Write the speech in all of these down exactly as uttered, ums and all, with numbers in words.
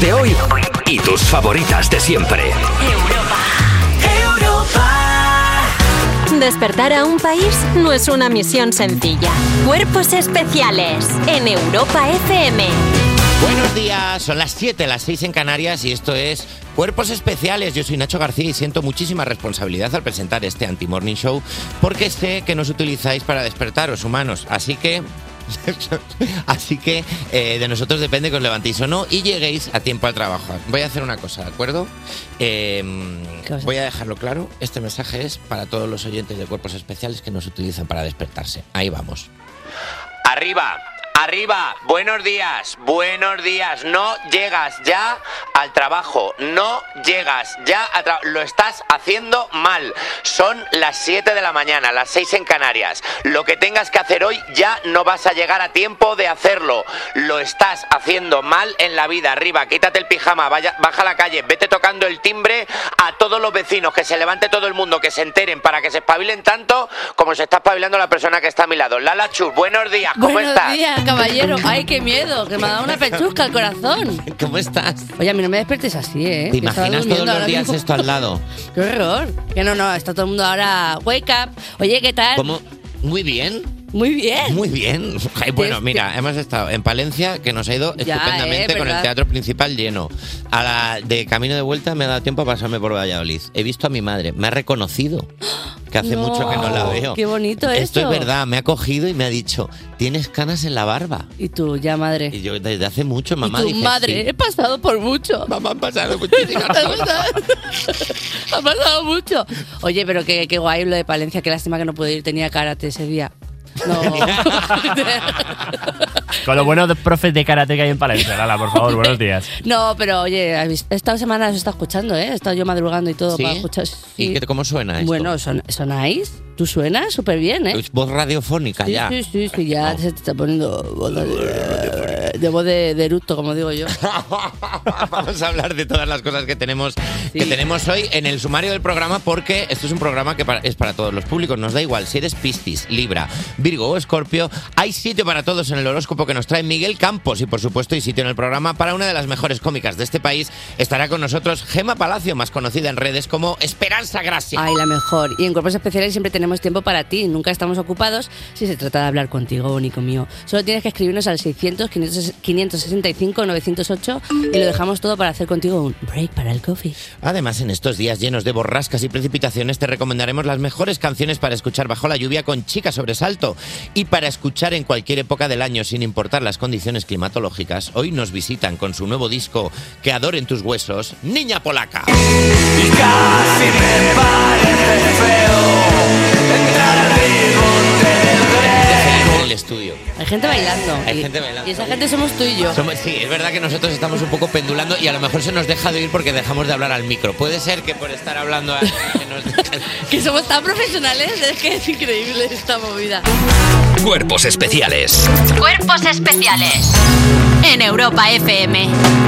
de hoy y tus favoritas de siempre. Europa. Europa. Despertar a un país no es una misión sencilla. Cuerpos especiales en Europa F M. Buenos días, son las siete, las seis en Canarias y esto es Cuerpos Especiales. Yo soy Nacho García y siento muchísima responsabilidad al presentar este Anti-Morning Show porque sé que nos utilizáis para despertaros, humanos. Así que... Así que eh, de nosotros depende que os levantéis o no y lleguéis a tiempo al trabajo. Voy a hacer una cosa, ¿de acuerdo? Eh, voy a dejarlo claro. Este mensaje es para todos los oyentes de Cuerpos Especiales que nos utilizan para despertarse. Ahí vamos. Arriba, arriba, buenos días, buenos días. No llegas ya al trabajo, no llegas ya a trabajo. Lo estás haciendo mal. Son las siete de la mañana, las seis en Canarias. Lo que tengas que hacer hoy ya no vas a llegar a tiempo de hacerlo. Lo estás haciendo mal en la vida. Arriba, quítate el pijama, vaya, baja a la calle, vete tocando el timbre a todos los vecinos, que se levante todo el mundo, que se enteren para que se espabilen tanto como se está espabilando la persona que está a mi lado. Lala Chus, buenos días, ¿cómo buenos estás? Buenos días, caballero. Ay, qué miedo, que me ha dado una pechusca al corazón. ¿Cómo estás? Oye, a mí no me despiertes así, ¿eh? ¿Te imaginas todos los días mismo esto al lado? ¡Qué horror! Que no, no, está todo el mundo ahora wake up. Oye, ¿qué tal? ¿Cómo? Muy bien. Muy bien. Muy bien. Ay, bueno, mira, hemos estado en Palencia, que nos ha ido Ya, estupendamente eh, con el teatro principal lleno. A la de camino de vuelta me ha dado tiempo a pasarme por Valladolid. He visto a mi madre, me ha reconocido, que hace No, mucho que no la veo. Qué bonito Esto eso. es verdad, me ha cogido y me ha dicho, tienes canas en la barba. Y tú, ya, madre. Y yo desde hace mucho, mamá, y tu dije, madre, sí. he pasado por mucho. Mamá, han pasado muchísimas cosas. Ha pasado mucho. Oye, pero qué, qué guay lo de Palencia, qué lástima que no pude ir, tenía karate ese día. No. Con los buenos profes de karate que hay en Palencia. Lala, por favor, buenos días. No, pero oye, esta semana os he estado escuchando, ¿eh? He estado yo madrugando y todo ¿Sí? para escuchar. Sí. ¿Y qué, cómo suena esto? Bueno, son, sonáis. Tú suenas súper bien, ¿eh? Es voz radiofónica Sí, ya. sí, sí, sí, ya se te está poniendo voz de, de voz de, de eructo, como digo yo. Vamos a hablar de todas las cosas que tenemos, Sí. que tenemos hoy en el sumario del programa, porque esto es un programa que para- es para todos los públicos. Nos da igual si eres Piscis, Libra, Virgo o Escorpio. Hay sitio para todos en el horóscopo que nos trae Miguel Campos y, por supuesto, hay sitio en el programa para una de las mejores cómicas de este país. Estará con nosotros Gemma Palacio, más conocida en redes como Esperanza Gracia. Ay, la mejor. Y en Cuerpos Especiales siempre tenemos tiempo para ti. Nunca estamos ocupados si se trata de hablar contigo, Nico mío. Solo tienes que escribirnos al seiscientos, quinientos sesenta y cinco, novecientos ocho y lo dejamos todo para hacer contigo un break para el coffee. Además, en estos días llenos de borrascas y precipitaciones te recomendaremos las mejores canciones para escuchar bajo la lluvia con Chica Sobresalto y para escuchar en cualquier época del año sin importar las condiciones climatológicas. Hoy nos visitan con su nuevo disco Que adoren tus huesos, Niña Polaca. Y casi me parece feo entrar al ritmo En el estudio. Hay gente bailando. Hay y, gente bailando. Y esa gente somos tú y yo. Somos- sí, es verdad que nosotros estamos un poco pendulando y a lo mejor se nos deja de oír porque dejamos de hablar al micro. Puede ser que por estar hablando a, que nos dejen- Que somos tan profesionales, es que es increíble esta movida. Cuerpos Especiales. Cuerpos especiales en Europa F M.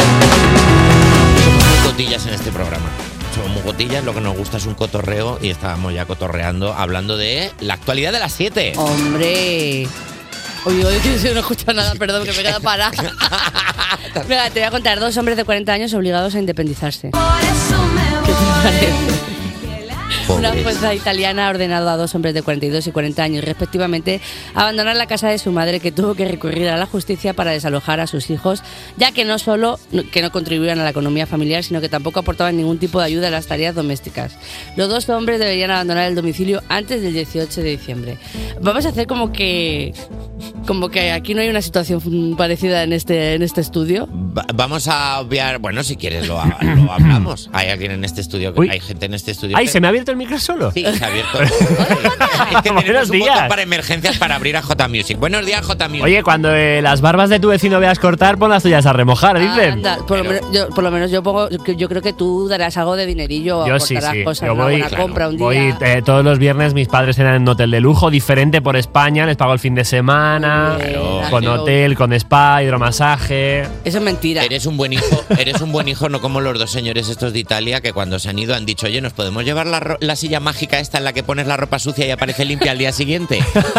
Somos gotillas en este programa. Somos gotillas, lo que nos gusta es un cotorreo y estábamos ya cotorreando, hablando de la actualidad de las siete. Hombre. Oye, oye, que yo no escucho nada, perdón, que me queda parada. Venga, te voy a contar dos hombres de cuarenta años obligados a independizarse. ¿Qué te parece? Una Pobres. jueza italiana ha ordenado a dos hombres de cuarenta y dos y cuarenta años, respectivamente, abandonar la casa de su madre, que tuvo que recurrir a la justicia para desalojar a sus hijos, ya que no solo no- que no contribuían a la economía familiar, sino que tampoco aportaban ningún tipo de ayuda a las tareas domésticas. Los dos hombres deberían abandonar el domicilio antes del dieciocho de diciembre. Vamos a hacer como que como que aquí no hay una situación parecida en este en este estudio. Va- vamos a obviar, bueno, si quieres lo, ha- lo hablamos. Hay alguien en este estudio, que- Uy. hay gente en este estudio. Ay, que- ¿se me ha abierto el micro solo? Sí, se ha abierto. Es que tenemos Buenos un botón días. para emergencias para abrir a J Music. Buenos días, J Music. Oye, cuando eh, las barbas de tu vecino veas cortar, pon las tuyas a remojar, dicen. Anda, por, lo Pero- menos, yo, por lo menos yo pongo, yo yo creo que tú darás algo de dinerillo, Yo sí, aportarás sí. cosas, Yo una voy, buena claro, compra un día. voy eh, todos los viernes, mis padres cenan en un hotel de lujo diferente por España, les pago el fin de semana, Muy bien, con claro. hotel, con spa, hidromasaje. Eso es mentira. Eres un buen hijo, eres un buen hijo, no como los dos señores estos de Italia que cuando se han ido han dicho, oye, ¿nos podemos llevar la, ro- la silla mágica esta en la que pones la ropa sucia y aparece limpia al día siguiente?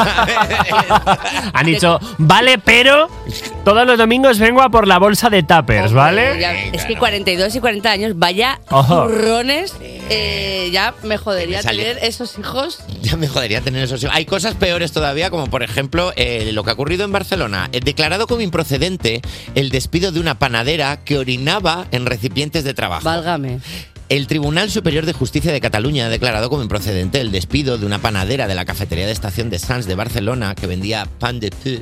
Han dicho, vale, pero todos los domingos vengo a por la bolsa de tuppers, ¿vale? Ya, Eh, es claro. que cuarenta y dos y cuarenta años, vaya Ojo. turrones. eh, ya me jodería Me sale- tener esos hijos. Ya me jodería tener esos. Hay cosas peores todavía, como por ejemplo eh, lo que ha ocurrido en Barcelona. Eh, declarado como improcedente el despido de una panadera que orinaba en recipientes de trabajo. Válgame. El Tribunal Superior de Justicia de Cataluña ha declarado como improcedente el despido de una panadera de la cafetería de estación de Sants de Barcelona que vendía pan de pu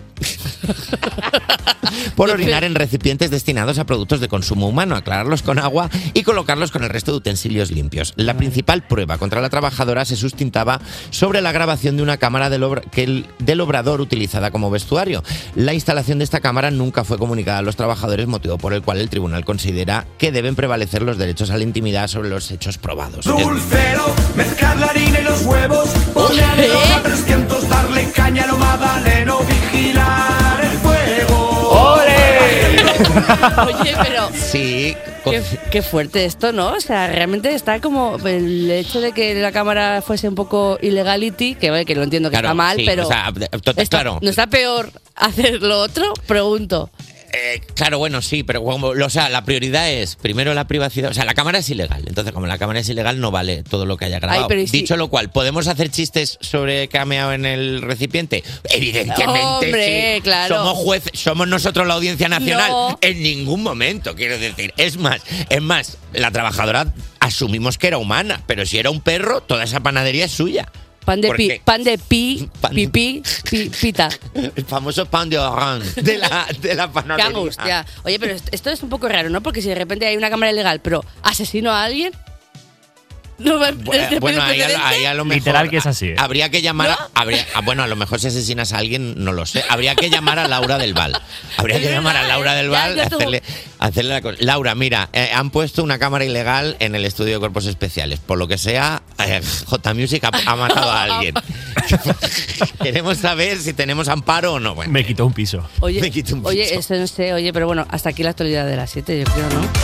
por orinar en recipientes destinados a productos de consumo humano, aclararlos con agua y colocarlos con el resto de utensilios limpios. La principal prueba contra la trabajadora se sustentaba sobre la grabación de una cámara del, obra- que el- del obrador utilizada como vestuario. La instalación de esta cámara nunca fue comunicada a los trabajadores, motivo por el cual el tribunal considera que deben prevalecer los derechos a la intimidad sobre los hechos probados. Dulcero, mezclar la harina y los huevos, ponerle dos a trescientos, darle caña a lo magdaleno, vigilar el fuego. Oye, pero Sí, con- qué, qué fuerte esto, ¿no? O sea, realmente está como el hecho de que la cámara fuese un poco illegality, que, vale, que lo entiendo que claro, está mal, sí, pero o sea, to- está- claro. ¿no está peor hacer lo otro? Pregunto. Eh, claro, bueno, sí, pero como, o sea, la prioridad es primero la privacidad. O sea, la cámara es ilegal. Entonces, como la cámara es ilegal, no vale todo lo que haya grabado. Ay, pero ¿y si- Dicho lo cual, ¿podemos hacer chistes sobre que ha meado en el recipiente? Evidentemente, Hombre, sí. claro. Somos jueces, somos nosotros la Audiencia Nacional. No. En ningún momento, quiero decir. Es más, es más, la trabajadora asumimos que era humana, pero si era un perro, toda esa panadería es suya. Pan de ¿Por pi, qué? pan de pi, Pan- pipí, pi, pita. El famoso pan de orange de la, de la Qué panadería. angustia. Oye, pero est- esto es un poco raro, ¿no? Porque si de repente hay una cámara ilegal, pero asesino a alguien. No me Bu- Bueno, ahí a, ahí a lo mejor. Literal que es así, ¿eh? Habría que llamar. A, habría, ah, bueno, a lo mejor si asesinas a alguien, no lo sé. Habría que llamar a Laura del Val. Habría Es que llamar a verdad, Laura del ya, Val, ya estuvo. hacerle, hacerle la cosa. Laura, mira, eh, han puesto una cámara ilegal en el estudio de cuerpos especiales. Por lo que sea, eh, J Music ha, ha matado a alguien. Queremos saber si tenemos amparo o no. Bueno, Me quitó un piso. Oye, Me quito un oye, piso. eso no sé, oye, pero bueno, hasta aquí la actualidad de las siete, yo creo, ¿no?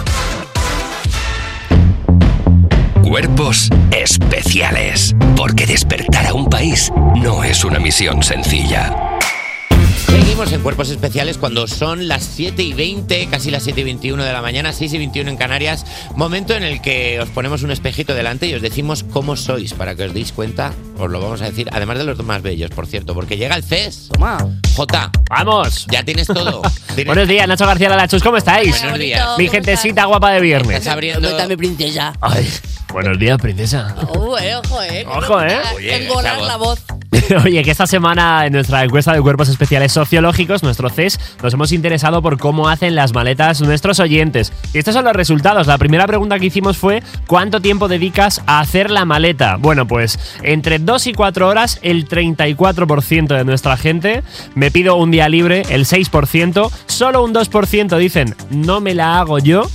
Cuerpos especiales. Porque despertar a un país no es una misión sencilla. seguimos en Cuerpos Especiales cuando son las siete y veinte, casi las siete y veintiuno de la mañana, seis y veintiuno en Canarias. Momento en el que os ponemos un espejito delante y os decimos cómo sois, para que os deis cuenta. Os lo vamos a decir, además de los más bellos, por cierto, porque llega el C E S. Toma. Jota, ¡Vamos! ya tienes todo. Tienes- Buenos días, Nacho García Lalachus, ¿cómo estáis? Buenos días. Mi gentecita guapa de viernes. Estás abriendo... ¿Dónde está mi princesa? Ay, buenos días, princesa. Oh, eh, ojo, eh. Ojo, eh. Oye, Engolar esa la voz. Oye, que esta semana en nuestra encuesta de cuerpos especiales sociológicos, nuestro C E S, nos hemos interesado por cómo hacen las maletas nuestros oyentes. Y estos son los resultados. La primera pregunta que hicimos fue ¿cuánto tiempo dedicas a hacer la maleta? Bueno, pues entre dos y cuatro horas el treinta y cuatro por ciento de nuestra gente, me pido un día libre el seis por ciento, solo un dos por ciento dicen no me la hago yo.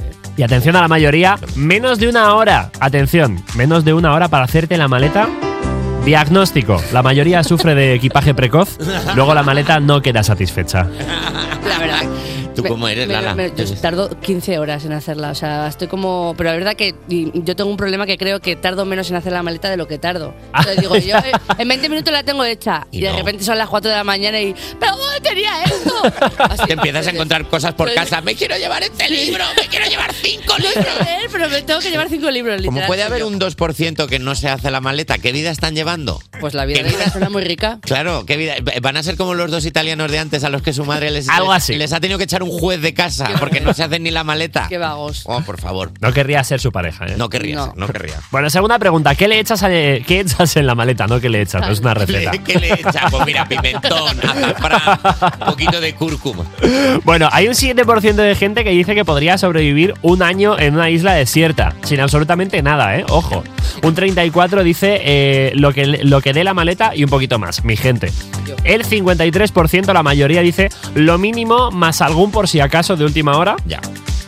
Y atención a la mayoría, menos de una hora. Atención, menos de una hora para hacerte la maleta. Diagnóstico. La mayoría sufre de equipaje precoz. Luego la maleta no queda satisfecha. La verdad. ¿Tú cómo eres, me- Lala? me- yo tardo quince horas en hacerla. O sea, estoy como. Pero la verdad que y yo tengo un problema que creo que tardo menos en hacer la maleta de lo que tardo. Entonces digo, yo eh, en veinte minutos la tengo hecha. Y Y, de no. repente son las cuatro de la mañana y. ¿Pero dónde tenía esto? Así, Te empiezas a encontrar cosas por Pues- casa. Me quiero llevar este libro, me quiero llevar cinco No sé libros. leer, pero me tengo que llevar cinco libros. Como literal, puede soy haber yo. un dos por ciento que no se hace la maleta, ¿qué vida están llevando? Pues la vida ¿Qué de una vida? persona muy rica. Claro, qué vida. Van a ser como los dos italianos de antes a los que su madre les, Algo les, así. les ha tenido que echar un juez de casa porque no se hacen ni la maleta. Qué vagos. Oh, por favor. No querría ser su pareja, ¿eh? No querría, No. ser, no querría. Bueno, segunda pregunta. ¿Qué le echas, a- qué echas en la maleta? No, ¿qué le echas? No es una receta. ¿Qué le echa? Pues mira, pimentón, azafrán, un poquito de cúrcuma. Bueno, hay un siete por ciento de gente que dice que podría sobrevivir un año en una isla desierta, sin absolutamente nada, ¿eh? Ojo. Un treinta y cuatro por ciento dice eh, lo, que, lo que dé la maleta y un poquito más, mi gente. El cincuenta y tres por ciento, la mayoría, dice lo mínimo más algún por si acaso de última hora. Ya.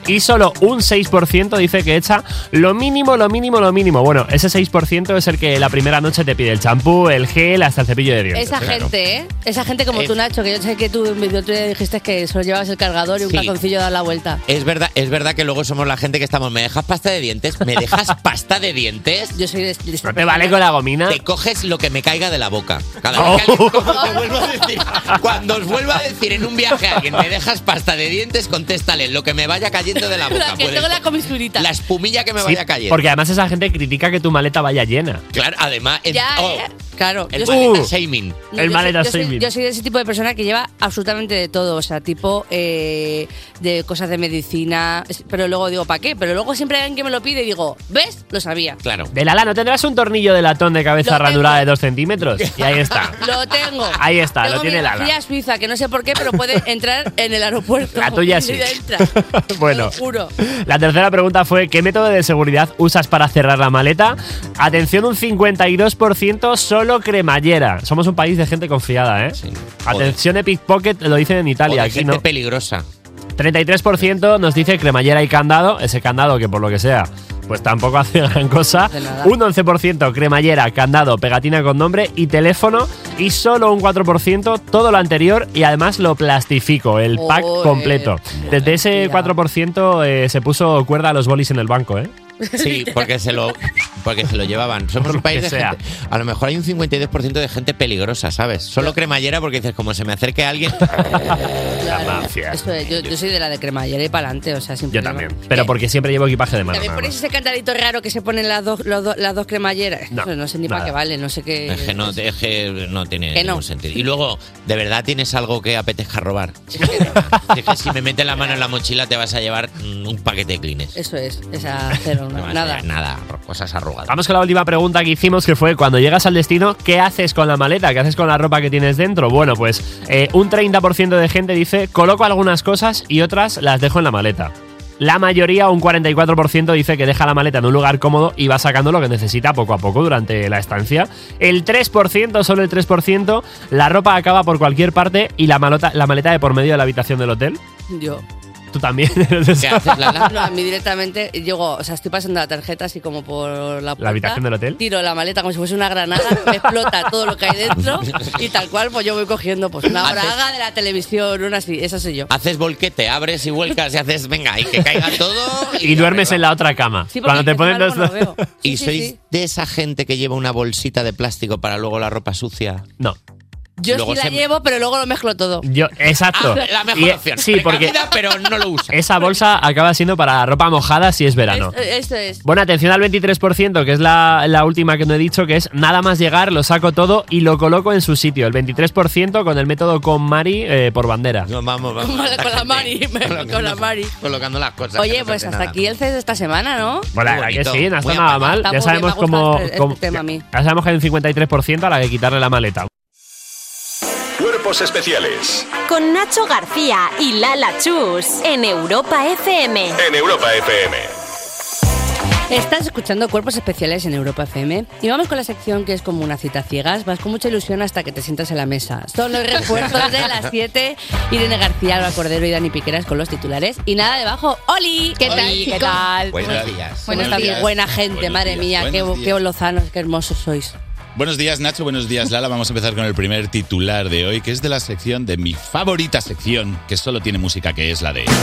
y solo un seis por ciento dice que echa lo mínimo, lo mínimo, lo mínimo. Bueno, ese seis por ciento es el que la primera noche te pide el champú, el gel, hasta el cepillo de dientes. Esa claro. gente, ¿eh? Esa gente como Es- tú, Nacho, que yo sé que tú en vídeo tú dijiste que solo llevabas el cargador y un Sí. calzoncillo a dar la vuelta. Es verdad, es verdad que luego somos la gente que estamos, ¿me dejas pasta de dientes? ¿Me dejas pasta de dientes? Yo soy de, de ¿No te vale con la gomina? Te coges lo que me caiga de la boca. Cada Oh. vez que alguien cuando te vuelva a decir, cuando os vuelva a decir en un viaje a alguien, ¿me dejas pasta de dientes? Contéstale lo que me vaya cayendo de la boca. La que Puedes- tengo la comisurita. la espumilla que me Sí, vaya cayendo. porque además esa gente critica que tu maleta vaya llena. Claro, además, el, Ya, oh, ¿eh? Claro. el yo soy- maleta Uh. shaming. El yo soy- maleta yo soy, shaming. yo soy de ese tipo de persona que lleva absolutamente de todo, o sea, tipo eh, de cosas de medicina, es- pero luego digo, ¿para qué? Pero luego siempre hay alguien que me lo pide y digo, ¿ves? Lo sabía. Claro. De Lala, ¿no tendrás un tornillo de latón de cabeza Lo ranurada tengo. de dos centímetros? Y ahí está. Lo tengo. Ahí está, tengo lo tiene mi Lala. vajilla suiza, que no sé por qué, pero puede entrar en el aeropuerto. La tuya Y sí. entra. Bueno, Te lo juro. la tercera pregunta fue ¿qué método de seguridad usas para cerrar la maleta? Atención, un cincuenta y dos por ciento solo cremallera. Somos un país de gente confiada, ¿eh? Sí. Atención, Epic Pocket lo dicen en O Italia, de aquí gente no. peligrosa. treinta y tres por ciento nos dice cremallera y candado, ese candado que por lo que sea, pues tampoco hace gran cosa. De nada. Un once por ciento cremallera, candado, pegatina con nombre y teléfono. Y solo un cuatro por ciento todo lo anterior y además lo plastifico, el pack Joder. completo. Desde ese Tía. cuatro por ciento eh, se puso cuerda a los bolis en el banco, ¿eh? Sí, porque se lo, porque se lo llevaban. Somos Por un país lo de que sea. gente. A lo mejor hay un cincuenta y dos por ciento de gente peligrosa, ¿sabes? Solo cremallera porque dices, como se me acerque alguien. La mafia. Eso es, yo, yo soy de la de cremallera y para adelante, o sea, sin Yo problema. también. Pero Eh, porque siempre llevo equipaje de mano. También nada ponéis más. ese cantadito raro que se ponen las dos, los do- las dos cremalleras. No, No, no sé ni nada. para qué vale, no sé qué. Es que no, es que no tiene Que no. ningún sentido. Y luego, ¿de verdad tienes algo que apetezca robar? Es que si me metes la mano en la mochila te vas a llevar mm, un paquete de Kleenex. Eso es, esa cero, No no, vas a nada. llevar nada, cosas arrugadas. Vamos con la última pregunta que hicimos, que fue cuando llegas al destino, ¿qué haces con la maleta? ¿Qué haces con la ropa que tienes dentro? Bueno, pues eh, un treinta por ciento de gente dice, coloco algunas cosas y otras las dejo en la maleta. La mayoría, un cuarenta y cuatro por ciento, dice que deja la maleta en un lugar cómodo y va sacando lo que necesita poco a poco durante la estancia. El tres por ciento, solo el tres por ciento, la ropa acaba por cualquier parte y la maleta, la maleta de por medio de la habitación del hotel. Yo. Tú también. ¿Qué haces, Lala? No, a mí directamente llego, o sea, estoy pasando la tarjeta así como por la puerta. habitación del hotel? Tiro la maleta como si fuese una granada, me explota todo lo que hay dentro y tal cual, pues yo voy cogiendo pues una Haces- braga de la televisión, una así, esa soy yo. Haces volquete, abres y vuelcas y haces, venga, y que caiga todo. Y duermes en arriba. la otra cama. Sí, porque Cuando te encima ponen luego dos... no veo. Sí, ¿Y sí, sois sí. de esa gente que lleva una bolsita de plástico para luego la ropa sucia? No. Yo Luego sí la se- llevo, pero luego lo mezclo todo. Yo, exacto. Ah, la mejor Y- opción. Sí, porque Precavida, pero no lo usa. esa bolsa acaba siendo para ropa mojada si es verano. Es- Eso es. Bueno, atención al veintitrés por ciento, que es la, la última que no he dicho, que es nada más llegar, lo saco todo y lo coloco en su sitio. El veintitrés por ciento con el método con Mari eh, por bandera. No, vamos, vamos. Con la- Esta con la gente Mari, me- colocando- con la Mari. Colocando las cosas. que Oye, no pues se hace hasta nada. aquí el C E S de esta semana, ¿no? Bueno, la Muy verdad que bonito, sí, no está muy nada apañado. mal. Está Ya muy bien, sabemos me ha cómo, gustado este- cómo- este tema a mí. ya sabemos que hay un cincuenta y tres por ciento a la que quitarle la maleta. Cuerpos especiales Con Nacho García y Lala Chus en Europa F M. en Europa F M. Estás escuchando Cuerpos Especiales en Europa F M y vamos con la sección que es como una cita a ciegas. Vas con mucha ilusión hasta que te sientas en la mesa. Son los refuerzos de las siete. Irene García, Alba Cordero y Dani Piqueras con los titulares. Y nada debajo. ¡Oli! ¿Qué tal, Oli, ¿qué chicos? tal? Buenos días. Buenos Buenos días. días. Buena gente, Buenos madre días, mía. Qué, buenos qué días. lozanos, qué hermosos sois. Buenos días, Nacho. Buenos días, Lala. Vamos a empezar con el primer titular de hoy, que es de la sección de mi favorita sección, que solo tiene música, que es la de...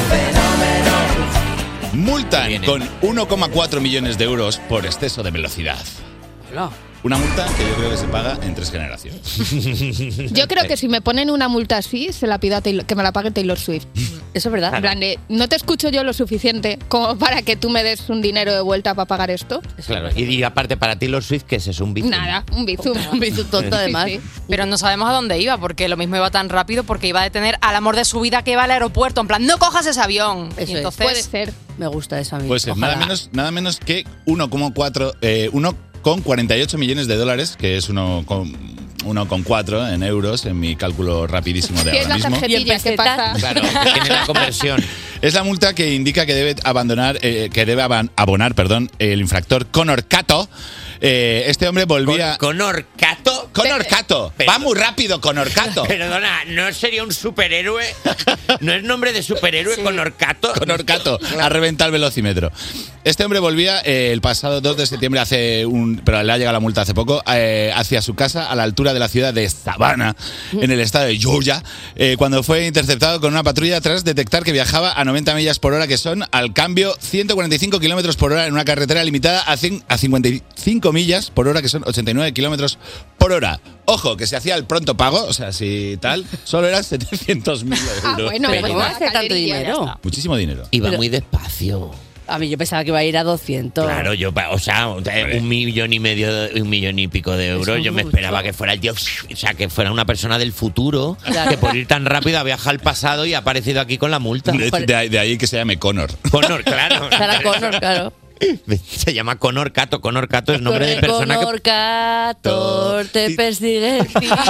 Multan Viene. con uno coma cuatro millones de euros por exceso de velocidad. Hola. Una multa que yo creo que se paga en tres generaciones. Yo creo que si me ponen una multa así, se la pido a Taylor, que me la pague Taylor Swift. Eso es verdad. En plan de, no te escucho yo lo suficiente como para que tú me des un dinero de vuelta para pagar esto. Claro, y, y aparte para Taylor Swift, ¿qué es eso? Un bizum. Nada, un bizum. Un bizu tonto, además. Sí, sí. Pero no sabemos a dónde iba, porque lo mismo iba tan rápido porque iba a detener al amor de su vida que iba al aeropuerto. En plan, no cojas ese avión. Eso y es. entonces, Puede ser. Me gusta eso a mí. Pues eh, Ojalá. nada menos, nada menos que uno coma cuatro, eh, uno coma cuarenta y ocho millones de dólares, que es uno coma cuatro en euros en mi cálculo rapidísimo de ¿Qué es ahora la mismo. Y en tarjetilla que pesetas. pasa? Claro, que tiene la conversión. Es la multa que indica que debe abandonar, eh, que debe aban- abonar, perdón, el infractor Conor Cato. Eh, este hombre Con, volvía. Conor Cato. Connor Cato. Va muy rápido, Connor Cato. Perdona, ¿no sería un superhéroe? ¿No es nombre de superhéroe sí. Connor Cato? Connor Cato, a reventar el velocímetro. Este hombre volvía eh, el pasado dos de septiembre, hace un, pero le ha llegado la multa hace poco, eh, hacia su casa a la altura de la ciudad de Savannah, en el estado de Georgia, eh, cuando fue interceptado con una patrulla tras detectar que viajaba a noventa millas por hora, que son, al cambio, ciento cuarenta y cinco kilómetros por hora en una carretera limitada a, a cincuenta y cinco millas por hora, que son ochenta y nueve kilómetros por hora. Ojo, que se hacía el pronto pago, o sea, si tal, solo eran setecientos mil euros. Ah, bueno, pero ¿cómo hace tanto dinero? Muchísimo dinero. Iba Pero- muy despacio. A mí yo pensaba que iba a ir a doscientos. Claro, yo, o sea, un millón y medio, un millón y pico de euros, Eso yo me mucho. esperaba que fuera el tío, o sea, que fuera una persona del futuro, Claro. que por ir tan rápido ha viajado al pasado y ha aparecido aquí con la multa. De, de ahí, de ahí que se llame Connor. Connor, claro. Sarah Connor, claro. Se llama Connor Cato. Connor Cato es nombre de persona que... Connor Cato, te persigue el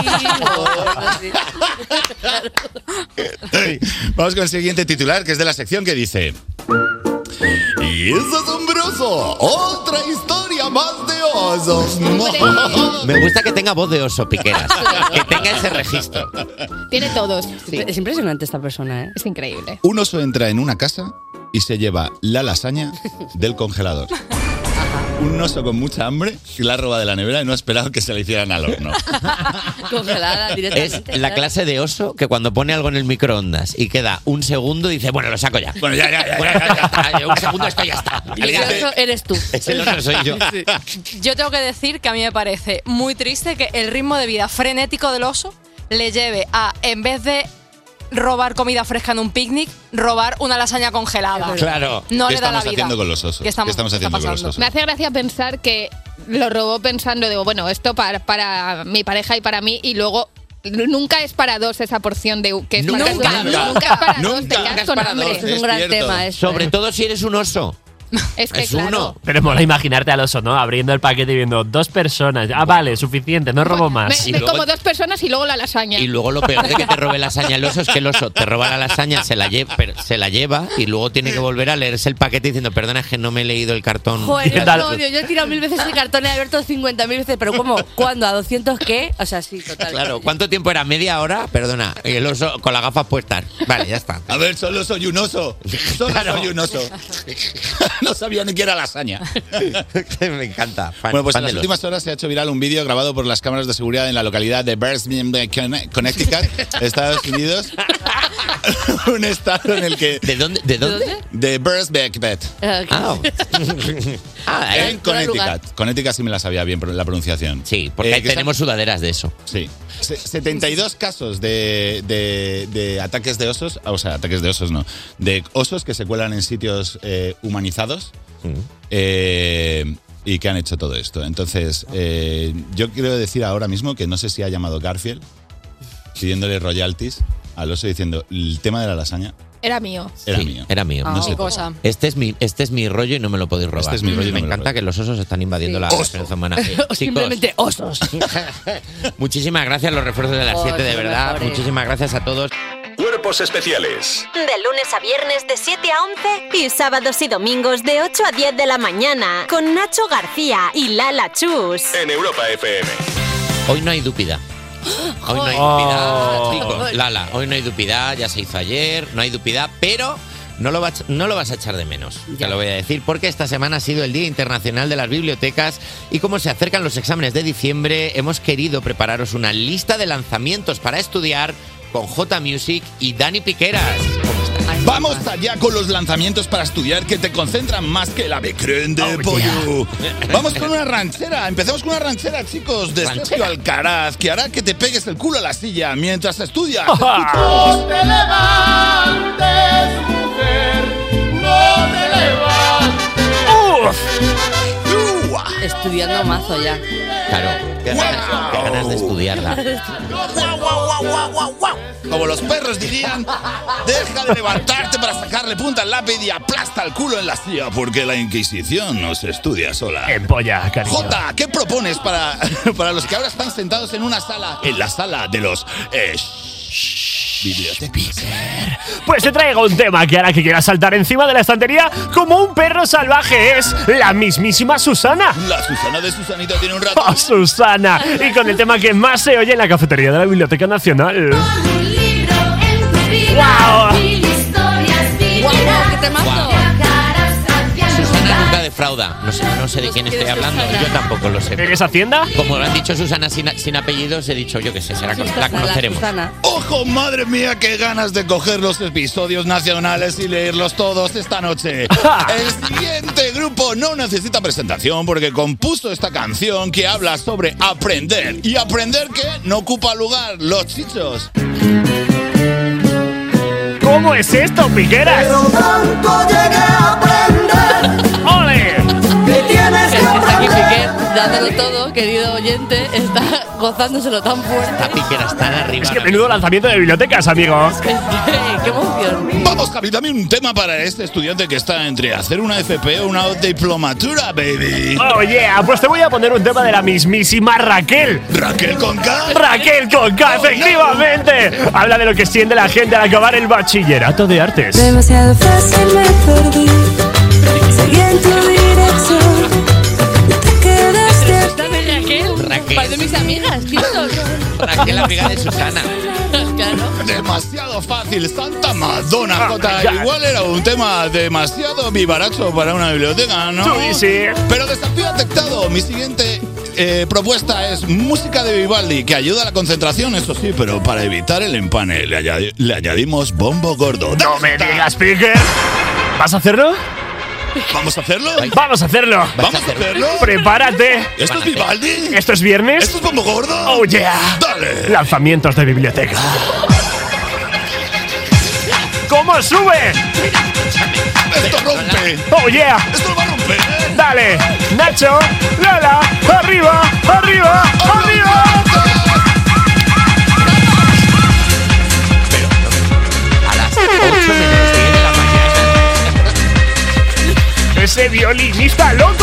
Vamos con el siguiente titular, que es de la sección que dice... Y es asombroso, otra historia más de osos. Me gusta que tenga voz de oso, Piqueras. Que tenga ese registro. Tiene todos. Sí. Es impresionante esta persona, ¿eh? Es increíble. Un oso entra en una casa y se lleva la lasaña del congelador. Un oso con mucha hambre y la roba de la nevera y no ha esperado que se la hicieran al horno. Congelada Es directamente. la clase de oso que cuando pone algo en el microondas y queda un segundo dice, bueno, lo saco ya. Bueno, ya, ya, ya. Bueno, ya, ya está. Un segundo esto ya está. Y eso eres tú. Ese oso soy yo. Yo tengo que decir que a mí me parece muy triste que el ritmo de vida frenético del oso le lleve a, en vez de robar comida fresca en un picnic, robar una lasaña congelada. Claro. No ¿Qué le da la estamos vida. haciendo con los osos? ¿Qué estamos, ¿Qué estamos qué está haciendo con los pasando? osos? Me hace gracia pensar que lo robó pensando, digo, bueno, esto para, para mi pareja y para mí, y luego nunca es para dos esa porción de que es Nunca, para nunca, nunca, nunca es para dos, nunca te quedas es con para hambre. dos. Eso es un gran cierto. tema. Esto, Sobre ¿eh? todo si eres un oso. Es que Es claro. uno. Pero mola imaginarte al oso, ¿no? Abriendo el paquete y viendo dos personas. Ah, vale, suficiente, no robo Me, más. Y me luego- como dos personas y luego la lasaña. Y luego lo peor de que te robe lasaña el oso es que el oso te roba la lasaña, se la, lleva, se la lleva y luego tiene que volver a leerse el paquete diciendo, perdona, es que no me he leído el cartón. Joder, ¿Qué yo tal? lo odio. Yo he tirado mil veces el cartón y he abierto cincuenta mil veces. Pero ¿cómo? ¿Cuándo? ¿A doscientos qué? O sea, sí, total. Claro, ¿cuánto tiempo era? ¿Media hora? Perdona. Y el oso con las gafas puestas. Vale, ya está. A ver, solo soy un oso. Solo Claro. soy un oso. No sabía ni que era lasaña. Me encanta. Fan- Bueno, pues fan en las del oso. últimas horas se ha hecho viral un vídeo grabado por las cámaras de seguridad en la localidad de Birmingham, Connecticut, Estados Unidos. Un estado en el que... ¿De dónde? ¿De dónde? De Birmingham. Eh, Ah, ah, En eh, Connecticut. Connecticut sí me la sabía bien la pronunciación. sí, porque Eh, ahí que tenemos sudaderas de eso. Sí. Se- setenta y dos casos de, de- de ataques de osos, o sea, ataques de osos no, de osos que se cuelan en sitios eh, humanizados eh, y que han hecho todo esto. Entonces, eh, yo quiero decir ahora mismo que no sé si ha llamado Garfield pidiéndole royalties al oso diciendo el tema de la lasaña Era mío. era Sí, mío. Era mío. Ah, No qué sé. cosa. Este es mi, este es mi rollo y no me lo podéis robar. Este es mi rollo y no Me me lo encanta podéis. que los osos están invadiendo Sí. la Oso. experiencia humana. Eh, O chicos, simplemente osos. muchísimas gracias los refuerzos de las Oh, siete, de son verdad. mejores. Muchísimas gracias a todos. Cuerpos especiales De lunes a viernes de siete a once y sábados y domingos de ocho a diez de la mañana con Nacho García y Lala Chus. en Europa F M. Hoy no hay dupida. Hoy no hay Oh. dupida, chicos. Lala, hoy no hay dupida, ya se hizo ayer, no hay dupida, pero no lo, va- no lo vas a echar de menos, te lo voy a decir, porque esta semana ha sido el Día Internacional de las Bibliotecas y como se acercan los exámenes de diciembre, hemos querido prepararos una lista de lanzamientos para estudiar con J Music y Dani Piqueras. ¿Cómo estás? Vamos allá con los lanzamientos para estudiar que te concentran más que la becrén de Oh, pollo. Vamos con una ranchera. Empecemos con una ranchera, chicos, de Ranchera. Sergio Alcaraz, que hará que te pegues el culo a la silla mientras estudias. No te levantes, mujer, no te levantes. Estudiando mazo ya. Claro, qué ganas, qué ganas de estudiarla. Como los perros dirían, deja de levantarte para sacarle punta al lápiz y aplasta el culo en la silla, porque la Inquisición no se estudia sola. En polla, cariño. Jota, ¿qué propones para, para los que ahora están sentados en una sala, en la sala de los eh, sh- bibliotecas. Pues te traigo un tema que hará que quieras saltar encima de la estantería como un perro salvaje. Es la mismísima Susana. La Susana de Susanita tiene un rato. ¡Oh, Susana! Y con el tema que más se oye en la cafetería de la Biblioteca Nacional. ¡Wow! ¡Wow! ¡Qué temazo! Susana nunca defrauda. No sé, no sé de quién estoy hablando. Yo tampoco lo sé. ¿Eres Hacienda? Como lo han dicho Susana sin, sin apellidos, he dicho yo que sé, será, Susana, la conoceremos. Susana. ¡Ojo, madre mía, qué ganas de coger los episodios nacionales y leerlos todos esta noche! El siguiente grupo no necesita presentación porque compuso esta canción que habla sobre aprender. Y aprender que no ocupa lugar, los chichos. ¿Cómo es esto, Piqueras? Pero tanto llegué a aprender ¡Ole! que tienes que Está aquí aprender. Piqué, dándolo todo, querido oyente, está gozándoselo tan fuerte. Está Piqueras tan arriba. Es que menudo lanzamiento de bibliotecas, amigo. ¡Qué emoción! Vamos, Javi, dame un tema para este estudiante que está entre hacer una F P o una diplomatura, baby. Oh, yeah, pues te voy a poner un tema de la mismísima Raquel. ¿Raquel con K? Raquel con K, efectivamente. Habla de lo que siente la gente al acabar el bachillerato de artes. Demasiado fácil me perdí. Seguí en tu dirección. Te quedaste aquí. ¿Esta de Raquel? Raquel. Par de mis amigas, tíos. Raquel, la amiga de Susana. Claro. Demasiado fácil, Santa Madonna, Ah, Jota. ya. Igual era un tema demasiado vivaracho para una biblioteca, ¿no? Sí, sí. Pero desafío detectado. Mi siguiente eh, propuesta es música de Vivaldi, que ayuda a la concentración, eso sí, pero para evitar el empane le, añadi- le añadimos bombo gordo. No me digas, Piquer. ¿Vas a hacerlo? ¿Vamos a hacerlo? Vamos a hacerlo. ¿Vamos a hacerlo? Prepárate. ¿Esto es Vivaldi? ¿Esto es viernes? ¿Esto es bombo gordo? Oh, yeah. ¡Dale! Lanzamientos de biblioteca. ¿Cómo sube? ¡Esto rompe! Oh, yeah. ¡Esto lo va a romper! Dale. Nacho. Lala. Arriba. Arriba. Arriba. A las ocho menos diez de la mañana. Ese violinista loco.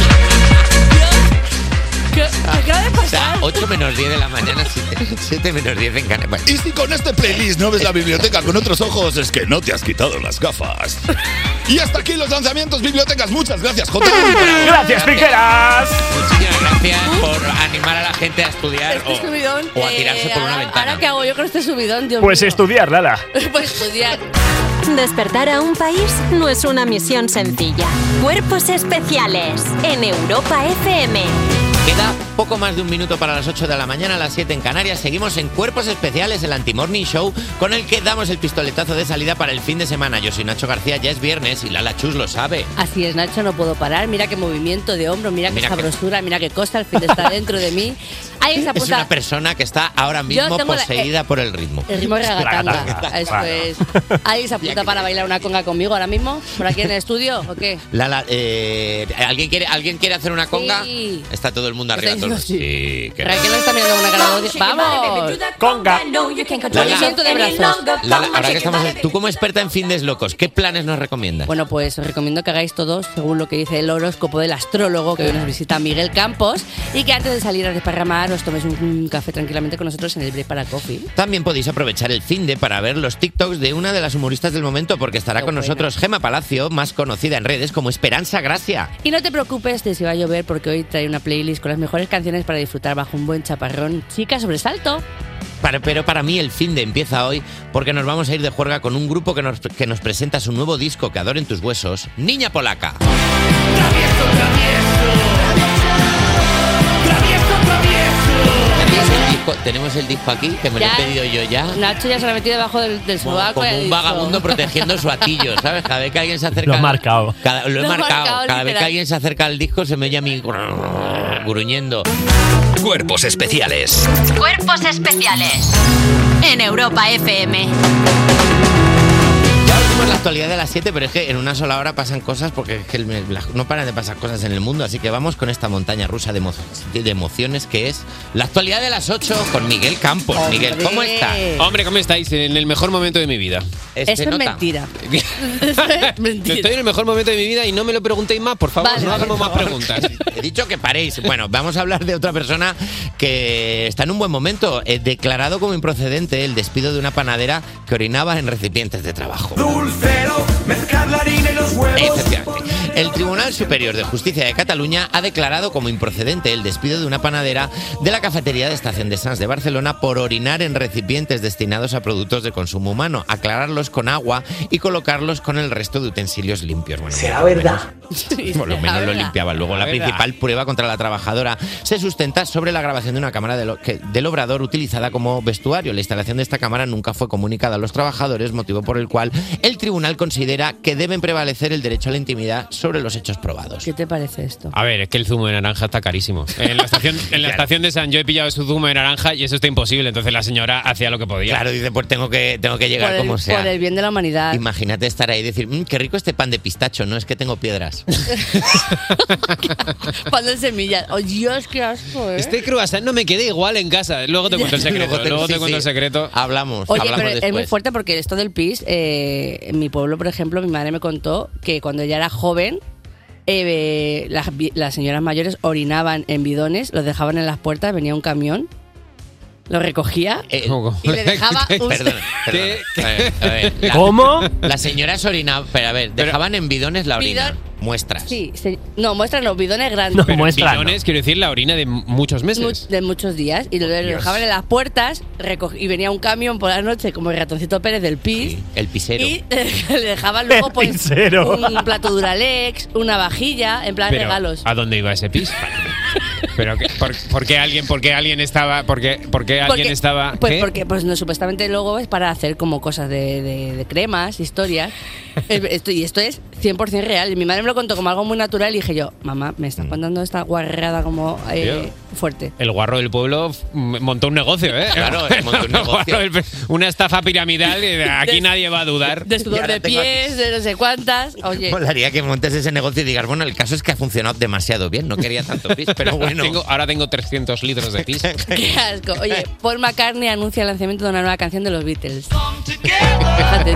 ¿Qué, qué acaba de O sea, pasar? ocho menos diez de la mañana, siete menos diez en Canarias. Bueno, Y si con este playlist no ves la biblioteca con otros ojos, es que no te has quitado las gafas. Y hasta aquí los lanzamientos bibliotecas. Muchas gracias, Jota. Gracias, Piqueras. muchísimas gracias por animar a la gente a estudiar Este o, subidón. o a tirarse eh, por una ahora, ventana. ¿Ahora qué hago yo con este subidón, Dios Pues mío? estudiar, Lala. Pues estudiar. Despertar a un país no es una misión sencilla. Cuerpos especiales en Europa F M. Queda poco más de un minuto para las ocho de la mañana, a las siete en Canarias. Seguimos en Cuerpos Especiales, el Anti-Morning Show, con el que damos el pistoletazo de salida para el fin de semana. Yo soy Nacho García, ya es viernes y Lala Chus lo sabe. Así es, Nacho, no puedo parar. Mira qué movimiento de hombro, mira qué Mira que- sabrosura, mira qué cosa, el fin de estar dentro de mí. Alguien se Es apunta. una persona que está ahora mismo tengo la- poseída por el ritmo. El ritmo de ragatanga. Ragatanga, Eso claro. es. ¿Alguien se apunta para bailar una conga conmigo ahora mismo? ¿Por aquí en el estudio o qué? Lala, eh, ¿alguien, quiere, ¿alguien quiere hacer una conga? Sí. Está todo el mundo arriba. Está Todo el- diciendo Sí, que- Raquel no está mirando con una cara de odio. ¡Vamos! Conga. Movimiento de brazos. Lala, ahora que estamos, tú como experta en findes locos, ¿qué planes nos recomiendas? Bueno, pues os recomiendo que hagáis todos según lo que dice el horóscopo del astrólogo, que hoy nos visita Miguel Campos, y que antes de salir a desparramar os toméis un, un café tranquilamente con nosotros en el Break para Coffee. También podéis aprovechar el finde para ver los TikToks de una de las humoristas del momento, porque estará Qué con buena. nosotros Gema Palacio, más conocida en redes como Esperanza Gracia. Y no te preocupes de si va a llover, porque hoy trae una playlist con las mejores canciones para disfrutar bajo un buen chaparrón. Chica, sobresalto. Para- pero para mí el finde empieza hoy porque nos vamos a ir de juerga con un grupo que nos, que nos presenta su nuevo disco, Que adoren tus huesos, Niña Polaca. Tenemos el disco, tenemos el disco aquí, que me lo Ya. he pedido yo ya. Nacho ya se lo ha metido debajo del, del Como, sobaco. y ha como un dicho- vagabundo protegiendo su atillo, ¿sabes? Cada vez que alguien se acerca... Lo he marcado. Cada, lo he Lo he marcado. marcado, Cada vez que literal. alguien se acerca al disco se me oye a mí gruñendo. Cuerpos especiales Cuerpos especiales en Europa F M. La última la actualidad de las siete, pero es que en una sola hora pasan cosas porque es que el- la- no paran de pasar cosas en el mundo. Así que vamos con esta montaña rusa de, emo- de emociones que es la actualidad de las ocho con Miguel Campos. Miguel, ¿cómo estás? Hombre, ¿cómo estáis? En el mejor momento de mi vida. Este Eso es nota. mentira. Estoy en el mejor momento de mi vida y no me lo preguntéis más, por favor, Vale, no vale, hagamos más por favor. preguntas. He dicho que paréis. Bueno, vamos a hablar de otra persona que está en un buen momento. Eh, declarado como improcedente el despido de una panadera que orinaba en recipientes de trabajo. Dulcero, mezclar la harina y los huevos. Efectivamente. El Tribunal Superior de Justicia de Cataluña ha declarado como improcedente el despido de una panadera de la cafetería de Estación de Sants de Barcelona por orinar en recipientes destinados a productos de consumo humano, aclararlos con agua y colocarlos con el resto de utensilios limpios. Bueno, ¿Será por lo verdad? menos- Por lo menos lo limpiaba. Luego la verdad. principal prueba contra la trabajadora se sustenta sobre la grabación de una cámara de lo- que- del obrador utilizada como vestuario. La instalación de esta cámara nunca fue comunicada a los trabajadores, motivo por el cual el tribunal considera que deben prevalecer el derecho a la intimidad sobre los hechos probados. ¿Qué te parece esto? A ver, es que el zumo de naranja está carísimo. En la estación, en la Claro. estación de San yo he pillado su zumo de naranja y eso está imposible. Entonces la señora hacía lo que podía. Claro, dice, pues tengo que, tengo que llegar Por el, como sea. por el bien de la humanidad. Imagínate estar ahí y decir, "Mm, qué rico este pan de pistacho, no es que tengo piedras. Pan de semillas. Oh, Dios, qué asco, ¿eh? Este croissant no me quedé igual en casa. Luego te cuento el secreto. Luego te- Luego te sí, cuento el sí. secreto. Hablamos, Oye, hablamos pero después. es muy fuerte porque esto del pis, eh, en mi pueblo, por ejemplo, mi madre me contó que cuando ella era joven, eh, las, vi- las señoras mayores orinaban en bidones, los dejaban en las puertas, venía un camión, lo recogía Eh, y le dejaba un... Perdón, perdón. A ver, a ver, la- ¿Cómo? Las señoras orinaban, pero a ver, dejaban en bidones la orina. Bidón- Muestras. Sí, se- no, muestran los bidones grandes. No, Pero muestra, bidones, quiero decir, la orina de muchos meses. Much- de muchos días y lo Dios. dejaban en las puertas recog- y venía un camión por la noche como el ratoncito Pérez del pis Sí, el pisero. y le dejaban luego El pues pisero. un plato Duralex, una vajilla, en plan Pero, regalos. ¿a dónde iba ese pis? Pero que- por, ¿por qué alguien, por qué alguien estaba, por qué, por qué alguien Porque- estaba? Pues ¿qué? porque pues no, supuestamente luego es para hacer como cosas de, de- de cremas, historias. Eh, esto, y esto es cien por ciento real. Y mi madre me lo contó como algo muy natural y dije yo, mamá, me estás contando esta guarrada como eh, Tío. fuerte. El guarro del pueblo f- m- montó un negocio, ¿eh? Claro, montó un El negocio. guarro del pe- una estafa piramidal y de- aquí De- nadie va a dudar. De Y sudor ahora de tengo pies, de no sé cuántas. Oye, Molaría que montes ese negocio y digas, bueno, el caso es que ha funcionado demasiado bien, no quería tanto pis, pero bueno. Tengo- ahora tengo trescientos litros de pis. qué asco. Oye, Paul McCartney anuncia el lanzamiento de una nueva canción de los Beatles. Fíjate.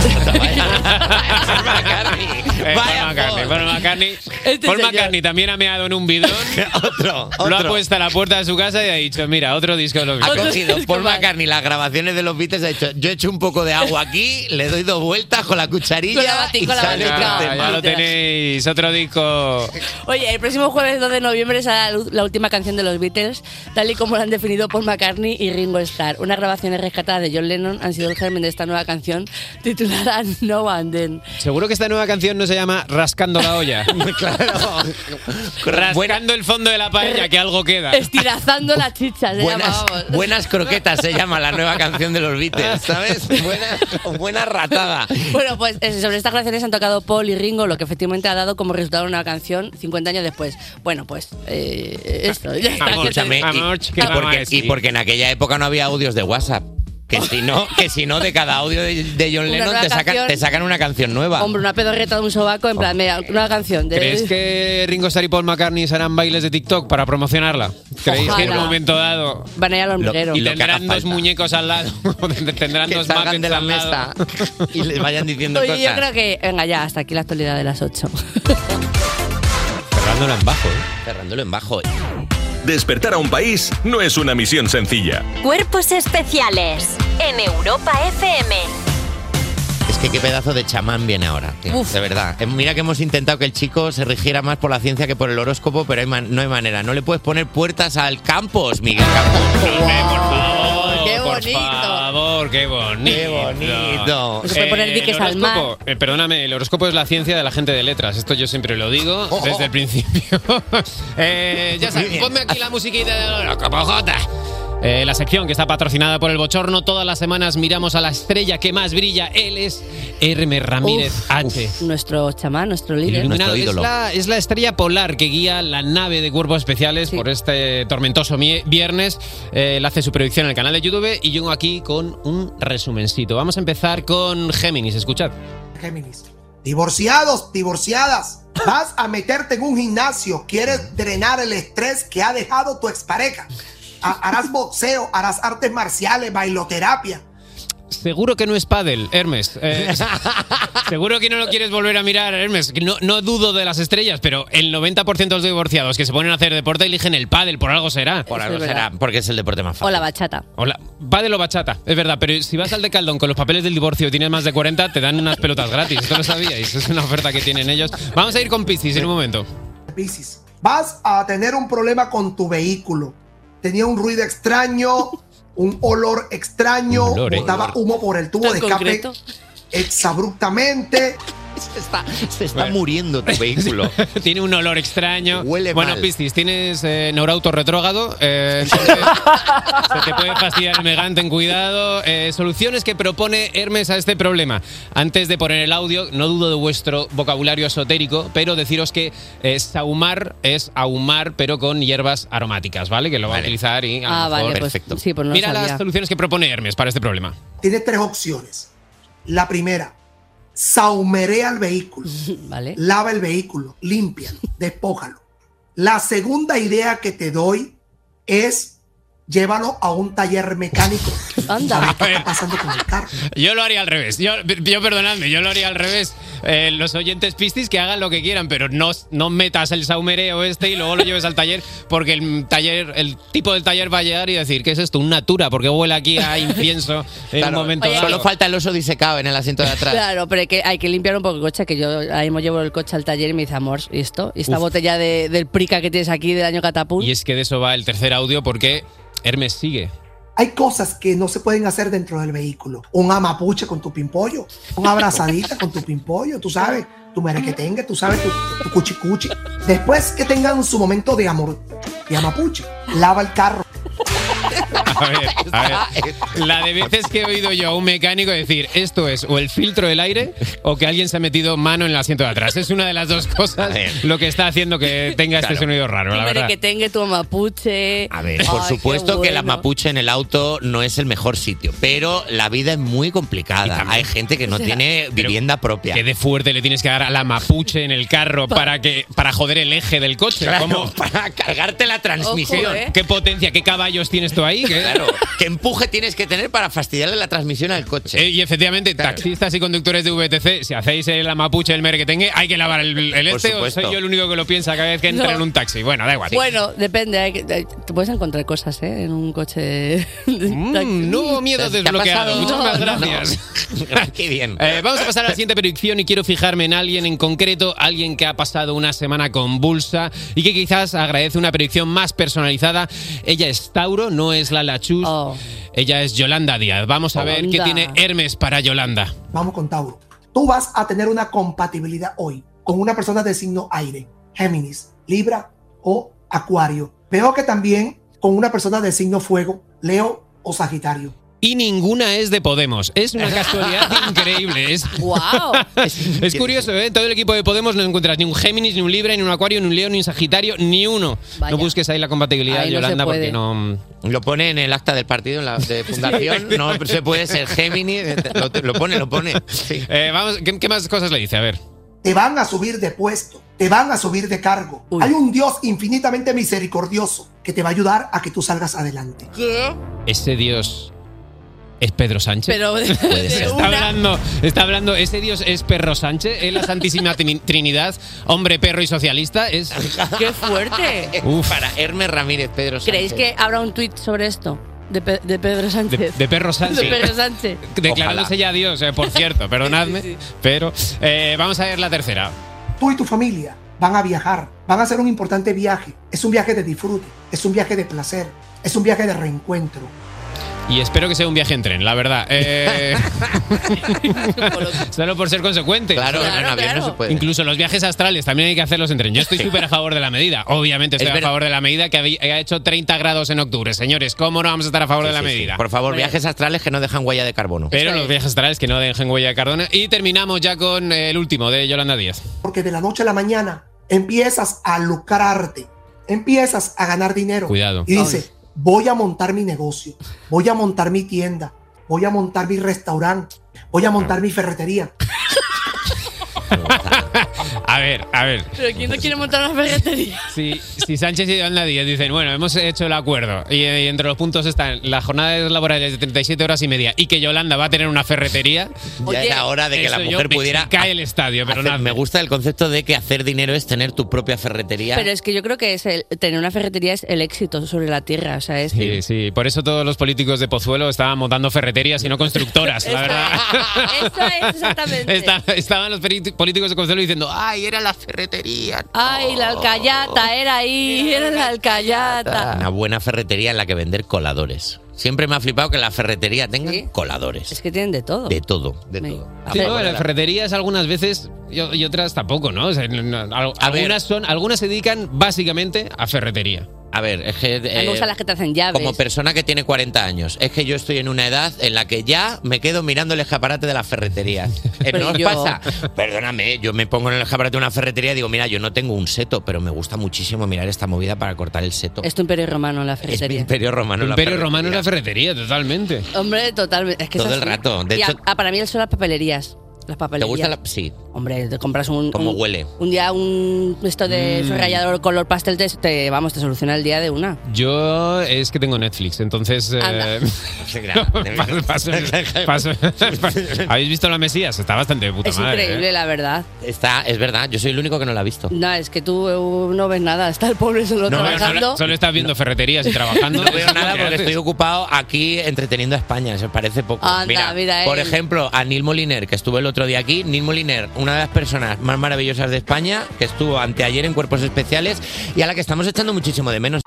Paul McCartney. Eh, Vaya Paul McCartney, Paul. Paul McCartney. Este Paul señor. McCartney también ha meado en un bidón. Otro, Lo ha otro. puesto a la puerta de su casa y ha dicho, mira, otro disco de los Ha Beatles. cogido disco Paul más. McCartney las grabaciones de los Beatles, ha dicho, yo he hecho un poco de agua aquí, le doy dos vueltas con la cucharilla Con la bati- y con la sale batica. este Ya, tema. ya lo tenéis, otro disco. Oye, el próximo jueves dos de noviembre sale a la luz la última canción de los Beatles, tal y como la han definido Paul McCartney y Ringo Starr. Unas grabaciones rescatadas de John Lennon han sido el germen de esta nueva canción titulada No and Then. Seguro que esta nueva canción no se llama Rascando la olla. Claro. Rascando el fondo de la paella, que algo queda. Estirazando la chicha, se Buenas, llama, vamos. buenas croquetas se llama la nueva canción de los Beatles, ¿sabes? Buena, buena ratada. Bueno, pues eh, sobre estas canciones han tocado Paul y Ringo, lo que efectivamente ha dado como resultado una canción cincuenta años después. Bueno, pues eh, esto, ya está. Amor, que te- Escúchame, y, Amor, y ¿qué vamos a porque, decir? y porque en aquella época no había audios de WhatsApp. Que si no, que si no de cada audio de, de John Una Lennon nueva te sacan, canción. te sacan una canción nueva. Hombre, una pedorreta de un sobaco, en plan, mira, una canción de... ¿Crees que Ringo Starr y Paul McCartney harán bailes de TikTok para promocionarla? ¿Creéis que en un Ojalá. momento dado Van a ir al hormiguero. y y lo que haga tendrán dos falta. muñecos al lado? Tendrán Que dos salgan Muppets de la al lado. mesa y les vayan diciendo Oye, cosas. yo creo que... Venga, ya, hasta aquí la actualidad de las ocho. Cerrándola en bajo, ¿eh? Cerrándolo en bajo. Despertar a un país no es una misión sencilla. Cuerpos especiales en Europa F M. Es que qué pedazo de chamán viene ahora, tío, Uf. de verdad. Eh, Mira que hemos intentado que el chico se rigiera más por la ciencia que por el horóscopo, pero hay man- no hay manera. No le puedes poner puertas al Campos, Miguel Campos. Hombre, por favor, ¡Qué por bonito! favor, qué bonito. Qué bonito. Se puede poner diques el al mar. horóscopo, eh, perdóname, el horóscopo es la ciencia de la gente de letras. Esto yo siempre lo digo Oh, oh. desde el principio. Eh, ya Muy sabes, bien. ponme aquí la musiquita del horóscopo, Jota. Eh, la sección que está patrocinada por el Bochorno. Todas las semanas miramos a la estrella que más brilla. Él es Hermes Ramírez Uf, H. Nuestro chamán, nuestro líder. Iluminado. Nuestro Es ídolo. la, es la estrella polar que guía la nave de cuerpos especiales Sí. por este tormentoso mie- viernes. Eh, él hace su predicción en el canal de YouTube y yo aquí con un resumencito. Vamos a empezar con Géminis, escuchad. Géminis. Divorciados, divorciadas, vas a meterte en un gimnasio, quieres drenar el estrés que ha dejado tu expareja. Ha- Harás boxeo, harás artes marciales, bailoterapia. Seguro que no es pádel, Hermes. Eh, seguro que no lo quieres volver a mirar, Hermes. No, no dudo de las estrellas, pero el noventa por ciento de los divorciados que se ponen a hacer deporte eligen el pádel, por algo será. Por algo será, porque es el deporte más fácil. O la bachata. Hola, pádel o bachata, es verdad, pero si vas al Decathlon con los papeles del divorcio y tienes más de cuarenta, te dan unas pelotas gratis. ¿Esto lo sabíais? Es una oferta que tienen ellos. Vamos a ir con Piscis en un momento. Piscis, vas a tener un problema con tu vehículo. Tenía un ruido extraño, un olor extraño, Un olor, ¿eh? botaba humo por el tubo ¿Tan de escape concreto? exabruptamente. Se está, se está muriendo tu vehículo. Tiene un olor extraño. Huele bueno, mal. Piscis, tienes eh, neurauto retrógrado. Eh, entonces, se te puede fastidiar el Megane, ten cuidado. Eh, soluciones que propone Hermes a este problema. Antes de poner el audio, no dudo de vuestro vocabulario esotérico, pero deciros que eh, saumar es ahumar, pero con hierbas aromáticas, ¿vale? Que lo va a utilizar y a lo Ah, mejor- vale, pues Perfecto. sí, pues no lo Mira sabía. las soluciones que propone Hermes para este problema. Tienes tres opciones. La primera, saumerea el vehículo. Vale. Lava el vehículo, límpialo, despójalo. La segunda idea que te doy es llévalo a un taller mecánico. Anda. ¿Qué está pasando con el carro? Yo lo haría al revés. Yo, yo perdonadme, yo lo haría al revés. Eh, los oyentes Piscis que hagan lo que quieran, pero no, no metas el saumereo este y luego lo lleves al taller, porque el taller, el tipo del taller va a llegar y decir, ¿qué es esto? ¿Un Natura? Porque huele aquí a incienso en Claro, un momento oye, dado. solo falta el oso disecado en el asiento de atrás. Claro, pero hay que, hay que limpiar un poco el coche, que yo ahora mismo llevo el coche al taller y me dice, amor, ¿y esto? ¿Y esta Uf. botella de, del Prica que tienes aquí del año Catapult? Y es que de eso va el tercer audio, porque Hermes sigue. Hay cosas que no se pueden hacer dentro del vehículo. Un amapuche con tu pimpollo, una abrazadita con tu pimpollo, tú sabes, tu merequetengue, tú sabes, tu, tu cuchicuchi. Después que tengan su momento de amor, de amapuche, lava el carro. A ver, a ver. La de veces que he oído yo a un mecánico decir esto es o el filtro del aire o que alguien se ha metido mano en el asiento de atrás. Es una de las dos cosas lo que está haciendo que tenga este Claro. sonido raro, la verdad. que tenga tu mapuche. A ver, por supuesto que la mapuche en el auto no es el mejor sitio, pero la vida es muy complicada. Hay gente que no O sea, tiene pero vivienda propia. ¿Qué de fuerte le tienes que dar a la mapuche en el carro para que para joder el eje del coche? Claro, ¿Cómo? para cargarte la transmisión. Ojo, ¿eh? ¿Qué potencia, qué caballos tienes tú ahí? ¿Qué? Claro, qué empuje tienes que tener para fastidiarle la transmisión al coche. Eh, y efectivamente, taxistas y conductores de V T C, si hacéis el la mapuche el merequetengue, hay que lavar el, el Por este o supuesto. soy yo el único que lo piensa cada vez que entra No. en un taxi. Bueno, da igual. Bueno, depende. hay que- hay- te puedes encontrar cosas, ¿eh? En un coche. Mm, nuevo miedo ¿Te ha desbloqueado. pasado? Muchísimas No, no. gracias. Qué bien. Eh, vamos a pasar a la siguiente predicción y quiero fijarme en alguien en concreto, alguien que ha pasado una semana convulsa y que quizás agradece una predicción más personalizada. Ella es Tauro, no es Lala Chus. Ella es Yolanda Díaz. Vamos a ver qué Yolanda. tiene Hermes para Yolanda. Vamos con Tauro. Tú vas a tener una compatibilidad hoy con una persona de signo aire, Géminis, Libra o Acuario. Veo que también con una persona de signo fuego, Leo o Sagitario. Y ninguna es de Podemos. Es una casualidad increíble. Es, ¡Wow! es curioso, ¿eh? Todo el equipo de Podemos no encuentras ni un Géminis, ni un Libra, ni un Acuario, ni un Leo, ni un Sagitario, ni uno. Vaya. No busques ahí la compatibilidad, Ahí no se Yolanda, puede. porque no... Lo pone en el acta del partido, en la de fundación. No se puede ser Géminis. Lo, lo pone, lo pone. Sí. Eh, vamos, ¿qué, qué más cosas le dice? A ver. Te van a subir de puesto, te van a subir de cargo. Hay un Dios infinitamente misericordioso que te va a ayudar a que tú salgas adelante. ¿Qué? Ese Dios es Pedro Sánchez. Pero de- Puede de ser. Está una- hablando, está hablando, ese Dios es Perro Sánchez, es la Santísima Trin- Trinidad, hombre, perro y socialista. Es... ¡Qué fuerte! Uf. Para Hermes Ramírez, Pedro Sánchez. ¿Creéis que habrá un tuit sobre esto? De, Pe- de Pedro Sánchez. De, de Perro Sánchez. De Pedro Sánchez. Declarándose ya Dios, eh, por cierto, perdonadme. Pero eh, vamos a ver la tercera. Tú y tu familia van a viajar, van a hacer un importante viaje. Es un viaje de disfrute, es un viaje de placer, es un viaje de reencuentro. Y espero que sea un viaje en tren, la verdad. Eh, Solo por ser consecuente. Claro, Solo- en avión no claro. se puede. Incluso los viajes astrales también hay que hacerlos en tren. Yo estoy súper a favor de la medida. Obviamente estoy Es a verdad. favor de la medida que habí- ha hecho treinta grados en octubre. Señores, ¿cómo no vamos a estar a favor Sí, de la sí, sí. medida? Por favor, viajes astrales que no dejan huella de carbono. Pero los viajes astrales que no dejen huella de carbono. Y terminamos ya con el último de Yolanda Díaz. Porque de la noche a la mañana empiezas a lucrarte, empiezas a ganar dinero. Cuidado. Y dice, voy a montar mi negocio, voy a montar mi tienda, voy a montar mi restaurante, voy a montar mi ferretería. A ver, a ver. Pero ¿quién no quiere montar una ferretería? Si, si Sánchez y Yolanda Díaz dicen, bueno, hemos hecho el acuerdo y, y entre los puntos están la jornada laboral de treinta y siete horas y media y que Yolanda va a tener una ferretería. Ya era hora de que la eso mujer yo me- pudiera. se cae el estadio, pero hacer- nada. Me gusta el concepto de que hacer dinero es tener tu propia ferretería. Pero es que yo creo que es el- tener una ferretería es el éxito sobre la tierra. O sea, es Sí, sí, por eso todos los políticos de Pozuelo estaban montando ferreterías y no constructoras, la verdad. Eso es, exactamente. Está- estaban los peri- políticos de Pozuelo diciendo, ay, era la ferretería. Ay, la alcayata, era ahí, era la alcayata. Una buena ferretería en la que vender coladores. Siempre me ha flipado que la ferretería tenga coladores. Es que tienen de todo. De todo, de todo. Sí, no, las ferreterías algunas veces y, y otras tampoco, ¿no? O sea, no- no, al- algunas, son, algunas se dedican básicamente a ferretería. A ver, es que... A mí eh, me gustan las que te hacen llaves. como persona que tiene cuarenta años, es que yo estoy en una edad en la que ya me quedo mirando el escaparate de las ferreterías. Eh, Pero ¿No os yo- pasa? Perdóname, yo me pongo en el escaparate de una ferretería y digo, mira, yo no tengo un seto, pero me gusta muchísimo mirar esta movida para cortar el seto. Es tu imperio romano la Es mi ferretería. imperio romano. El la Imperio ferretería. Romano es la ferretería, totalmente. Hombre, totalmente. Es que es Todo el así. rato. De Y a- hecho- ah, para mí son las papelerías. Las ¿Te papelerías. gusta la...? Sí. Hombre, te compras un... ¿Cómo un- huele? Un día un esto de Mm. subrayador color pastel te, te- vamos, te soluciona el día de una. Yo es que tengo Netflix, entonces... Anda. eh, paso- paso- paso- ¿Habéis visto La Mesías? Está bastante de puta Es madre. increíble, ¿eh? la verdad. Está, es verdad, yo soy el único que no la ha visto. No, es que tú eh, no ves nada. Está el pobre solo No, trabajando. solo, solo estás viendo ferreterías y trabajando. No veo Es lo nada que porque haces. estoy ocupado aquí entreteniendo a España, se parece poco. Anda, mira por él. ejemplo, a Neil Moliner, que estuvo el otro día aquí. Neil Moliner, una de las personas más maravillosas de España, que estuvo anteayer en Cuerpos Especiales y a la que estamos echando muchísimo de menos.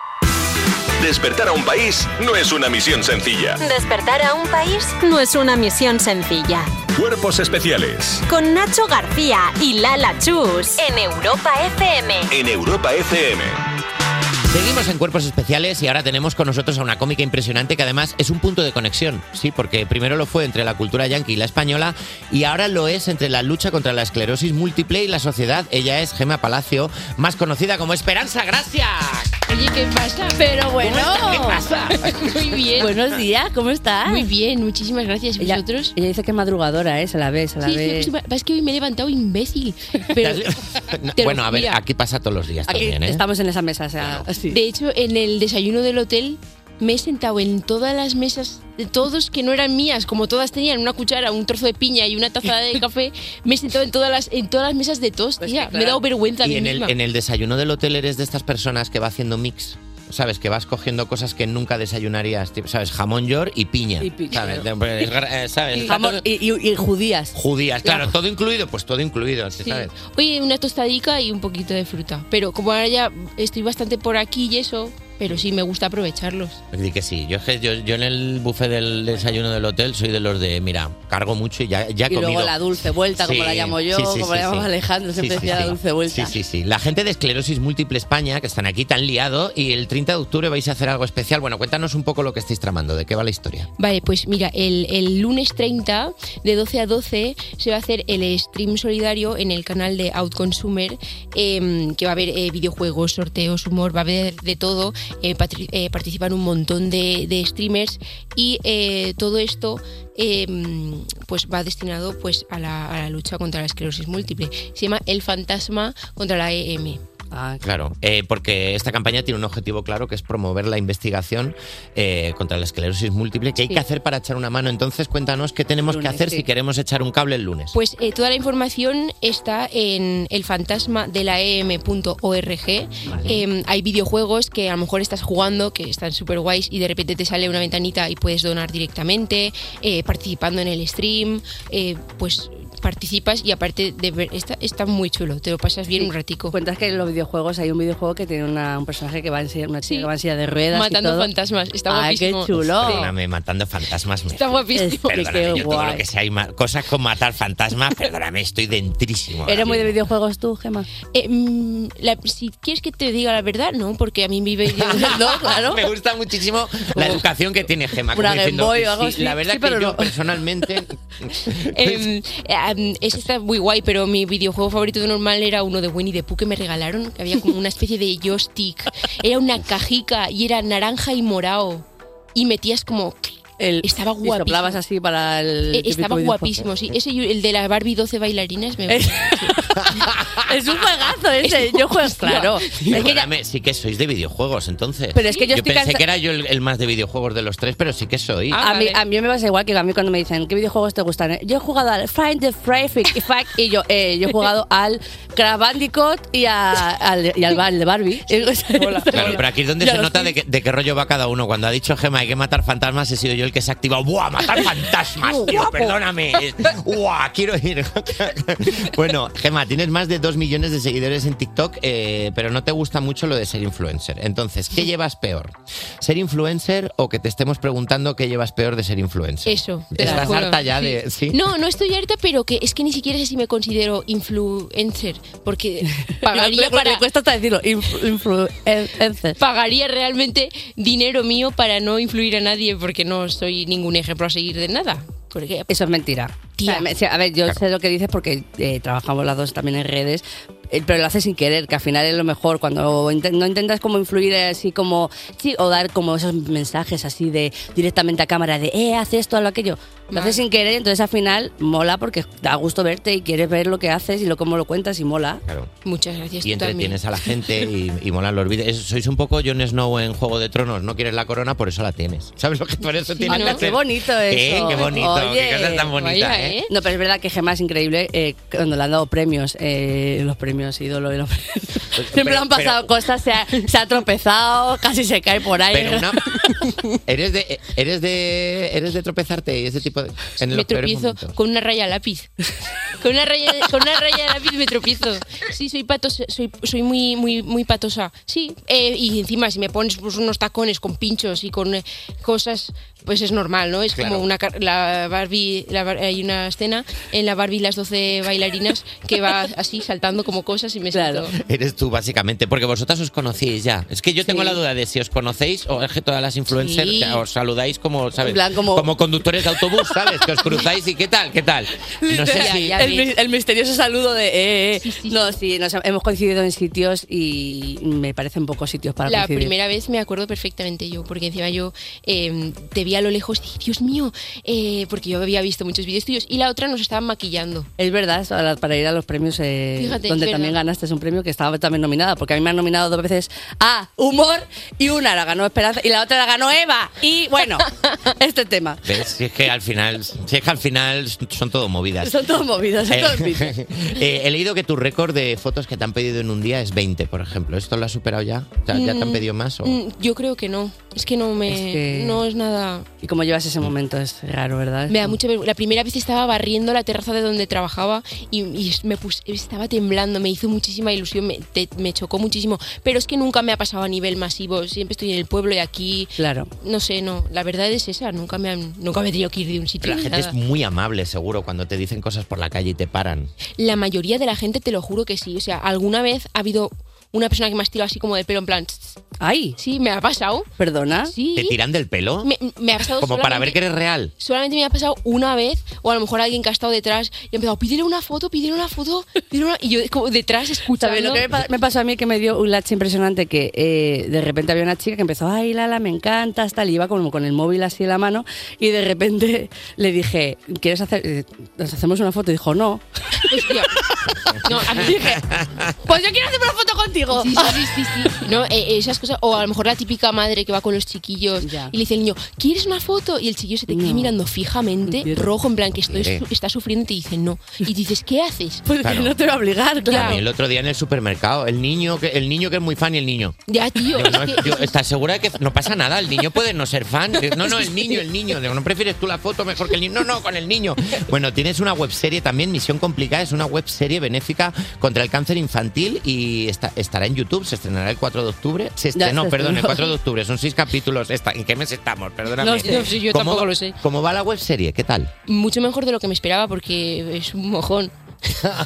Despertar a un país no es una misión sencilla. Despertar a un país no es una misión sencilla. Cuerpos especiales Con Nacho García y Lala Chus en Europa F M. en Europa F M. Seguimos en Cuerpos Especiales y ahora tenemos con nosotros a una cómica impresionante que además es un punto de conexión, sí, porque primero lo fue entre la cultura yanqui y la española y ahora lo es entre la lucha contra la esclerosis múltiple y la sociedad. Ella es Gemma Palacio, más conocida como Esperanza Gracia. Oye, ¿qué pasa? Pero bueno. ¿Qué pasa? Muy bien. Buenos días, ¿cómo estás? Muy bien, muchísimas gracias. ¿Y Ella, vosotros? ella dice que es madrugadora, ¿eh? Se la ve, se la Sí, ve. sí, es que hoy me he levantado imbécil. Pero, No, te lo- bueno, a ver, mira, aquí pasa todos los días Aquí también, ¿eh? estamos en esa mesa, o sea, así. de hecho, en el desayuno del hotel me he sentado en todas las mesas de todos que no eran mías, como todas tenían una cuchara, un trozo de piña y una taza de café. Me he sentado en todas las, en todas las mesas de todos, Pues tía. que, Me he dado claro. vergüenza a Y mí en el, misma. en el desayuno del hotel eres de estas personas que va haciendo mix. ¿Sabes? Que vas cogiendo cosas que nunca desayunarías. tipo, ¿Sabes? Jamón york y piña. Y piña, ¿Sabes? claro. De- es gra- eh, ¿sabes? Y, Está jamón- todo- y- y- y judías. Judías, claro, Claro. todo incluido, pues todo incluido, ¿sí? Sí. ¿sabes? Oye, una tostadica y un poquito de fruta. Pero como ahora ya estoy bastante por aquí y eso, pero sí me gusta aprovecharlos. Di que sí. Yo, es que yo, yo en el buffet del desayuno del hotel soy de los de, mira, cargo mucho y ya, ya he Y comido. luego la dulce vuelta, como Sí, la llamo yo, sí, sí, como sí, la llama sí. Alejandro, siempre Sí, sí, decía sí. la dulce vuelta. Sí, sí, sí. La gente de Esclerosis Múltiple España, que están aquí tan liado, y el treinta de octubre vais a hacer algo especial. Bueno, cuéntanos un poco lo que estáis tramando, de qué va la historia. Vale, pues mira, el, el lunes treinta, de doce a doce, se va a hacer el stream solidario en el canal de Outconsumer, eh, que va a haber eh, videojuegos, sorteos, humor, va a haber de todo. Eh, patri- eh, participan un montón de, de streamers y eh, todo esto eh, pues va destinado pues a la, a la lucha contra la esclerosis múltiple. Se llama El Fantasma contra la E M. Ah, Claro, eh, porque esta campaña tiene un objetivo claro que es promover la investigación eh, contra la esclerosis múltiple. ¿Qué hay Sí. que hacer para echar una mano? Entonces, cuéntanos qué tenemos Lunes, que hacer sí. si queremos echar un cable el lunes. Pues eh, toda la información está en el fantasma de la E M punto org. Eh, hay videojuegos que a lo mejor estás jugando, que están súper guays y de repente te sale una ventanita y puedes donar directamente, eh, participando en el stream, eh, pues participas y aparte de ver, está, está muy chulo, te lo pasas bien Sí. un ratico. Cuentas que en los videojuegos hay un videojuego que tiene una- un personaje que va en silla, una chica Sí. que va en silla de ruedas. Matando y todo. fantasmas, está Ay, guapísimo. qué chulo. Perdóname, matando fantasmas. Me... Está guapísimo. Es- Perdóname, qué yo todo guay. lo que sea, hay ma- cosas con matar fantasmas, perdóname, estoy dentrísimo. ahora ¿Eres muy de mismo. videojuegos tú, Gemma? Eh, mm, la- si quieres que te diga la verdad, no, porque a mí mi video... No, claro. Me gusta muchísimo la educación que tiene Gemma. Una como Game diciendo, Boy o algo sí, así. La verdad Sí, que pero yo no. personalmente... Em, em, ese está muy guay, pero mi videojuego favorito de normal era uno de Winnie the Pooh que me regalaron, que había como una especie de joystick. Era una cajica y era naranja y morado. Y metías como El, estaba y guapísimo. soplabas así para el... Eh, típico Estaba videojuego. guapísimo, sí. Ese y el de la Barbie doce bailarinas me Es un juegazo ese. Yo juego, claro. Es que ya- Perdóname, sí que sois de videojuegos, entonces. Pero es que yo estoy pensé cansa- que era yo el, el más de videojuegos de los tres, pero sí que soy. a, mí, a mí me pasa igual que a mí cuando me dicen ¿qué videojuegos te gustan? eh? Yo he jugado al Find the Traffic y yo, eh, yo he jugado al Crash Bandicoot y, a- al, y al bar de Barbie. Claro, pero aquí es donde Ya se lo nota sé. de, que- de qué rollo va cada uno. Cuando ha dicho Gemma hay que matar fantasmas, he sido yo el que se ha activado. ¡Buah, matar fantasmas, tío! Guapo. Perdóname. Es- ¡Buah, quiero ir! Bueno, Gemma, tienes más de dos millones de seguidores en TikTok, eh, pero no te gusta mucho lo de ser influencer. Entonces, ¿qué llevas peor? ¿Ser influencer o que te estemos preguntando qué llevas peor de ser influencer? Eso. te lo ¿Estás juro. harta ya de...? ¿Sí? No, no estoy harta, pero que es que ni siquiera sé si me considero influencer, porque pagaría Le- para... le cuesta hasta decirlo. influ- influencer. Pagaría realmente dinero mío para no influir a nadie porque no soy ningún ejemplo a seguir de nada. Porque, Eso es mentira. Tía. O sea, me- sí, a ver, yo sé lo que dices porque eh, trabajamos las dos también en redes, eh, pero lo haces sin querer, que al final es lo mejor. Cuando inte- no intentas como influir así como, sí, o dar como esos mensajes así de directamente a cámara de, eh, haz esto, haz lo aquello. Lo haces sin querer, entonces al final mola porque da gusto verte y quieres ver lo que haces y lo cómo lo cuentas y mola. Claro. Muchas gracias. Y tú también. entretienes a la gente y, y molan los vídeos. Es- Sois un poco Jon Snow en Juego de Tronos. No quieres la corona, por eso la tienes. ¿Sabes lo que por eso tienes ¿no? que hacer? Qué bonito eso. Sí, qué bonito. Oye, qué cosa tan bonita, vaya, ¿eh? ¿eh? No, pero es verdad que Gemma es increíble eh, cuando le han dado premios, eh, los premios ídolo y los Siempre pero- han pasado cosas, se ha, se ha tropezado, casi se cae por ahí. Pero una- eres de eres de eres de tropezarte y ese tipo de en Me los peores tropiezo momentos. con una raya de lápiz. Con una raya, con una raya de lápiz me tropiezo. Sí, soy patosa, soy, soy muy, muy, muy patosa. Sí, eh, y encima si me pones pues, unos tacones con pinchos y con eh, cosas, pues es normal, ¿no? Es Claro. como una car- la Barbie, la Bar- hay una escena en la Barbie y las doce bailarinas que va así saltando como cosas y me siento. Eres tú, básicamente, porque vosotras os conocéis ya. Es que yo tengo Sí. la duda de si os conocéis o es que todas las influencers Sí. ya os saludáis como, ¿sabes? En plan, como- conductores de autobús, ¿sabes? Que os cruzáis y ¿qué tal? ¿Qué tal? No sé Ya, si... ya el, ves. mi- el misterioso saludo de eh, eh. No, sí, nos hemos coincidido en sitios y me parecen pocos sitios para La coincidir. primera vez me acuerdo perfectamente yo, porque encima yo eh, te vi a lo lejos y dije, Dios mío, eh, porque yo había visto muchos vídeos tuyos, y la otra nos estaban maquillando. Es verdad, eso, para- para ir a los premios eh, Fíjate, donde es también verdad. ganaste un premio que estaba también nominada, porque a mí me han nominado dos veces a Humor y una la ganó Esperanza y la otra la ganó Eva. Y bueno, este tema. ¿Ves? Si es que al final, si es que al final son todo movidas. Son todos movidos, son Eh, todos vídeos. eh, he leído que tu récord de fotos que te han pedido en un día es veinte, por ejemplo. ¿Esto lo has superado ya? O sea, ¿ya te han Mm, pedido más? O? Mm, Yo creo que no. Es que no me. Es que- No es nada. Y como llevas ese momento es raro, ¿verdad? Me da mucha vergüenza. La primera vez estaba barriendo la terraza de donde trabajaba y, y me puse, estaba temblando, me hizo muchísima ilusión, me, te- me chocó muchísimo. Pero es que nunca me ha pasado a nivel masivo. Siempre estoy en el pueblo y aquí. Claro. No sé, no. La verdad es esa. Nunca me, han, nunca me he tenido que ir de un sitio. Pero la ni gente nada. es muy amable, seguro, cuando te dicen cosas por la calle y te paran. La mayoría de la gente, te lo juro que sí. O sea, alguna vez ha habido una persona que me ha estirado así como del pelo en plan. tss, tss. ¡Ay! Sí, me ha pasado. ¿Perdona? Sí. ¿Te tiran del pelo? Me, me ha pasado Como para ver solamente- que eres real. Solamente me ha pasado una vez, o a lo mejor alguien que ha estado detrás y ha empezado, pídele una foto, pídele una foto, pídele una... Y yo como detrás escuchando. ¿Sabes lo que me, pa- me pasó a mí? Que me dio un latch impresionante que eh, de repente había una chica que empezó, ay, Lala, me encanta, tal, y iba como con el móvil así en la mano y de repente le dije, ¿quieres hacer, eh, nos hacemos una foto? Y dijo, no. Hostia. No, a mí dije, pues yo quiero hacer una foto contigo. Sí, sí, sí, sí, sí. No, eh, esas cosas, o a lo mejor la típica madre que va con los chiquillos Ya. y le dice al niño, ¿quieres una foto? Y el chiquillo se te queda No. mirando fijamente, rojo, en plan que estoy, Eh. está sufriendo, y te dice no. Y dices, ¿qué haces? Pues Claro. no te va a obligar, A claro. mí el otro día en el supermercado, el niño que el niño que es muy fan y el niño. Ya, tío. Digo, no, es que- yo, ¿estás segura de que no pasa nada? El niño puede no ser fan. Digo, No, no, el niño, el niño. Digo, ¿no prefieres tú la foto mejor que el niño? No, no, con el niño. Bueno, tienes una webserie también, Misión Complicada, es una webserie benéfica contra el cáncer infantil y está- estará en YouTube, se estrenará el cuatro de octubre. Se Ya estrenó, se perdón, el estrenó. cuatro de octubre, son seis capítulos. Está- ¿En qué mes estamos? Perdóname. No sé, no sé, yo ¿Cómo tampoco va- lo sé. ¿Cómo va la webserie? ¿Qué tal? Mucho mejor de lo que me esperaba porque es un mojón.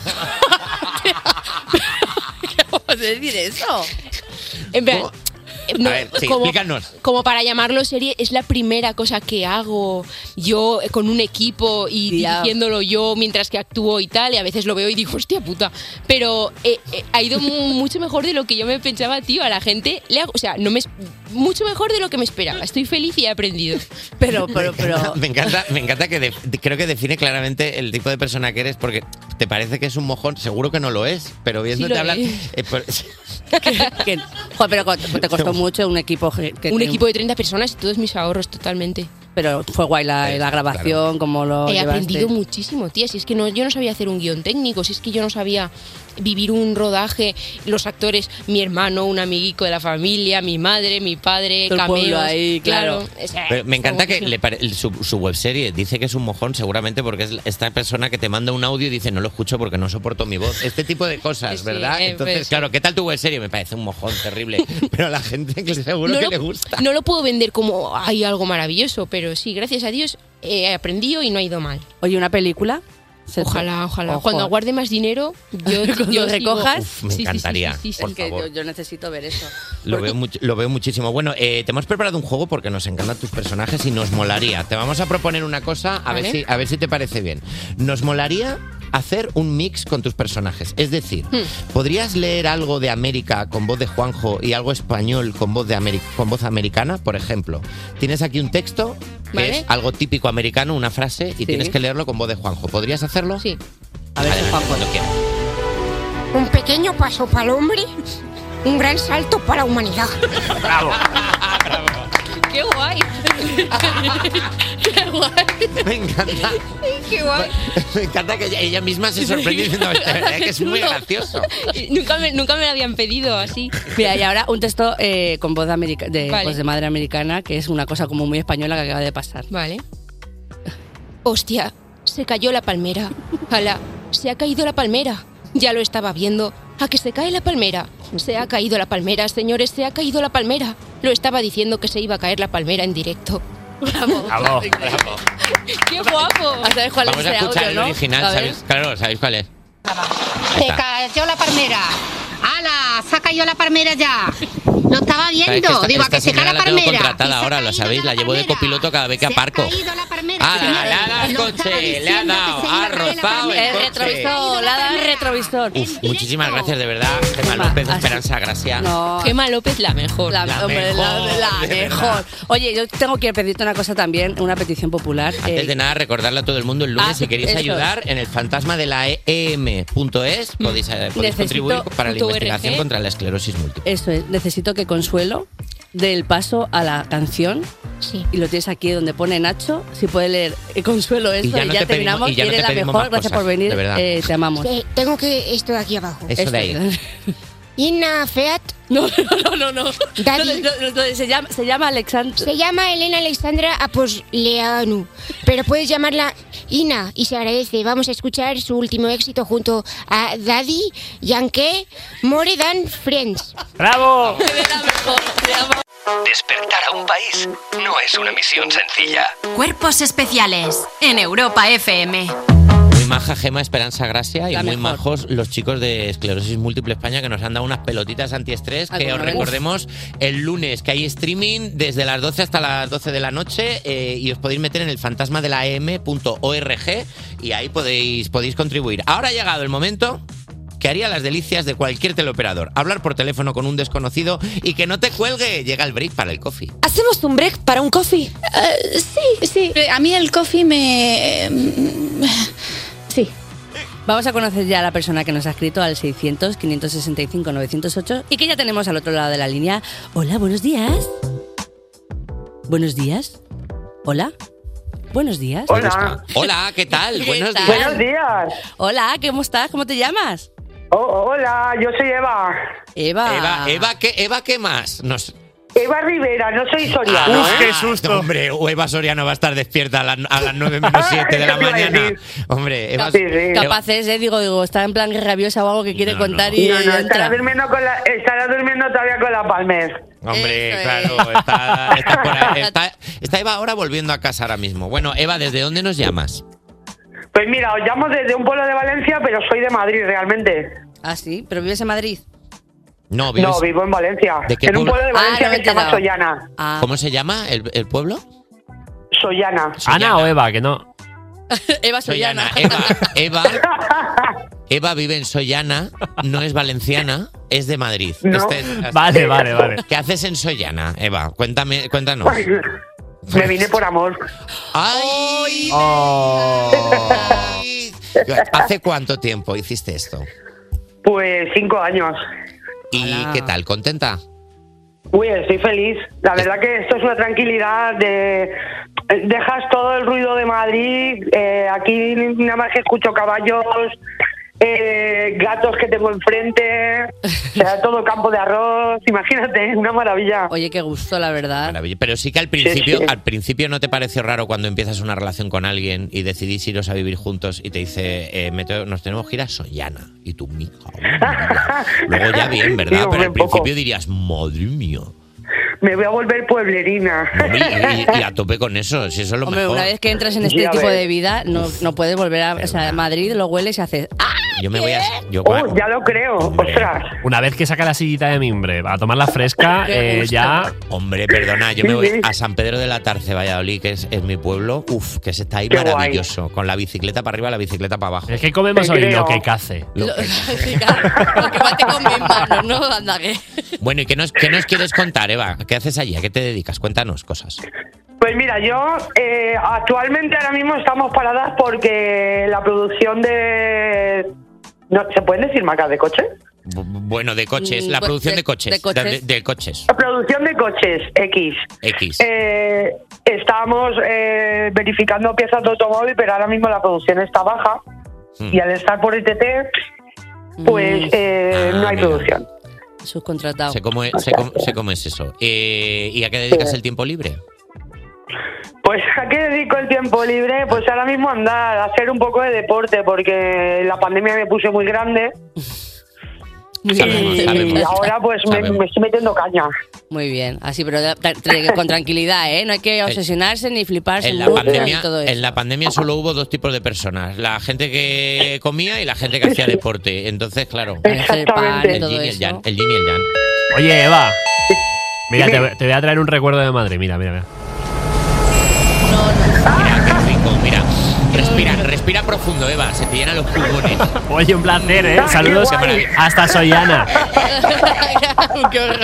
¿Qué vamos a decir eso? En plan, no, a ver, sí, como, explícanos. como para llamarlo serie, es la primera cosa que hago yo con un equipo y Tía. dirigiéndolo yo mientras que actúo y tal, y a veces lo veo y digo, hostia puta. Pero eh, eh, ha ido mu- mucho mejor de lo que yo me pensaba, tío. A la gente le hago, o sea, no me es- mucho mejor de lo que me esperaba. Estoy feliz y he aprendido. Pero, pero, pero. Me encanta, me encanta que de- creo que define claramente el tipo de persona que eres porque te parece que es un mojón, seguro que no lo es, pero viéndote lo hablar... es. eh, por- que- joder, pero co- te costó mucho un equipo que, que Un tiene- equipo de treinta personas y todos mis ahorros totalmente. Pero fue guay la, la grabación, como lo He llevaste. aprendido muchísimo, tía. Si es que no, yo no sabía hacer un guión técnico, si es que yo no sabía vivir un rodaje, los actores, mi hermano, un amiguico de la familia, mi madre, mi padre, Todo el pueblo cameos. ahí, claro. Es- Pero me encanta que buenísimo. le pare- su, su webserie dice que es un mojón seguramente porque es esta persona que te manda un audio y dice no lo escucho porque no soporto mi voz. Este tipo de cosas, Sí, ¿verdad? eh, Entonces, pues, claro, ¿qué tal tu webserie? Me parece un mojón terrible. Pero a la gente que seguro no que lo, le gusta. no lo puedo vender como hay algo maravilloso, pero sí, gracias a Dios he aprendido y no ha ido mal. Oye, ¿una película? Se- Ojalá, ojalá. Ojo. Cuando guarde más dinero, yo, Cuando yo recojas. sigo- Uf, me Sí, sí, sí, encantaría, sí, sí, sí. por Es que favor. yo, yo necesito ver eso. Lo veo, much- lo veo muchísimo. Bueno, eh, te hemos preparado un juego porque nos encantan tus personajes y nos molaría. Te vamos a proponer una cosa, a, ver, Vale. si, a ver si te parece bien. Nos molaría hacer un mix con tus personajes. Es decir, Hmm. ¿podrías leer algo de América con voz de Juanjo y algo español con voz, de Ameri- con voz americana? Por ejemplo, tienes aquí un texto que Vale. es algo típico americano, una frase, y Sí. tienes que leerlo con voz de Juanjo. ¿Podrías hacerlo? Sí. A ver, Adelante, Juanjo. cuando quieras. Un pequeño paso para el hombre, un gran salto para la humanidad. ¡Bravo! ¡Qué guay! ¡Qué guay! Me encanta. ¡Qué guay! Me encanta que ella, ella misma se sorprende diciendo, "De verdad que es muy gracioso". Nunca me, nunca me lo habían pedido así. Mira, y ahora un texto eh, con voz de, america- de, Vale. pues de madre americana, que es una cosa como muy española que acaba de pasar. Vale. Hostia, se cayó la palmera. Ala, se ha caído la palmera. Ya lo estaba viendo. ¿A que se cae la palmera? Se ha caído la palmera, señores, se ha caído la palmera. Lo estaba diciendo que se iba a caer la palmera en directo. Bravo. Bravo, bravo. ¡Qué guapo! ¿Sabes cuál Vamos es a ese escuchar audio, el no? original, A ver. ¿sabéis? Claro, ¿sabéis cuál es? Se cayó la palmera. ¡Hala! Se ha caído la palmera ya. Lo estaba ¿Sabéis viendo. que esta, Digo, a esta que se cae señora la la tengo palmera. contratada ahora, ¿lo sabéis? La llevo de copiloto cada vez que aparco. ¡Hala! Le ha dado el coche, le ha dado, ha rozado el El coche. retrovisor, le ha dado el retrovisor. Uf, muchísimas gracias, de verdad. Gemma López, Esperanza Gracia. No. Gemma López, la mejor. La, La hombre, la- mejor, la de mejor. verdad. Oye, yo tengo que pedirte una cosa también, una petición popular. Antes eh, de nada, recordarle a todo el mundo el lunes, Ah, si queréis eso. ayudar, en el fantasma de la E M punto es podéis, eh, podéis Necesito contribuir para la punto investigación org. contra la esclerosis múltiple. Eso es, necesito que Consuelo dé el paso a la canción. Sí. Y lo tienes aquí donde pone Nacho. Si puede leer eh, Consuelo eso Y y ya ya, no te terminamos. pedimos- y ya no eres te la pedimos mejor, más gracias cosas, por venir. de verdad. eh, te amamos. Eh, tengo que esto de aquí abajo. Eso de ahí. Inna Feat. No, no, no, no. Daddy. No, no, no, no, se llama, se llama Alexandra. Se llama Elena Alexandra Aposleanu, pero puedes llamarla Ina y se agradece. Vamos a escuchar su último éxito junto a Daddy, Yankee, More Than Friends. ¡Bravo! Despertar a un país no es una misión sencilla. Cuerpos especiales en Europa F M. Muy maja Gema, Esperanza Gracia y La muy mejor. majos los chicos de Esclerosis Múltiple España que nos han dado unas pelotitas antiestrés Ay, que como os no ven. recordemos el lunes que hay streaming desde las doce hasta las doce de la noche eh, y os podéis meter en el fantasma de la E M punto org y ahí podéis, podéis contribuir. Ahora ha llegado el momento que haría las delicias de cualquier teleoperador. Hablar por teléfono con un desconocido y que no te cuelgue. Llega el break para el coffee. ¿Hacemos un break para un coffee? Eh, sí, sí. A mí el coffee me... Sí. Vamos a conocer ya a la persona que nos ha escrito al seiscientos, quinientos sesenta y cinco, novecientos ocho y que ya tenemos al otro lado de la línea. Hola, buenos días. Buenos días. Hola. Buenos días. Hola. Hola, ¿qué tal? ¿Qué Buenos tal? días. Buenos días. Hola, ¿cómo estás? ¿Cómo te llamas? Oh, hola, yo soy Eva. Eva. Eva, Eva, ¿qué, Eva, ¿qué más? Nos... Eva Rivera, no soy Soriano. Uf, ¿eh? qué susto. Hombre, o Eva Soriano va a estar despierta a, la- a las nueve menos siete de la ¿Qué te iba a mañana. decir? Hombre, Eva, Sí, sí. Eva- Capaces, eh, digo, digo, está en plan rabiosa o algo que quiere No, contar no. y No, no, entra. estará durmiendo, con la, estará durmiendo todavía con la Palmer. Hombre, Eso es. claro, está, está por ahí. Está, está Eva ahora volviendo a casa ahora mismo. Bueno, Eva, ¿desde dónde nos llamas? Pues mira, os llamo desde un pueblo de Valencia, pero soy de Madrid realmente. Ah, sí, pero vives en Madrid. No, vives... No, vivo en Valencia. ¿De qué en un pueblo? pueblo de Ah, Valencia no me que se llama he enterado. Sollana. ¿Cómo se llama el, el pueblo? Sollana. ¿Ana o Eva? Que no. Eva Sollana. Eva, Eva, Eva vive en Sollana, no es valenciana, es de Madrid. No. Este es- Vale, vale, vale. ¿Qué haces en Sollana, Eva? Cuéntame, cuéntanos. Ay, me vine por amor. ¡Ay! ¿Hace cuánto tiempo hiciste esto? Pues cinco años. ¿Y qué tal? ¿Contenta? Uy, estoy feliz. La verdad que esto es una tranquilidad de... Dejas todo el ruido de Madrid, eh, aquí nada más que escucho caballos, eh, gatos que tengo enfrente, o sea, todo campo de arroz, imagínate, una maravilla. Oye, qué gusto, la verdad. Maravilla. Pero sí que al principio, Sí, sí. al principio no te pareció raro cuando empiezas una relación con alguien y decidís iros a vivir juntos y te dice, eh, me te- nos tenemos que ir a Sollana. Y tú, mija, oh, mira. Luego ya bien, ¿verdad? Digo, Pero al un poco. principio dirías, madre mía. Me voy a volver pueblerina. Y, y- y a tope con eso, si eso es lo Hombre, mejor. una vez que entras en este Ya tipo ves. de vida, no, no puedes volver a... O sea, a Madrid lo hueles y haces... ¡Ah! Yo me voy a... Yo, Oh, ya lo creo, ostras. Una vez que saca la sillita de mimbre a tomar la fresca, eh, ya. Hombre, perdona, yo me Sí, voy sí. a San Pedro de la Tarce, Valladolid, que es, es mi pueblo. Uf, que se está ahí Qué guay. maravilloso. Con la bicicleta para arriba, la bicicleta para abajo. Es que comemos Te hoy creo. lo que cace. Lo Lo- que- Sí, claro, lo que mate con mis manos, ¿no? Anda, que... Bueno, ¿y qué nos, qué nos quieres contar, Eva? ¿Qué haces allí? ¿A qué te dedicas? Cuéntanos cosas. Pues mira, yo eh, actualmente ahora mismo estamos paradas porque la producción de... No, ¿se pueden decir marcas de coches? Bu- Bueno, de coches, Mm, la pues, producción de- de, coches. de coches. De, de coches. La producción de coches X. X. Eh, estamos eh, verificando piezas de automóvil, pero ahora mismo la producción está baja. Mm. Y al estar por I T T, pues eh, Ah, no hay amiga. producción. Subcontratado. Sé cómo es, sé cómo, sé cómo es eso. Eh, ¿Y a qué dedicas Sí. el tiempo libre? Pues ¿a qué dedico el tiempo libre? Pues ahora mismo andar, a hacer un poco de deporte, porque la pandemia me puse muy grande. Sabemos, y sabemos. ahora pues me, Sabemos. me estoy metiendo caña. Muy bien, así, pero da- tra- tra- con tranquilidad, ¿eh? No hay que obsesionarse ni fliparse En la, mucho pandemia, y todo eso. en la pandemia solo hubo dos tipos de personas, la gente que comía y la gente que hacía deporte. Entonces, claro, Exactamente. el Todo yin y el eso. yang. El yin y el yang. Oye, Eva. Mira, Dime. te, te voy a traer un recuerdo de madre. Mira, mira, mira. Mira, qué rico, mira. Respira, respira profundo, Eva, se te llenan los pulmones. Oye, un placer, ¿eh? Ay, qué Saludos guay. qué maravilla. Hasta Sollana. ¡Qué horror!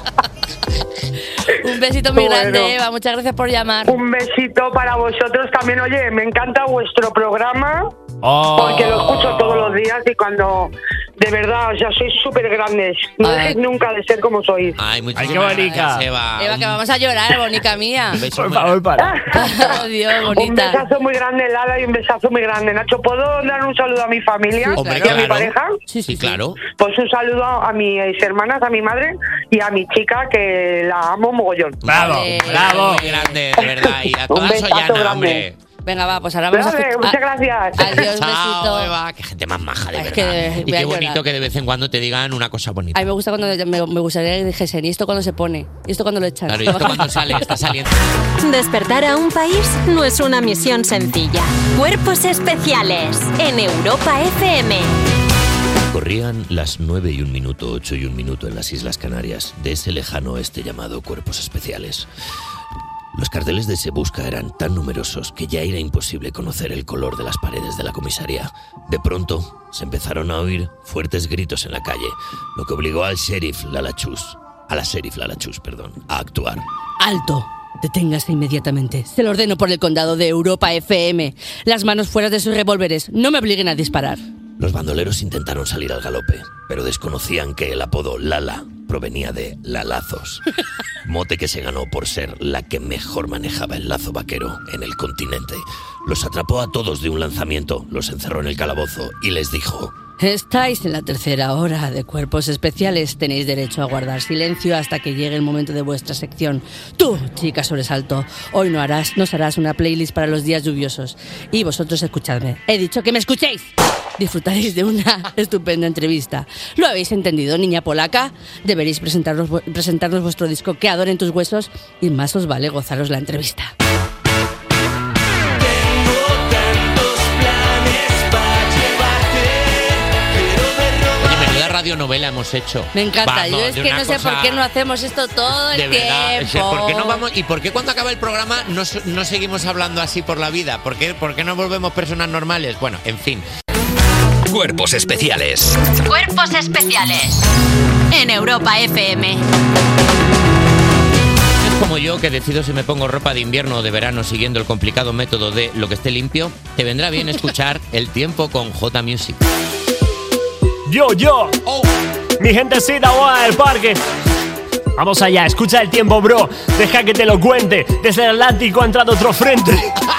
Un besito muy Bueno. grande, Eva. Muchas gracias por llamar. Un besito para vosotros también. Oye, me encanta vuestro programa. Oh. Porque lo escucho todos los días y cuando, de verdad, o sea, sois súper grandes. No Ay. dejéis nunca de ser como sois. Ay, muchísimas Ay, qué bonita. gracias, Eva. Eva, que vamos a llorar, bonica mía. Un beso Por muy favor, para. Adiós, Un bonita. besazo muy grande, Lala, y un besazo muy grande. Nacho, ¿puedo dar un saludo a mi familia Hombre, y a mi claro. pareja? Sí, sí, claro. Pues un saludo a mis hermanas, a mi madre y a mi chica, que la amo mogollón. Bravo, Vale. bravo. Muy grande, de verdad. Y a Un toda besazo Sollana, grande. hombre. Venga, va, pues ahora vamos a Vale, escuchar. muchas gracias. Adiós, Chao, besito. Eva. Qué gente más maja, de Es verdad. que y voy a qué bonito llorar. que de vez en cuando te digan una cosa bonita. A mí me gusta cuando me, me gustaría que dijesen, ¿y esto cuando se pone? ¿Y esto cuando lo echan? Claro, y esto cuando sale, está saliendo. Despertar a un país no es una misión sencilla. Cuerpos especiales en Europa F M. Corrían las nueve y un minuto, ocho y un minuto en las Islas Canarias, de ese lejano oeste llamado Cuerpos Especiales. Los carteles de Se Busca eran tan numerosos que ya era imposible conocer el color de las paredes de la comisaría. De pronto, se empezaron a oír fuertes gritos en la calle, lo que obligó al sheriff Lalachus, a la sheriff Lalachus, perdón, a actuar. ¡Alto! Deténgase inmediatamente. Se lo ordeno por el condado de Europa F M. Las manos fuera de sus revólveres. No me obliguen a disparar. Los bandoleros intentaron salir al galope, pero desconocían que el apodo Lala provenía de Lalazos, mote que se ganó por ser la que mejor manejaba el lazo vaquero en el continente. Los atrapó a todos de un lanzamiento, los encerró en el calabozo y les dijo: Estáis en la tercera hora de Cuerpos Especiales. Tenéis derecho a guardar silencio hasta que llegue el momento de vuestra sección. Tú, chica sobresalto, hoy no harás, nos harás una playlist para los días lluviosos. Y vosotros escuchadme. He dicho que me escuchéis. Disfrutaréis de una estupenda entrevista. ¿Lo habéis entendido, niña polaca? Deberéis presentarnos, presentarnos vuestro disco Que adoren tus huesos y más os vale gozaros la entrevista. radionovela hemos hecho. Me encanta. Vamos, Yo es de que una no sé cosa- por qué no hacemos esto todo el De verdad, tiempo. o sea, ¿por qué no vamos y por qué cuando acaba el programa no, s- no seguimos hablando así por la vida? ¿Por qué, por qué no volvemos personas normales? Bueno, en fin. Cuerpos especiales. Cuerpos especiales en Europa F M. Es como yo que decido si me pongo ropa de invierno o de verano siguiendo el complicado método de lo que esté limpio. Te vendrá bien escuchar El Tiempo con J Music. Yo, yo. Mi gentecita, guay, del parque. Vamos allá, escucha el tiempo, bro. Deja que te lo cuente. Desde el Atlántico ha entrado otro frente.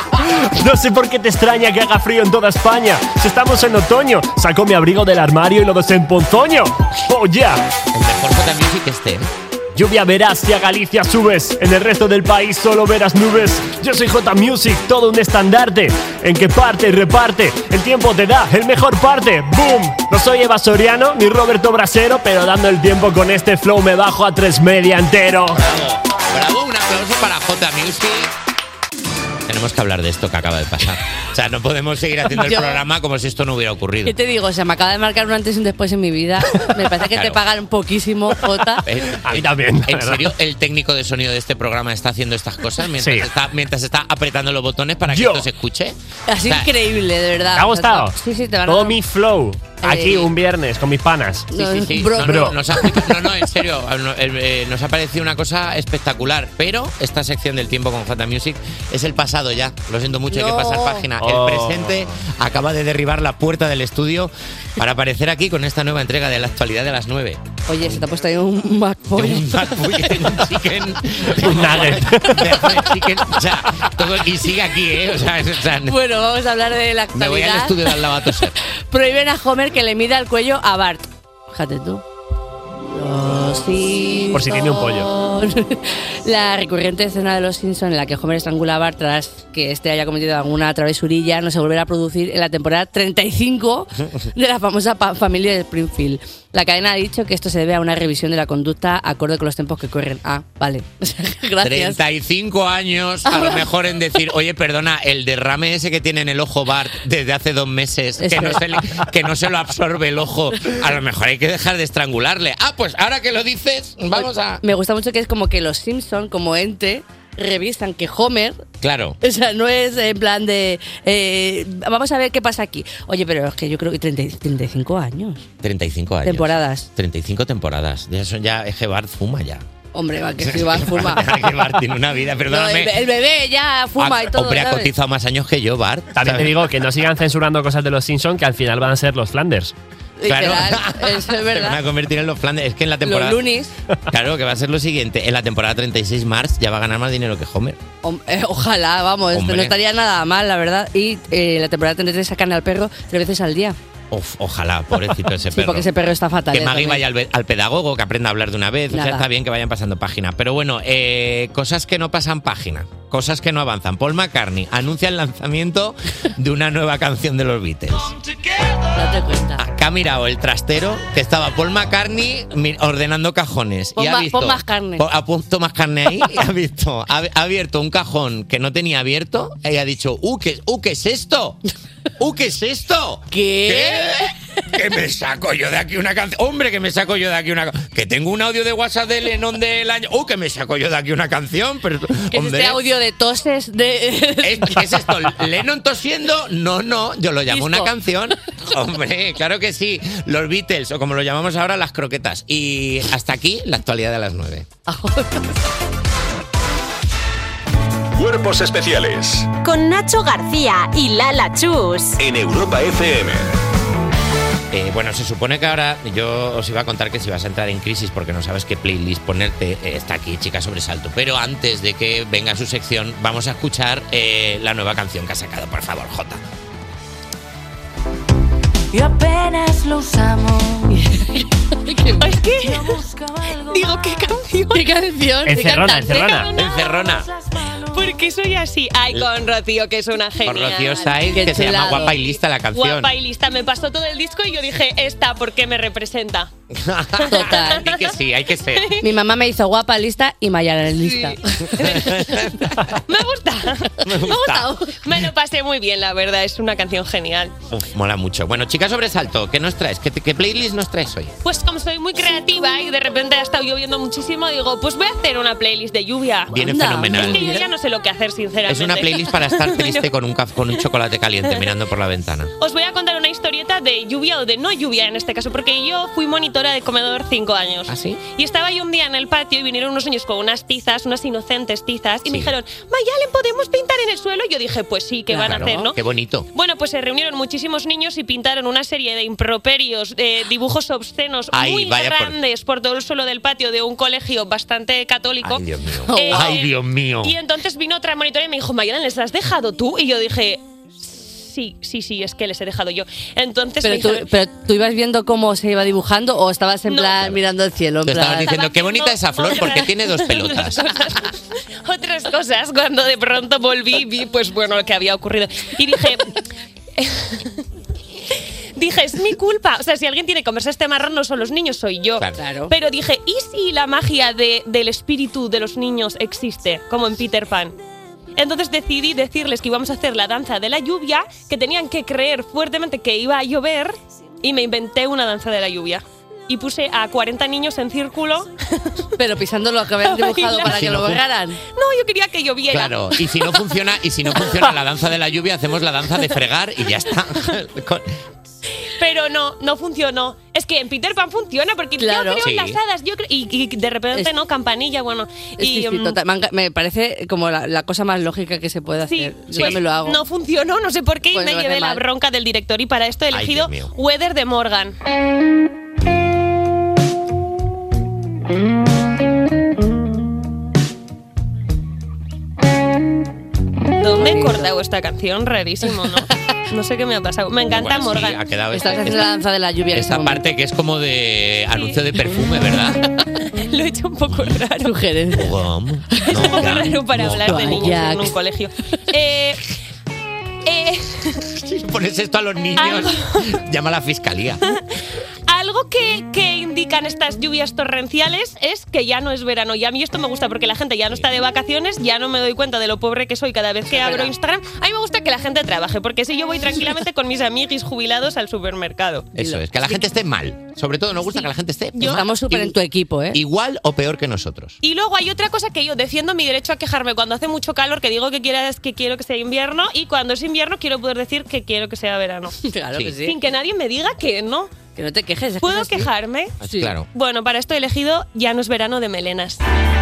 No sé por qué te extraña que haga frío en toda España. Si estamos en otoño, saco mi abrigo del armario y lo desemponzoño. Oh, yeah. El mejor J Music este, ¿eh? Lluvia verás si a Galicia subes. En el resto del país solo verás nubes. Yo soy J Music, todo un estandarte. En que parte y reparte, el tiempo te da el mejor parte. ¡Boom! No soy Eva Soriano ni Roberto Brasero, pero dando el tiempo con este flow me bajo a tres media entero. Bravo, bravo, un aplauso para J Music. Tenemos que hablar de esto que acaba de pasar. O sea, no podemos seguir haciendo el Yo- programa como si esto no hubiera ocurrido. ¿Qué te digo? O sea, me acaba de marcar un antes y un después en mi vida. Me parece que te Claro. pagan poquísimo, Jota. A mí también. ¿En serio el técnico de sonido de este programa está haciendo estas cosas mientras, Sí. está, mientras está apretando los botones para que Yo. esto se escuche? Así O sea, increíble, de verdad. ¿Te ha gustado? Sí, sí, te van a Todo dar- mi flow. Aquí Eh, un viernes con mis panas. Sí, sí, sí. Bro. No, no, nos ha- no, no, en serio, no, el- eh, nos ha parecido una cosa espectacular, pero esta sección del tiempo con J Music es el pasado ya. Lo siento mucho, hay que No. pasar página. Oh. El presente acaba de derribar la puerta del estudio para aparecer aquí con esta nueva entrega de la actualidad de las nueve. Oye, se te ha puesto ahí un McBoy. Un McBoy, un chicken, Un nugget. de chicken, o sea, todo, y sigue aquí, ¿eh? O sea, es- o sea, Bueno, vamos a hablar de la me voy al actualidad. estudio de al lado a toser. Prohíben a Homer que le mida el cuello a Bart. Fíjate tú. Los Simpson. Por si tiene un pollo. La recurrente escena de Los Simpson en la que Homer estrangula a Bart tras que este haya cometido alguna travesurilla no se volverá a producir en la temporada treinta y cinco de la famosa pa- familia de Springfield. La cadena ha dicho que esto se debe a una revisión de la conducta acorde con los tiempos que corren. Ah, vale. Gracias. treinta y cinco años, a lo mejor en decir, oye, perdona, el derrame ese que tiene en el ojo Bart desde hace dos meses, que Eso no, es. se le- que no se lo absorbe el ojo, a lo mejor hay que dejar de estrangularle. Ah, pues ahora que lo dices, vamos a... Me gusta mucho que es como que los Simpson, como ente, revisan que Homer, Claro. o sea, no es en plan de eh, vamos a ver qué pasa aquí. Oye, pero es que yo creo que treinta, treinta y cinco años. treinta y cinco años. Temporadas. treinta y cinco temporadas. Ya son ya, es que Bart fuma ya. Hombre, va, que si va a fumar. Que Bart tiene una vida, No, perdóname. el, el bebé ya fuma Ha- y todo. Hombre, ha ¿sabes? cotizado más años que yo, Bart. También te ¿sabes? digo que no sigan censurando cosas de los Simpsons que al final van a ser los Flanders. Claro. Literal, eso es Se van a verdad. convertir en los Flanders. Es que en la temporada... Los Loonies. Claro, que va a ser lo siguiente. En la temporada treinta y seis, Marx ya va a ganar más dinero que Homer. Hom- eh, ojalá, vamos, Hombre. no estaría nada mal, la verdad. Y eh, la temporada treinta y tres sacan al perro tres veces al día. Uf, ojalá, pobrecito ese Sí, perro. porque ese perro está fatal. Que eh, Maggie también. vaya al, ve- al pedagogo, que aprenda a hablar de una vez. O sea, Nada. está bien que vayan pasando página. Pero bueno, eh, cosas que no pasan página. Cosas que no avanzan. Paul McCartney anuncia el lanzamiento de una nueva canción de los Beatles. Date cuenta. Acá ha mirado el trastero que estaba Paul McCartney mi- ordenando cajones. Pon y ha ma- visto, pon más carne. po- Ha puesto más carne ahí y ha visto. Ha, ha abierto un cajón que no tenía abierto y ha dicho, ¡uh, qué, uh, ¿qué es esto! ¡Uh, qué es esto! ¿Qué? ¿Qué? Que me saco yo de aquí una canción. Hombre, que me saco yo de aquí una canción. Que tengo un audio de WhatsApp de Lennon del año. ¡Uh, que me saco yo de aquí una canción! Pero, ¿Qué es hombre, este audio de toses de. ¿Es, ¿qué es esto? ¿Lennon tosiendo? No, no, yo lo llamo una Disco. canción. Hombre, claro que sí. Los Beatles, o como lo llamamos ahora, las croquetas. Y hasta aquí la actualidad de las nueve. Cuerpos especiales Con Nacho García y Lala Chus. en Europa F M. Eh, bueno, se supone que ahora yo os iba a contar que si vas a entrar en crisis porque no sabes qué playlist ponerte, eh, está aquí, Chica Sobresalto. Pero antes de que venga su sección, vamos a escuchar eh, la nueva canción que ha sacado. Por favor, Jota. Y apenas lo usamos. Ay, ¿qué? Digo, ¿qué canción? ¿Qué canción? ¿Qué Encerrona, cantante? encerrona. Encerrona. Porque soy así. Ay, con Rocío, que es una genial. Por Rocío Sáenz, que se llama Guapa y Lista la canción. Guapa y Lista. Me pasó todo el disco y yo dije, esta, porque me representa. Total. Di que sí, hay que ser. Mi mamá me hizo Guapa, Lista y Mayara Lista. Me gusta. Me gusta. Me lo pasé muy bien, la verdad. Es una canción genial. Uf, mola mucho. Bueno, chicas sobresalto, ¿qué nos traes? ¿Qué, ¿Qué playlist nos traes hoy? Pues como soy muy creativa y de repente ha estado lloviendo muchísimo, digo, pues voy a hacer una playlist de lluvia. Viene fenomenal. Es que yo ya no sé lo que hacer, sinceramente. Es una playlist para estar triste Bueno, con un, caf- con un chocolate caliente mirando por la ventana. Os voy a contar una historieta de lluvia o de no lluvia en este caso, porque yo fui monitora de comedor cinco años. ¿Ah, sí? Y estaba yo un día en el patio y vinieron unos niños con unas tizas, unas inocentes tizas, y me dijeron, Mayalen, ¿podemos pintar en el suelo? Y yo dije, pues sí, ¿qué van a Claro, hacer, no? Qué bonito. Bueno, pues se reunieron muchísimos niños y pintaron una serie de improperios, de dibujos obscenos Ay, muy vaya por- grandes por... todo el suelo del patio de un colegio bastante católico. Ay, Dios mío. Eh, Ay, Dios mío. Y entonces vino otra monitora y me dijo, Mayalen, ¿les has dejado tú? Y yo dije, sí, sí, sí, es que les he dejado yo. Entonces Pero me tú, dijeron, pero tú ibas viendo cómo se iba dibujando o estabas en plan mirando el cielo. En Te plan... estabas diciendo, qué bonita esa flor, porque tiene dos pelotas. otras cosas, cuando de pronto volví, vi pues bueno lo que había ocurrido. Y dije... Dije, es mi culpa. O sea, si alguien tiene que comerse este marrón, no son los niños, soy yo. Claro. Pero dije, ¿y si la magia de, del espíritu de los niños existe? Como en Peter Pan. Entonces decidí decirles que íbamos a hacer la danza de la lluvia, que tenían que creer fuertemente que iba a llover, y me inventé una danza de la lluvia. Y puse a cuarenta niños en círculo. Pero pisando lo que habían dibujado Bailar. para Si que no lo fun- borraran. No, yo quería que lloviera. Claro, y si no funciona, y si no funciona la danza de la lluvia, hacemos la danza de fregar y ya está. Con- Pero no, no funcionó. Es que en Peter Pan funciona porque Claro. yo creo Sí. en las hadas. Yo cre- y, y de repente, Es- ¿no? Campanilla, bueno. Sí, y, sí, mm, total. Me enca- Me parece como la, la cosa más lógica que se puede hacer. Yo pues, también lo hago. No funcionó, no sé por qué, y Pues me me parece llevé la mal. bronca del director. Y para esto he Ay, elegido Dios mío. Weather de Morgan. ¿Dónde he cortado esta canción? Rarísimo, ¿no? No sé qué me ha pasado. Me encanta Bueno, sí, Morgan. ha quedado Estás este- haciendo la danza de la lluvia. en esta ese parte que es como de anuncio de perfume, ¿verdad? Lo he hecho un poco raro. Sugerencia. Guam. Es un poco raro para no, hablar de niños Jack. en un colegio. Eh, eh, Si pones esto a los niños, llama a la fiscalía. algo que, que indican estas lluvias torrenciales es que ya no es verano. Y a mí esto me gusta porque la gente ya no está de vacaciones, ya no me doy cuenta de lo pobre que soy cada vez que abro Instagram. A mí me gusta que la gente trabaje, porque si yo voy tranquilamente con mis amiguis jubilados al supermercado. Eso es, que la gente esté mal. Sobre todo nos gusta que la gente esté Yo- mal. Estamos súper en tu equipo, ¿eh? Igual o peor que nosotros. Y luego hay otra cosa que yo defiendo mi derecho a quejarme cuando hace mucho calor, que digo que, quieras, que quiero que sea invierno, y cuando es invierno quiero poder decir que quiero que sea verano. Claro que sí. Sin que nadie me diga que no. Que no te quejes. es ¿Puedo que es así. quejarme? Sí. Claro. Bueno, para esto he elegido Ya no es verano de Melenas.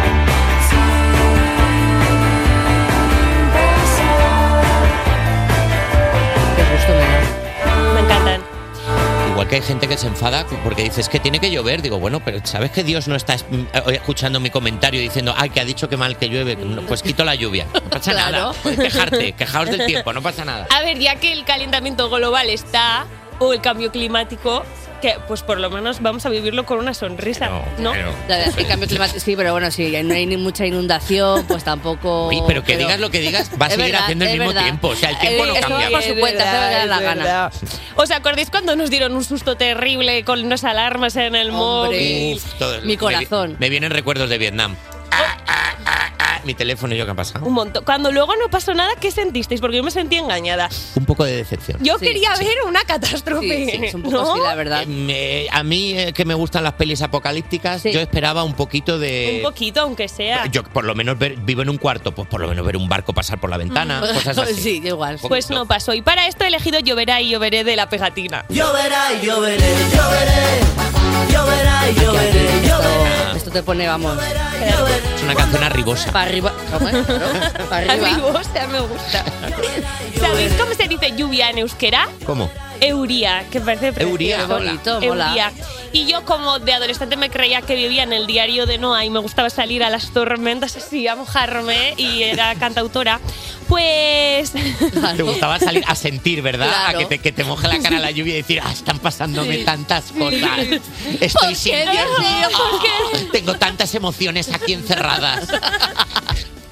Me encantan. Igual que hay gente que se enfada porque dices que tiene que llover. Digo, bueno, pero ¿sabes que Dios no está es- escuchando mi comentario diciendo, ay, que ha dicho que mal que llueve? No, pues quito la lluvia. No pasa Claro. nada. Puedes quejarte, quejaos del tiempo, no pasa nada. A ver, ya que el calentamiento global está, o el cambio climático, que pues por lo menos vamos a vivirlo con una sonrisa, ¿no? La verdad es que el cambio climático, sí, pero bueno, si no hay ni mucha inundación, pues tampoco. Oye, pero que digas lo que digas, va a Es seguir verdad, haciendo el es mismo verdad. tiempo. O sea, el tiempo no Eh, eso cambia. por su cuenta, hace lo que le da la gana. ¿Os acordáis cuando nos dieron un susto terrible con unas alarmas en el móvil? Uf, todo- Mi me- corazón. Me, vienen recuerdos de Vietnam. Ah, ah, ah, ah, mi teléfono y yo, ¿qué ha pasado? Un montón. Cuando luego no pasó nada, ¿qué sentisteis? Porque yo me sentí engañada. Un poco de decepción. Yo quería ver una catástrofe. Sí, sí, es un poco ¿no? así, la verdad. Eh, me- a mí, eh, que me gustan las pelis apocalípticas, yo esperaba un poquito de... Un poquito, aunque sea. Yo por lo menos ver- vivo en un cuarto, pues por lo menos ver un barco pasar por la ventana, Mm. cosas así. Sí, igual. Pues no pasó. Y para esto he elegido Lloverá y lloveré de La Pegatina. Lloverá y lloveré, lloveré, lloverá y lloveré, lloveré. Esto te pone, vamos. Es una canción arribosa. Para arriba. ¿Cómo es? Claro, para arriba. Arribosa, me gusta. ¿Sabéis cómo se dice lluvia en euskera? ¿Cómo? Euría, que parece precioso. Euría, mola. Bonito, mola. Euría. Y yo como de adolescente me creía que vivía en el diario de Noa y me gustaba salir a las tormentas así, a mojarme, y era cantautora. Pues... Te gustaba salir a sentir, ¿verdad? Claro. A que te, que te moje la cara la lluvia y decir, ah, están pasándome Sí. tantas cosas. Sí. Estoy ¿Por sin qué, Dios mío? ¿Por qué? Tengo tantas emociones aquí encerradas.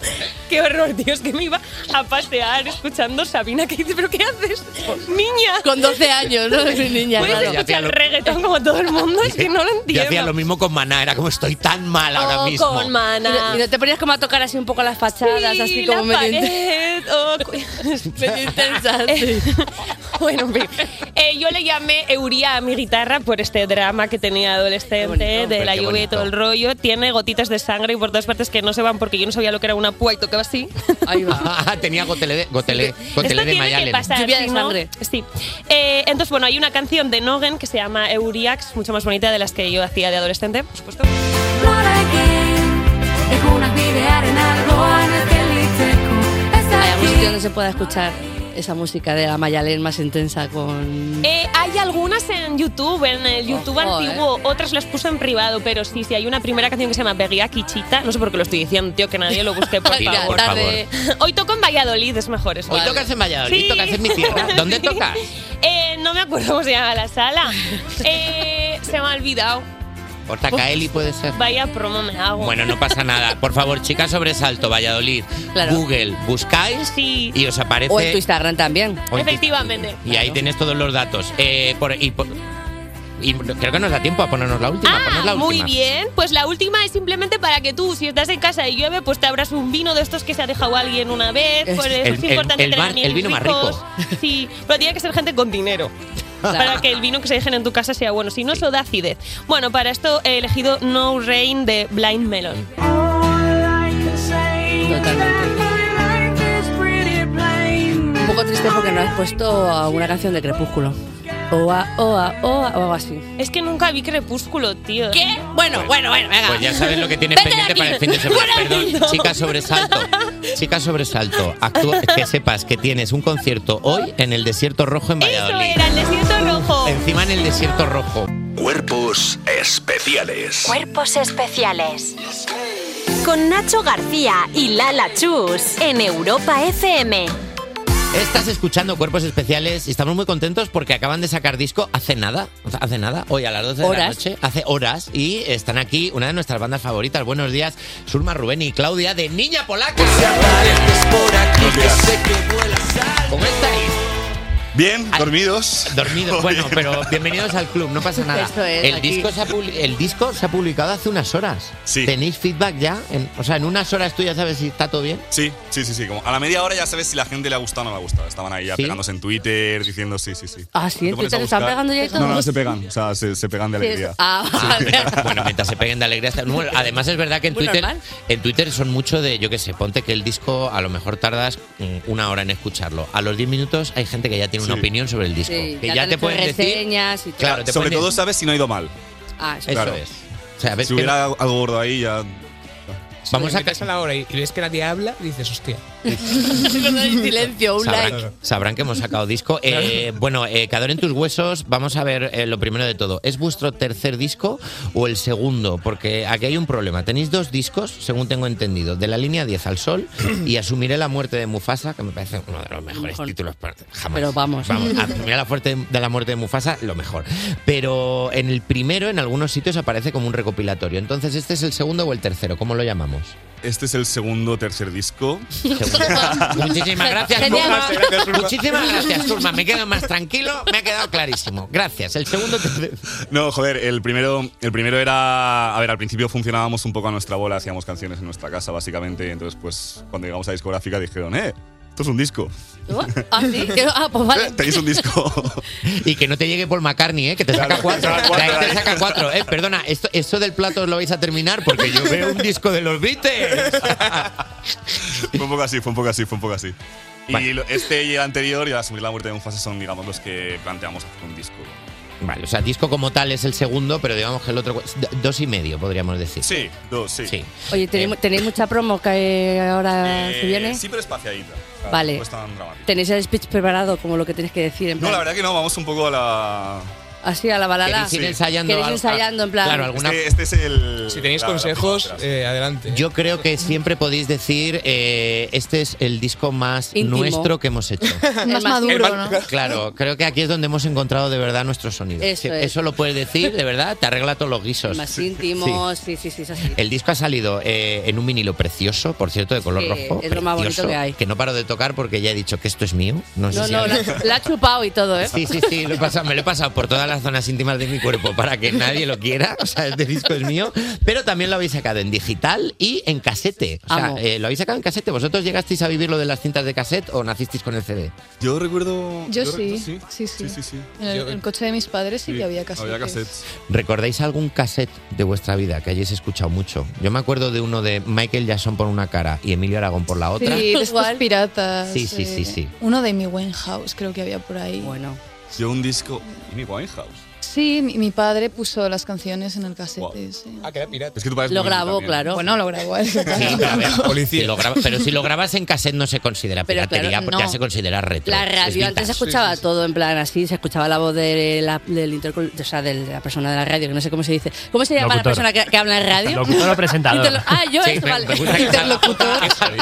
Qué horror, tío, es que me iba a pasear escuchando Sabina, que dice, ¿pero qué haces, niña? Con doce años, ¿no? Soy niña, Puedes claro. escuchar reggaetón como todo el mundo, es que no lo Yo entiendo. hacía lo mismo con Maná, era como estoy tan mal ahora Oh, mismo. con Maná. Y no, y no te ponías como a tocar así un poco las fachadas, Sí, así como la medio pared, oh, cu- medio intensas. Eh, bueno, en fin. Eh, yo le llamé Euría a mi guitarra por este drama que tenía adolescente, de la Qué lluvia y todo el rollo. Tiene gotitas de sangre y por todas partes que no se van porque yo no sabía lo que era una púa y tocaba así. Ahí va. Ah, tenía gotelé de, gotelé, gotelé Esto de tiene Mayalen. que pasar, Lluvia de si no- sangre. Sí. Eh, entonces, bueno, hay una canción de Nogen que se llama Euriax, mucho más bonita de las que yo hacía de adolescente, por supuesto. ¿Hay algún sitio donde se pueda escuchar esa música de la Mayalen más intensa con...? Eh, hay algunas en YouTube, en el YouTube Ojo, antiguo, otras las puse en privado, pero sí, sí, hay una primera canción que se llama Begia Quichita, no sé por qué lo estoy diciendo, tío, que nadie lo busque, por Mira, favor. por favor. Hoy toco en Valladolid, es mejor eso. Hoy tocas en Valladolid, Sí. tocas en mi tierra. ¿Dónde tocas? Eh, no me acuerdo cómo se llama la sala. Eh, se me ha olvidado. Portacaeli puede ser. Vaya promo me hago. Bueno, no pasa nada. Por favor, chicas sobresalto, Valladolid, Claro. Google, buscáis Sí. y os aparece. O en tu Instagram también. o en tu- Efectivamente. Y ahí tenéis todos los datos. Eh, por- y, por- y creo que nos da tiempo a ponernos la última. Ponnos la Ah, muy última. bien. Pues la última es simplemente para que tú, si estás en casa y llueve, pues te abras un vino de estos que se ha dejado alguien una vez. Es- Por eso el- es importante el- el tener bar- amigos el vino más ricos. Sí, pero tiene que ser gente con dinero. Para que el vino que se dejen en tu casa sea bueno. Si no, eso da acidez. Bueno, para esto he elegido No Rain de Blind Melon. Un poco triste porque no has puesto alguna canción de Crepúsculo. Oa, oa, oa, o algo así. Es que nunca vi Crepúsculo, tío. ¿Qué? Bueno, bueno, bueno, venga. Pues ya sabes lo que tienes Vete de pendiente aquí. para el fin de semana. Fuera Perdón, del chica sobresalto. Chica sobresalto. Actúa- que sepas que tienes un concierto hoy en el Desierto Rojo en Eso Valladolid. era, el desierto rojo. Encima en el Desierto Rojo. Cuerpos especiales. Cuerpos especiales. Con Nacho García y Lala Chus en Europa F M. Estás escuchando Cuerpos Especiales y estamos muy contentos porque acaban de sacar disco hace nada, hace nada, hoy a las doce de la Horas. noche, hace horas, y están aquí una de nuestras bandas favoritas. Buenos días, Surma Rubén y Claudia de Niña Polaca. ¿Cómo estáis? Bien, dormidos. Dormidos, bueno, pero bienvenidos al club, no pasa nada. Eso es, el, aquí. disco se ha publi- el disco se ha publicado hace unas horas. Sí. ¿Tenéis feedback ya? En- o sea, en unas horas tú ya sabes si está todo bien. Sí, sí, sí, sí. Como a la media hora ya sabes si la gente le ha gustado o no le ha gustado. Estaban ahí ya ¿Sí? pegándose en Twitter, diciendo sí, sí, sí. Ah, sí, Te en pones Twitter a están buscar- pegando ya y todo. No, no, se pegan. O sea, se, se pegan de Sí, alegría. eso. Ah, vale. Bueno, mientras se peguen de alegría. está- Bueno, además es verdad que en Muy Twitter, normal. en Twitter son mucho de, yo qué sé, ponte que el disco a lo mejor tardas mm, una hora en escucharlo. A los diez minutos hay gente que ya tiene una Sí. opinión sobre el disco. Sí, que ya ya te te han pueden hecho decir. reseñas y todo. Claro, te Sobre pueden- todo sabes si no ha ido mal. Ah, eso. Eso claro. es. O sea, ves Si que hubiera algo gordo ahí ya... Vamos a a la hora y ves que nadie habla, dices, hostia. Cuando hay silencio, un Sabrán, like. sabrán que hemos sacado disco. Eh, bueno, eh, Cador en tus huesos, vamos a ver eh, lo primero de todo. ¿Es vuestro tercer disco o el segundo? Porque aquí hay un problema. Tenéis dos discos, según tengo entendido, de la línea diez al sol y Asumiré la muerte de Mufasa, que me parece uno de los mejores Mejor. títulos para- jamás. Pero vamos. Vamos, Asumiré la, fuerte de la muerte de Mufasa, lo mejor. Pero en el primero, en algunos sitios, aparece como un recopilatorio. Entonces, ¿este es el segundo o el tercero? ¿Cómo lo llamamos? Este es el segundo o tercer disco. Muchísimas gracias, Genial. Surma. Muchísimas gracias, Surma. Me quedo más tranquilo, me ha quedado clarísimo. Gracias. El segundo. te- No, joder, el primero, el primero era... A ver, al principio funcionábamos un poco a nuestra bola, hacíamos canciones en nuestra casa, básicamente. Entonces, pues, cuando llegamos a discográfica dijeron, eh, esto es un disco. Ah, sí. Ah, pues vale. Tenéis un disco. Y que no te llegue Paul McCartney, ¿eh? Que te saca Claro, cuatro. te saca cuatro, De ahí te ahí. saca cuatro. Eh, perdona, esto, esto del plato os lo vais a terminar porque yo veo un disco de los Beatles. Fue un poco así, fue un poco así, fue un poco así. Vale. Y lo- este y el anterior, y Asumir la muerte de Mufasa, son, digamos, los que planteamos hacer un disco. Vale, o sea, disco como tal es el segundo, pero digamos que el otro. d- Dos y medio, podríamos decir. Sí, dos, sí. Sí. Oye, ¿tenéis, ¿tenéis mucha promo que ahora Eh, se viene? Sí, pero espaciadita. O sea, Vale. No es tan dramático. ¿Tenéis el speech preparado como lo que tenéis que decir? En No, plan, la verdad que no, vamos un poco a la... a Así a la balala. ¿Queréis ir ensayando? ¿Queréis al- ensayando en plan? Claro, alguna... Este, este es el... Si tenéis la- la consejos, pista, eh, adelante. Yo creo que siempre podéis decir, eh, este es el disco más Íntimo. nuestro que hemos hecho. Más maduro, ¿no? Claro, creo que aquí es donde hemos encontrado de verdad nuestro sonido. Eso Sí, es. eso lo puedes decir, de verdad, te arregla todos los guisos. Más íntimos, sí, sí, sí, es así. El disco ha salido eh, en un vinilo precioso, por cierto, de color Sí, rojo. es lo más bonito precioso, que hay. Que no paro de tocar porque ya he dicho que esto es mío. No, sé No, si no, alguien- la, la ha chupado y todo, ¿eh? Sí, sí, sí, lo he pasado- me lo he pasado por todas las zonas íntimas de mi cuerpo para que nadie lo quiera. O sea, este disco es mío. Pero también lo habéis sacado en digital y en casete. O sea, Amo. eh, lo habéis sacado en casete. ¿Vosotros llegasteis a vivir lo de las cintas de cassette o nacisteis con el C D? Yo recuerdo... Yo recuerdo- sí, sí, sí. Sí, sí, sí. En el, Yo- el coche de mis padres sí, que había cassettes. Había cassettes. ¿Recordáis algún cassette de vuestra vida que hayáis escuchado mucho? Yo me acuerdo de uno de Michael Jackson por una cara y Emilio Aragón por la otra. Sí, de estos piratas. Sí, sí, sí, eh, sí. Uno de Amy Winehouse, creo que había por ahí. Bueno. Yo un disco... Amy Winehouse. Sí, mi, mi padre puso las canciones en el cassette. Sí. Ah, que era pirata. Es que tu padre es Lo muy grabó, también. claro. Bueno, lo grabó. Sí, pero, a ver, si lo graba- pero si lo grabas en cassette no se considera Pero piratería, claro, porque ya no. se considera retro. La Es radio antes se vintage. escuchaba todo en plan así, se escuchaba la voz de la, del intercol- o sea, de la persona de la radio, que no sé cómo se dice. ¿Cómo se llama Locutor. la persona que, que habla en radio? Locutor o presentador. Interlo- ah, yo Sí, eso, me- vale. me gusta que sea la- Interlocutor.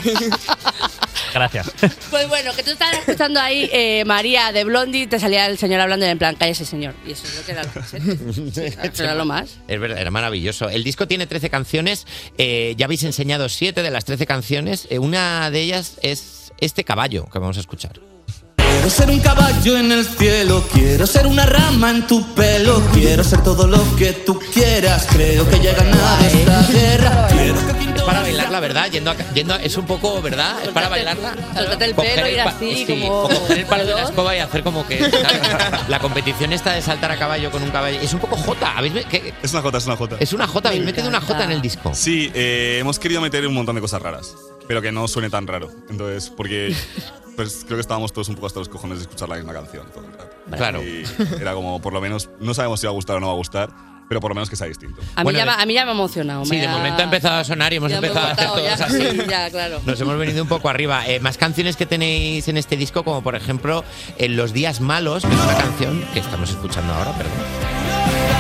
Gracias. Pues bueno, que tú estabas escuchando ahí eh, María de Blondie, te salía el señor hablando en plan, cállese señor. Y eso es lo que era lo que era lo más. Es verdad, era maravilloso. El disco tiene trece canciones, eh, ya habéis enseñado siete de las trece canciones. Eh, una de ellas es este caballo que vamos a escuchar. Quiero ser un caballo en el cielo, quiero ser una rama en tu pelo, quiero ser todo lo que tú quieras, creo que ya he ganado esta guerra. Quiero que Es para bailar, la verdad, yendo a, yendo a- es un poco, ¿verdad? Es para bailarla. Soltate el Coger pelo, el ir pa- así, sí, como... o coger el palo de la escoba y hacer como que la competición esta de saltar a caballo con un caballo. Es un poco jota. ¿Habéis ve- que- Es una jota, es una jota. Es una jota, habéis metido una jota en el disco. Sí, eh, hemos querido meter un montón de cosas raras, pero que no suene tan raro. Entonces, porque pues creo que estábamos todos un poco hasta los cojones de escuchar la misma canción todo el rato. Claro. Y era como, por lo menos, no sabemos si va a gustar o no va a gustar, pero por lo menos que sea distinto. A mí, Bueno, ya, de- me- a mí ya me ha emocionado. Sí, me de ha- momento ha empezado a sonar y hemos ya me he empezado a hacer botado, todos ya, así. sí, ya, claro. Nos hemos venido un poco arriba. Eh, más canciones que tenéis en este disco, como por ejemplo En los días malos, que es una canción que estamos escuchando ahora, perdón.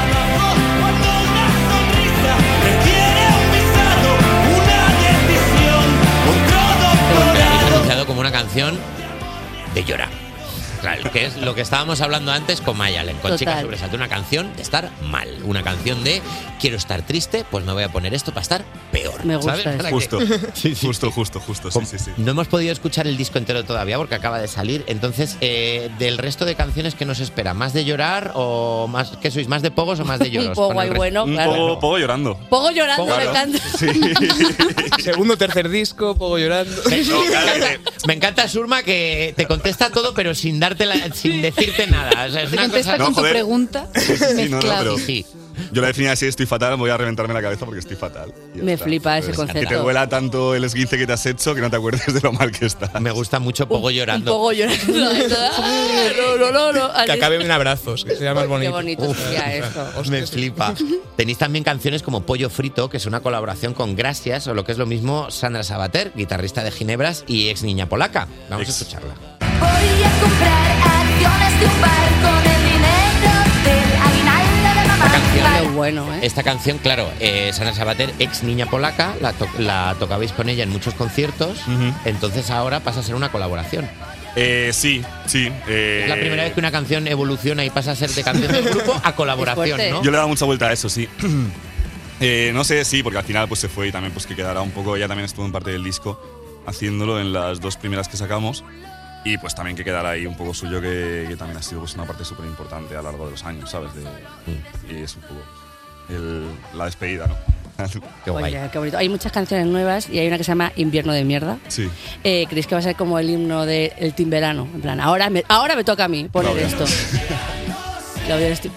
Que la habéis anunciado como una canción de llorar. Claro, que es lo que estábamos hablando antes con Mayalen, con Total. Chicas Sobresalto. Una canción de estar mal. Una canción de quiero estar triste, pues me voy a poner esto para estar peor. Me gusta ¿sabes? eso. Para que- Justo, justo, justo, justo, sí, sí, sí. No hemos podido escuchar el disco entero todavía porque acaba de salir. Entonces, eh, del resto de canciones, ¿qué nos espera? ¿Más de llorar o más? ¿Qué sois? ¿Más de pogos o más de lloros? Pogo Con el ahí resto- bueno, Un claro. poco, poco llorando. Pogo llorando, Claro. me encanta. Segundo, tercer disco, poco llorando. Me encanta, me encanta, Surma, que te contesta todo, pero sin darte la- sin decirte nada. O sea, es Te una contesta cosa. No, con tu joder. pregunta Sí, sí, sí, no, no, mezclada. pero Sí. yo la definía así, estoy fatal, voy a reventarme la cabeza porque estoy fatal. Y ya Me está. flipa ese Entonces, concepto. Que te duela tanto el esguince que te has hecho que no te acuerdes de lo mal que estás. Me gusta mucho Pogo Un llorando. poco llorando. No, no, no, no. Que acabe en abrazos, que sea más Qué bonito. bonito sería eso. Me flipa. Tenéis también canciones como Pollo Frito, que es una colaboración con Gracias, o lo que es lo mismo, Sandra Sabater, guitarrista de Ginebras y ex niña polaca. Vamos Ex. a escucharla. Voy a comprar acciones de un bar con el dinero del aguinaldo de mamá. Esta canción, Qué bueno, ¿eh? esta canción, claro, eh, Sandra Sabater, ex niña polaca, la, to- la tocabais con ella en muchos conciertos, Ujú. entonces ahora pasa a ser una colaboración. Eh, sí, sí. eh, Es la primera vez que una canción evoluciona y pasa a ser de canción del grupo a colaboración, fuerte. ¿no? Yo le he dado mucha vuelta a eso, sí. Eh, no sé, sí, porque al final pues se fue y también pues que quedará un poco, ella también estuvo en parte del disco haciéndolo en las dos primeras que sacamos y pues también que quedará ahí un poco suyo que, que también ha sido pues una parte súper importante a lo largo de los años, ¿sabes? De, y es un poco el- la despedida, ¿no? Qué guay. Oye, qué bonito. Hay muchas canciones nuevas y hay una que se llama Invierno de mierda. Sí. Eh, ¿Creéis que va a ser como el himno del de Timberano? En plan, ahora me, ahora me toca a mí poner Claudia. esto. Claudia, estoy-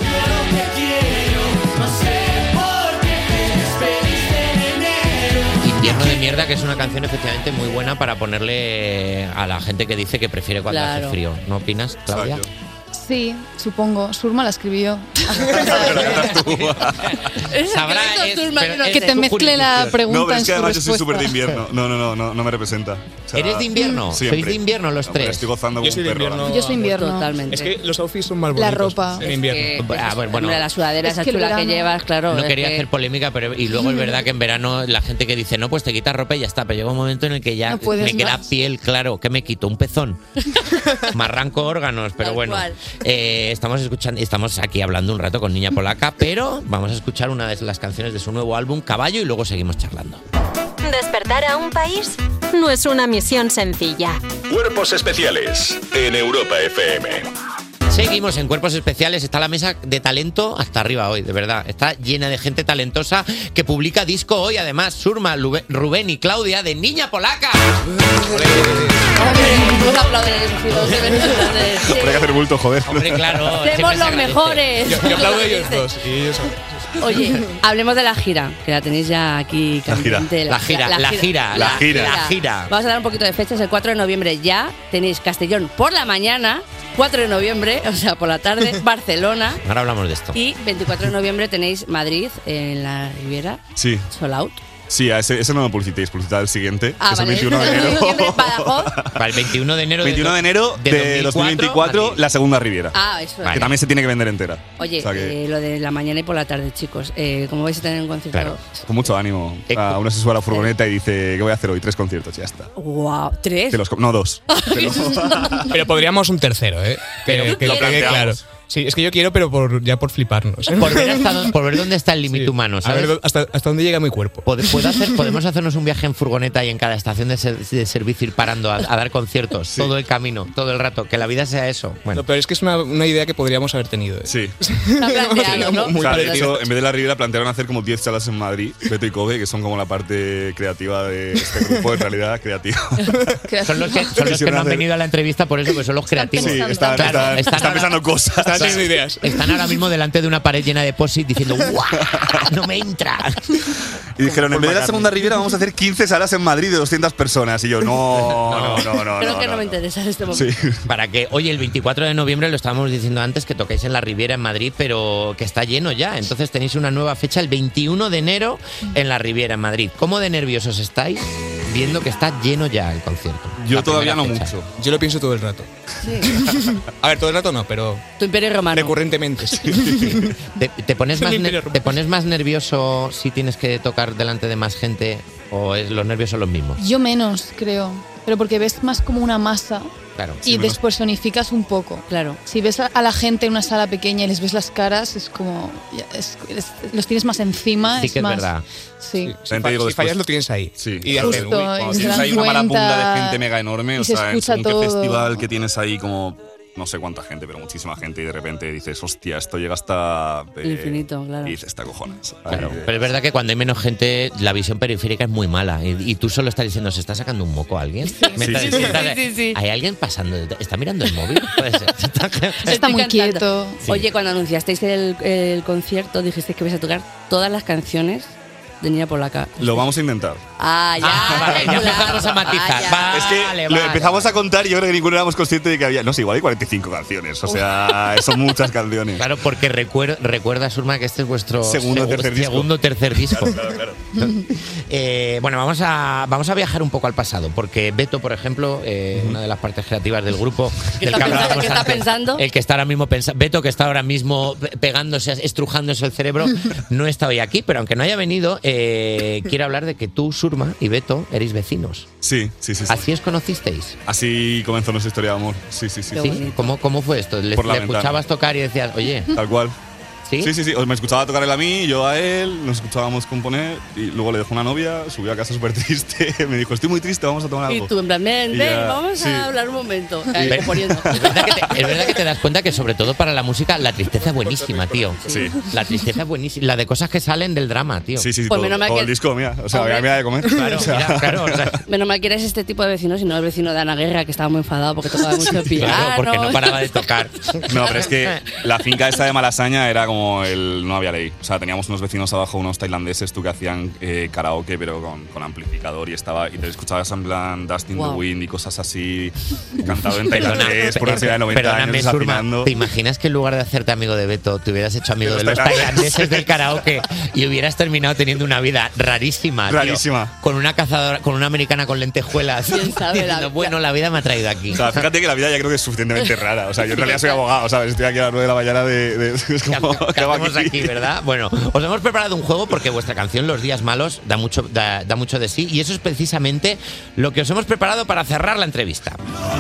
Invierno de mierda, que es una canción efectivamente muy buena para ponerle a la gente que dice que prefiere cuando Claro. hace frío. ¿No opinas, Claudia? Exacto. Sí, supongo. Surma la escribió. Sabrá, es- pero es que te su mezcle jurisdicción. la pregunta No, pero en es que su además yo soy respuesta. súper de invierno. No, no, no, no, no me representa. O sea, ¿Eres de invierno? siempre. ¿Sois de invierno los No, pero tres? estoy gozando Yo como soy un de perro. invierno. ahora Yo soy invierno. Totalmente. Es que los outfits son más La bonitos ropa. en invierno. Eh, ah, bueno, bueno, Hombre, la sudadera Es esa que el chula que verano- llevas, claro. no es quería que- hacer polémica, pero y luego es verdad que en verano la gente que dice, no, pues te quitas ropa y ya está, pero llega un momento en el que ya No puedes me queda más. piel, claro, ¿qué me quito? Un pezón. Me arranco órganos, pero Tal bueno. cual. Eh, estamos escuchando, estamos aquí hablando un rato con Niña Polaca, pero vamos a escuchar una de las canciones de su nuevo álbum, Caballo, y luego seguimos charlando. Despertar a un país no es una misión sencilla. Cuerpos especiales en Europa F M. Seguimos en Cuerpos Especiales. Está la mesa de talento hasta arriba hoy, de verdad. Está llena de gente talentosa que publica disco hoy. Además, Surma, Lube- Rubén y Claudia de Niña Polaca. Un aplauso de los de Venezuela. Hay que hacer bulto, joder. Hombre, claro. Somos siempre se los agradece. mejores. Yo, yo aplaudo a ellos dos. Y ellos son- Oye, hablemos de la gira, que la tenéis ya aquí La gira. candente. La gira, la gira, la gira, la gira. Vamos a dar un poquito de fechas. El cuatro de noviembre ya tenéis Castellón por la mañana, cuatro de noviembre, o sea, por la tarde, Barcelona. Ahora hablamos de esto. Y veinticuatro de noviembre tenéis Madrid en la Riviera, Sí. Sold Out. Sí, a ese, ese no lo publicitéis, publicitad el siguiente, Ah, que es el vale. veintiuno de enero. Noviembre, Badajoz. Para el veintiuno de enero veintiuno de enero de de dos mil veinticuatro, Madrid. la segunda Riviera. Ah, eso es. Que también se tiene que vender entera. Oye, O sea que- eh, lo de la mañana y por la tarde, chicos. Eh, ¿Cómo vais a tener un concierto? Claro, con mucho ánimo. O sea, uno se sube a la furgoneta y dice, ¿qué voy a hacer hoy? Tres conciertos, ya está. Wow, ¿tres? Te los co- no, dos. Te los- Pero podríamos un tercero, ¿eh? Pero Que, que lo quede planteamos. claro. Sí, es que yo quiero, pero por, ya por fliparnos. ¿eh? Por ver, hasta dónde, por ver dónde está el límite Sí. humano, A ¿sabes? ver dó- hasta, hasta dónde llega mi cuerpo. Pod- ¿puedo hacer- podemos hacernos un viaje en furgoneta y en cada estación de, ser- de servicio ir parando a, a dar conciertos todo el camino, todo el rato. Que la vida sea eso. Bueno, No, pero es que es una, una idea que podríamos haber tenido. ¿eh? Sí. Está planteado, ¿no? O sea, de parecido. hecho, en vez de la Riviera plantearon hacer como diez salas en Madrid, Beto y Kobe, que son como la parte creativa de este grupo, en realidad creativa. son los que, son los que no han venido a la entrevista por eso, que son los creativos. Sí, están, Claro, están- están pensando cosas. Están teniendo ideas. Están ahora mismo delante de una pared llena de post-it diciendo ¡guau! ¡No me entra! Y dijeron, en vez de la segunda Riviera vamos a hacer quince salas en Madrid de doscientas personas. Y yo, no, no, no, no. Creo no, que no, no, me no. interesa en este momento. Sí. Para que, oye, el veinticuatro de noviembre, lo estábamos diciendo antes, que tocáis en la Riviera en Madrid, pero que está lleno ya. Entonces tenéis una nueva fecha el veintiuno de enero en la Riviera en Madrid. ¿Cómo de nerviosos estáis viendo que está lleno ya el concierto? Yo La todavía no primera fecha. mucho. Yo lo pienso todo el rato. A ver, todo el rato no, pero Tu imperio romano. recurrentemente. Sí. ¿Te, te pones más Mi ner- imperio romano. ¿Te pones más nervioso si tienes que tocar delante de más gente o es, los nervios son los mismos? Yo menos, creo. Pero porque ves más como una masa Claro. y despersonificas un poco. Claro. Si ves a a la gente en una sala pequeña y les ves las caras, es como. ya, es- es- los tienes más encima. Sí es que es más, verdad. Sí. También te digo Si después- fallas lo tienes ahí. Sí. Y Claro, hacer, Justo, uy, y Cuando se tienes dan ahí una marabunta cuenta de gente mega enorme, y o se sea, en escucha según qué todo. festival que tienes ahí como no sé cuánta gente, pero muchísima gente y de repente dices, hostia, esto llega hasta eh, Infinito, claro. Y dices, está cojones. Claro, Ahí, pero es verdad que cuando hay menos gente, la visión periférica es muy mala. Y, y tú solo estás diciendo, ¿se está sacando un moco a alguien? Me Sí, estás sí, diciendo, sí, sí, sí. ¿hay alguien pasando? ¿Está mirando el móvil? Puede ser. Está Estoy muy cantando. quieto. Sí. Oye, cuando anunciasteis el, el concierto, dijiste que vais a tocar todas las canciones de Niña Polaca. Lo vamos a intentar. Ah, ya. Ah, vale, ya claro. empezamos a matizar. Ah, ya. Vale, es que vale, lo vale. empezamos a contar y yo creo que ninguno éramos conscientes de que había, no sé, igual hay cuarenta y cinco canciones. O sea, son muchas canciones. Claro, porque recuer- recuerda, Surma, que este es vuestro Segundo o segu- tercer disco. segundo tercer disco. Claro, claro. Eh, bueno, vamos a, vamos a viajar un poco al pasado, porque Beto, por ejemplo, eh, una de las partes creativas del grupo, ¿Qué del está que pensando? hablábamos ¿Qué está antes, pensando? el que está ahora mismo pensa- Beto, que está ahora mismo pe- pegándose, estrujándose el cerebro, no está hoy aquí, pero aunque no haya venido, eh, quiero hablar de que tú, Surma y Beto, erais vecinos. Sí, sí, sí. sí. ¿Así os conocisteis? Así comenzó nuestra historia de amor. Sí, sí, sí. ¿Sí? ¿Cómo, cómo fue esto? ¿Le, Por la le ventana. escuchabas tocar y decías, oye, Tal cual. ¿sí? Sí, sí, sí. O me escuchaba tocar él a mí, yo a él, nos escuchábamos componer y luego le dejó una novia, subió a casa súper triste, me dijo, estoy muy triste, vamos a tomar Y algo. tú, en plan, ven, Y ven, ya, vamos sí. a hablar un momento. Eh, Ve- componiendo. Es verdad, que te, es verdad que te das cuenta que sobre todo para la música la tristeza es buenísima, tío. Sí. La tristeza es buenísima. La de cosas que salen del drama, tío. Sí, sí, sí, Pues todo, menos mal todo que- el disco, mira. O sea, Hombre. mira de comer. Claro, O sea, mira, claro. o sea, Menos mal que eres este tipo de vecino, sino el vecino de Ana Guerra, que estaba muy enfadado porque tocaba mucho piano. claro, porque no paraba de tocar. No, pero es que la finca esta de Malasaña era como como el no había ley. O sea, teníamos unos vecinos abajo, unos tailandeses, tú que hacían eh, karaoke, pero con, con amplificador y estaba y te escuchabas en plan Dust in Wow. the Wind y cosas así, cantado en tailandés por una señora de noventa Perdóname, años Surma, desafinando. ¿te imaginas que en lugar de hacerte amigo de Beto, te hubieras hecho amigo De de los los tailandeses del karaoke y hubieras terminado teniendo una vida rarísima, tío? Rarísima. Con una cazadora, con una americana con lentejuelas. ¿Quién sabe la- Diciendo, bueno, la vida me ha traído aquí. O sea, fíjate que la vida ya creo que es suficientemente rara. O sea, yo en realidad soy abogado, ¿sabes? Estoy aquí a las nueve de la mañana de... de es como, ¿Qué hacemos aquí, verdad? Bueno, os hemos preparado un juego porque vuestra canción Los Días Malos da mucho, da, da mucho de sí y eso es precisamente lo que os hemos preparado para cerrar la entrevista.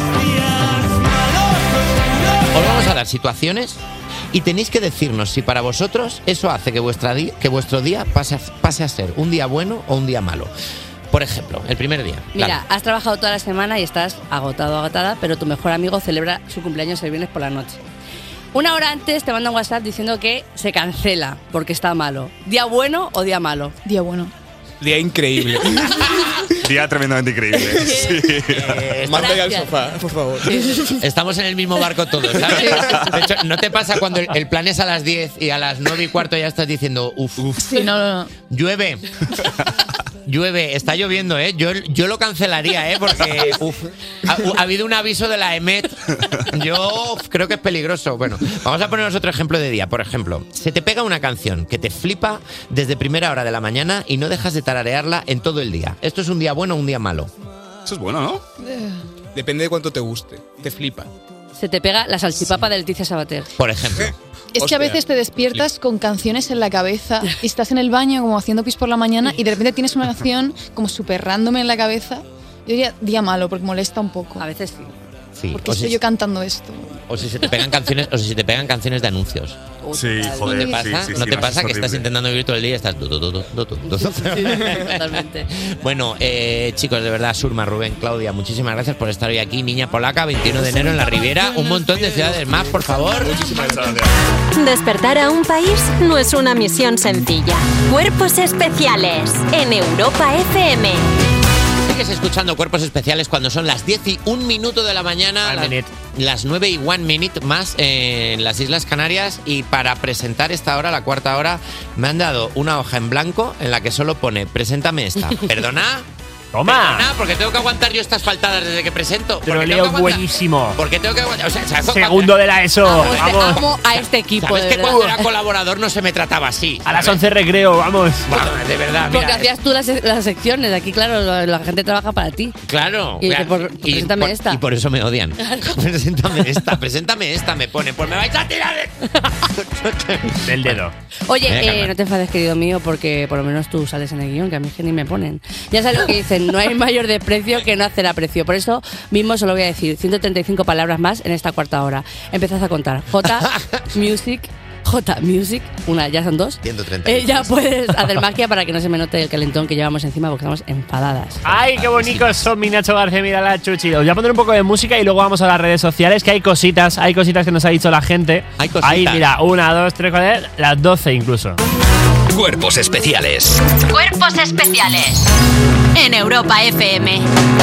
Os vamos a dar situaciones y tenéis que decirnos si para vosotros eso hace que, vuestra di- que vuestro día pase a, pase a ser un día bueno o un día malo. Por ejemplo, el primer día. Mira, Lara. has trabajado toda la semana y estás agotado o agotada, pero tu mejor amigo celebra su cumpleaños el viernes por la noche. Una hora antes te manda un WhatsApp diciendo que se cancela porque está malo. ¿Día bueno o día malo? Día bueno. Día increíble. Día tremendamente increíble. Sí. Manda ya al sofá, por favor. Estamos en el mismo barco todos, ¿sabes? De hecho, ¿no te pasa cuando el, el plan es a las diez y a las nueve y cuarto ya estás diciendo, uff, uf, Sí, no, no, no. llueve? Llueve, está lloviendo, ¿eh? Yo, yo lo cancelaría, ¿eh? Porque uf, ha, ha habido un aviso de la E M E T. Yo uf, creo que es peligroso. Bueno, vamos a ponernos otro ejemplo de día. Por ejemplo, se te pega una canción que te flipa desde primera hora de la mañana y no dejas de tararearla en todo el día. ¿Esto es un día bueno o un día malo? Eso es bueno, ¿no? Depende de cuánto te guste. Te flipa. Se te pega la salchipapa de Leticia Sabater. Por ejemplo. Es que a veces te despiertas con canciones en la cabeza y estás en el baño como haciendo pis por la mañana y de repente tienes una canción como súper random en la cabeza. Yo diría día malo porque molesta un poco. A veces sí. Sí. Porque O estoy si, yo cantando esto. o si se te pegan canciones, o si se te pegan canciones de anuncios. Sí, ¿No joder, te pasa? sí, sí, ¿No sí, te no, pasa es que estás horrible. intentando vivir todo el día y estás... du- du- du- du- du- du- Totalmente. Bueno, eh, chicos, de verdad, Surma, Rubén, Claudia, muchísimas gracias por estar hoy aquí. Niña Polaca, veintiuno de enero en la Riviera. Un montón de ciudades más, por favor. Muchísimas gracias. Despertar a un país no es una misión sencilla. Cuerpos especiales en Europa F M. Sigues escuchando Cuerpos Especiales cuando son las diez y un minuto de la mañana, One las, minute. las nueve y one minute más en las Islas Canarias. Y para presentar esta hora, la cuarta hora, me han dado una hoja en blanco en la que solo pone preséntame esta. ¿Perdona? ¡Toma! Perdona, porque tengo que aguantar yo estas faltadas desde que presento. Te lo Porque tengo leo que aguantar- buenísimo. Porque tengo que aguantar. O sea, ¿sabes cuando- Segundo de la ESO. Amo, este- Vamos. amo a este equipo, ¿Sabes de que verdad. cuando era colaborador no se me trataba así? A las ¿sabes? once recreo, vamos. Bueno, de verdad, Porque mira. hacías tú las, las secciones. Aquí, claro, la, la gente trabaja para ti. Claro. Y dice, claro. por- preséntame por, esta. y por eso me odian. Preséntame esta, preséntame esta, me pone. Pues me vais a tirar el- Del dedo. Oye, Venga, eh, va. no te enfades, querido mío, porque por lo menos tú sales en el guión, que a mí es que ni me ponen. Ya sabes lo que dicen, no hay mayor desprecio que no hacer aprecio. Por eso mismo solo voy a decir ciento treinta y cinco palabras más en esta cuarta hora. Empezad a contar. J, Music, J, Music, una, ya son dos. ciento treinta. Eh, ya puedes hacer magia para que no se me note el calentón que llevamos encima porque estamos enfadadas. ¡Ay, qué bonitos son, mi Nacho García! Mira la Chuchi. Os voy a poner un poco de música y luego vamos a las redes sociales, que hay cositas, hay cositas que nos ha dicho la gente. Hay cositas. Ahí, mira, una, dos, tres, cuatro, las doce incluso. Cuerpos especiales. Cuerpos especiales en Europa F M.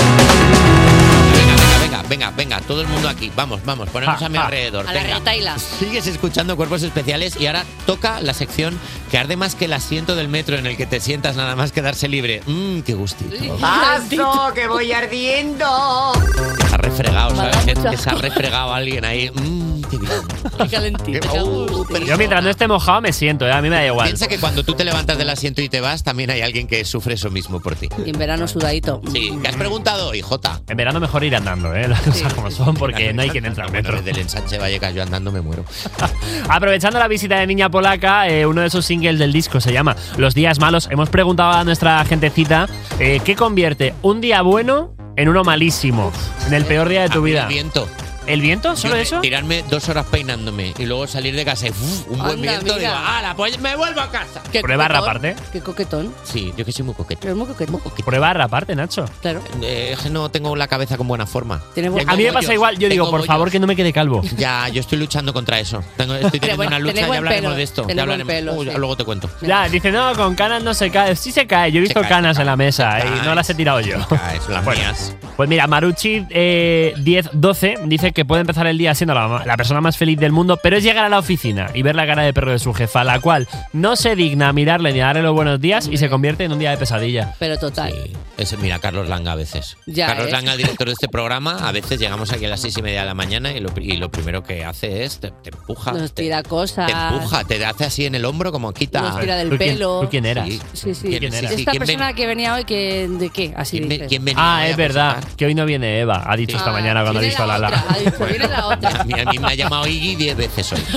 Venga, venga, venga, venga, todo el mundo aquí. Vamos, vamos, ponernos Ja, a mi ja. alrededor. A la Venga. retaila. Sigues escuchando Cuerpos Especiales y ahora toca la sección que arde más que el asiento del metro en el que te sientas nada más quedarse libre. Mmm, qué gustito. ¡Paso, que voy ardiendo! Se ha refregado, Me ha ¿sabes? dado Que, mucho que se ha asco. refregado alguien ahí. Mmm, qué bien. Qué calentito. qué Uh, gusto. pero- Yo mientras no esté mojado me siento, ¿eh? A mí me da igual. Piensa que cuando tú te levantas del asiento y te vas, también hay alguien que sufre eso mismo por ti. Y en verano sudadito. Sí, ¿qué has preguntado hoy, Jota? En verano mejor ir andando, ¿eh? Las cosas como son, porque no hay quien entre al Bueno, metro. desde el ensanche Vallecas yo andando me muero. Aprovechando la visita de Niña Polaca, eh, uno de sus singles del disco se llama Los días malos. Hemos preguntado a nuestra gentecita eh, ¿qué convierte un día bueno en uno malísimo? En el peor día de tu A mí vida. El viento. ¿El viento? ¿Solo Yo, eso? Tirarme dos horas peinándome y luego salir de casa y ¡uf! un buen Anda, viento. mira. Digo, ¡hala, pues me vuelvo a casa! Qué Prueba a coquetón. raparte. Qué coquetón. Sí, yo que soy muy coqueto. Pero es muy coquetón. Prueba a raparte, Nacho. Claro. Eh, es que no tengo la cabeza con buena forma. Tienes buen- Tengo A mí me pasa bollos, igual. Yo digo, tengo por bollos. favor, que no me quede calvo. Ya, yo estoy luchando contra eso. Tengo, estoy teniendo buen- una lucha, tenés ya buen hablaremos pelo, de esto. Ya tenés buen hablaremos. pelo, Uy, sí. Luego te cuento. Ya, dice, no, con canas no se cae. Sí se cae. Yo he Se visto cae, canas se en la cae, mesa se y cae, no las he tirado yo. se cae, son las Bueno, mías. Pues mira, Maruchi eh, diez doce dice que puede empezar el día siendo la, la persona más feliz del mundo, pero es llegar a la oficina y ver la cara de perro de su jefa, la cual no se digna a mirarle ni a darle los buenos días y se convierte en un día de pesadilla. Pero total. Sí. Ese, mira, Carlos Langa a veces. Ya, Carlos ¿eh? Langa, el director de este programa, a veces llegamos aquí a las seis y media de la mañana y lo, y lo primero que hace es te, te empuja. Nos te, tira cosas. te empuja, te hace así en el hombro como quita. Nos tira del ¿Tú quién- pelo. tú quién eras? Sí, Sí, sí. ¿Quién- sí, sí, Esta ¿quién persona ven- que venía hoy, que, ¿de qué? Así ¿Quién, dices. ve- quién venía Ah, hoy es a verdad, presentar? que hoy no viene Eva, ha dicho esta Ah, mañana cuando ha viene visto a la Lala. otra, ha dicho, viene la otra. A mí, a mí me ha llamado Iggy diez veces hoy.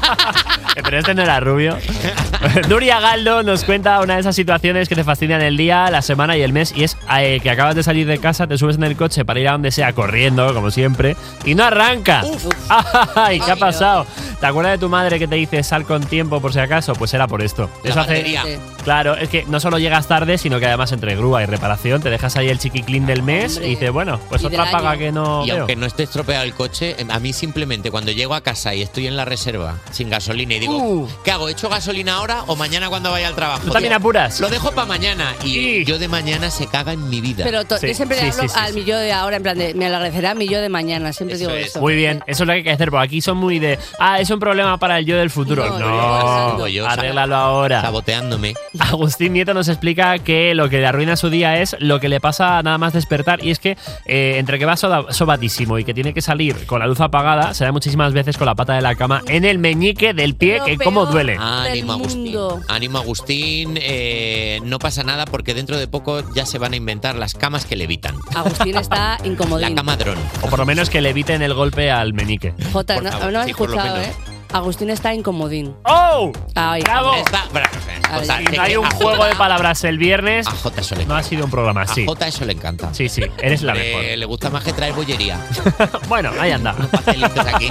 Pero este no era rubio. Nuria Galdo nos cuenta una de esas situaciones que te fascinan el día, la semana y el mes, y es eh, que acabas de salir de casa, te subes en el coche para ir a donde sea corriendo, como siempre, y no arranca. ¡Ay, qué ha pasado! ¿Te acuerdas de tu madre que te dice sal con tiempo por si acaso? Pues era por esto. La Eso hace. batería. Claro, es que no solo llegas tarde, sino que además entre grúa y reparación te dejas ahí el chiquiclín del mes Hombre. y dices, bueno, pues Y del otra paga año. que no. Y veo. aunque no esté estropeado el coche, a mí simplemente cuando llego a casa y estoy en la reserva sin gasolina y digo, Uh. ¿qué hago? ¿Echo gasolina ahora o mañana cuando vaya al trabajo? ¿Tú también Digo, apuras? Lo dejo para mañana y yo de mañana se caga en mi vida. Pero to- Sí, yo siempre sí, le hablo sí, sí, al sí. mi yo de ahora, en plan de, me lo agradecerá mi yo de mañana. Siempre Eso digo es. eso. Muy bien, eso es lo que hay que hacer, porque aquí son muy de, ah, es un problema para el yo del futuro. No, No, no, no, yo, arréglalo ahora. Saboteándome. Agustín Nieto nos explica que lo que le arruina su día es lo que le pasa nada más despertar, y es que eh, entre que va soda- sobatísimo y que tiene que salir con la luz apagada, se da muchísimas veces con la pata de la cama en el meñique del pie, Lo que cómo peor. duele. Ánimo, del Agustín. mundo. Ánimo, Agustín. eh, no pasa nada porque dentro de poco ya se van a inventar las camas que levitan. Agustín está La incomodín. cama dron. O por lo menos que le eviten el golpe al meñique. Jota, Por no, favor, no has sí, por lo escuchado, menos. ¿eh? Agustín está incomodín. ¡Oh! Ay, ¡Bravo! Está- bra- Ay, Jota, Si que- no hay que un a juego Jota- de palabras el viernes, A Jota eso le no ha encanta. sido un programa A así. Jota eso le encanta. Sí, sí, eres la Le- mejor. Le gusta más que traer bollería. Bueno, ahí anda. Pastelitos aquí.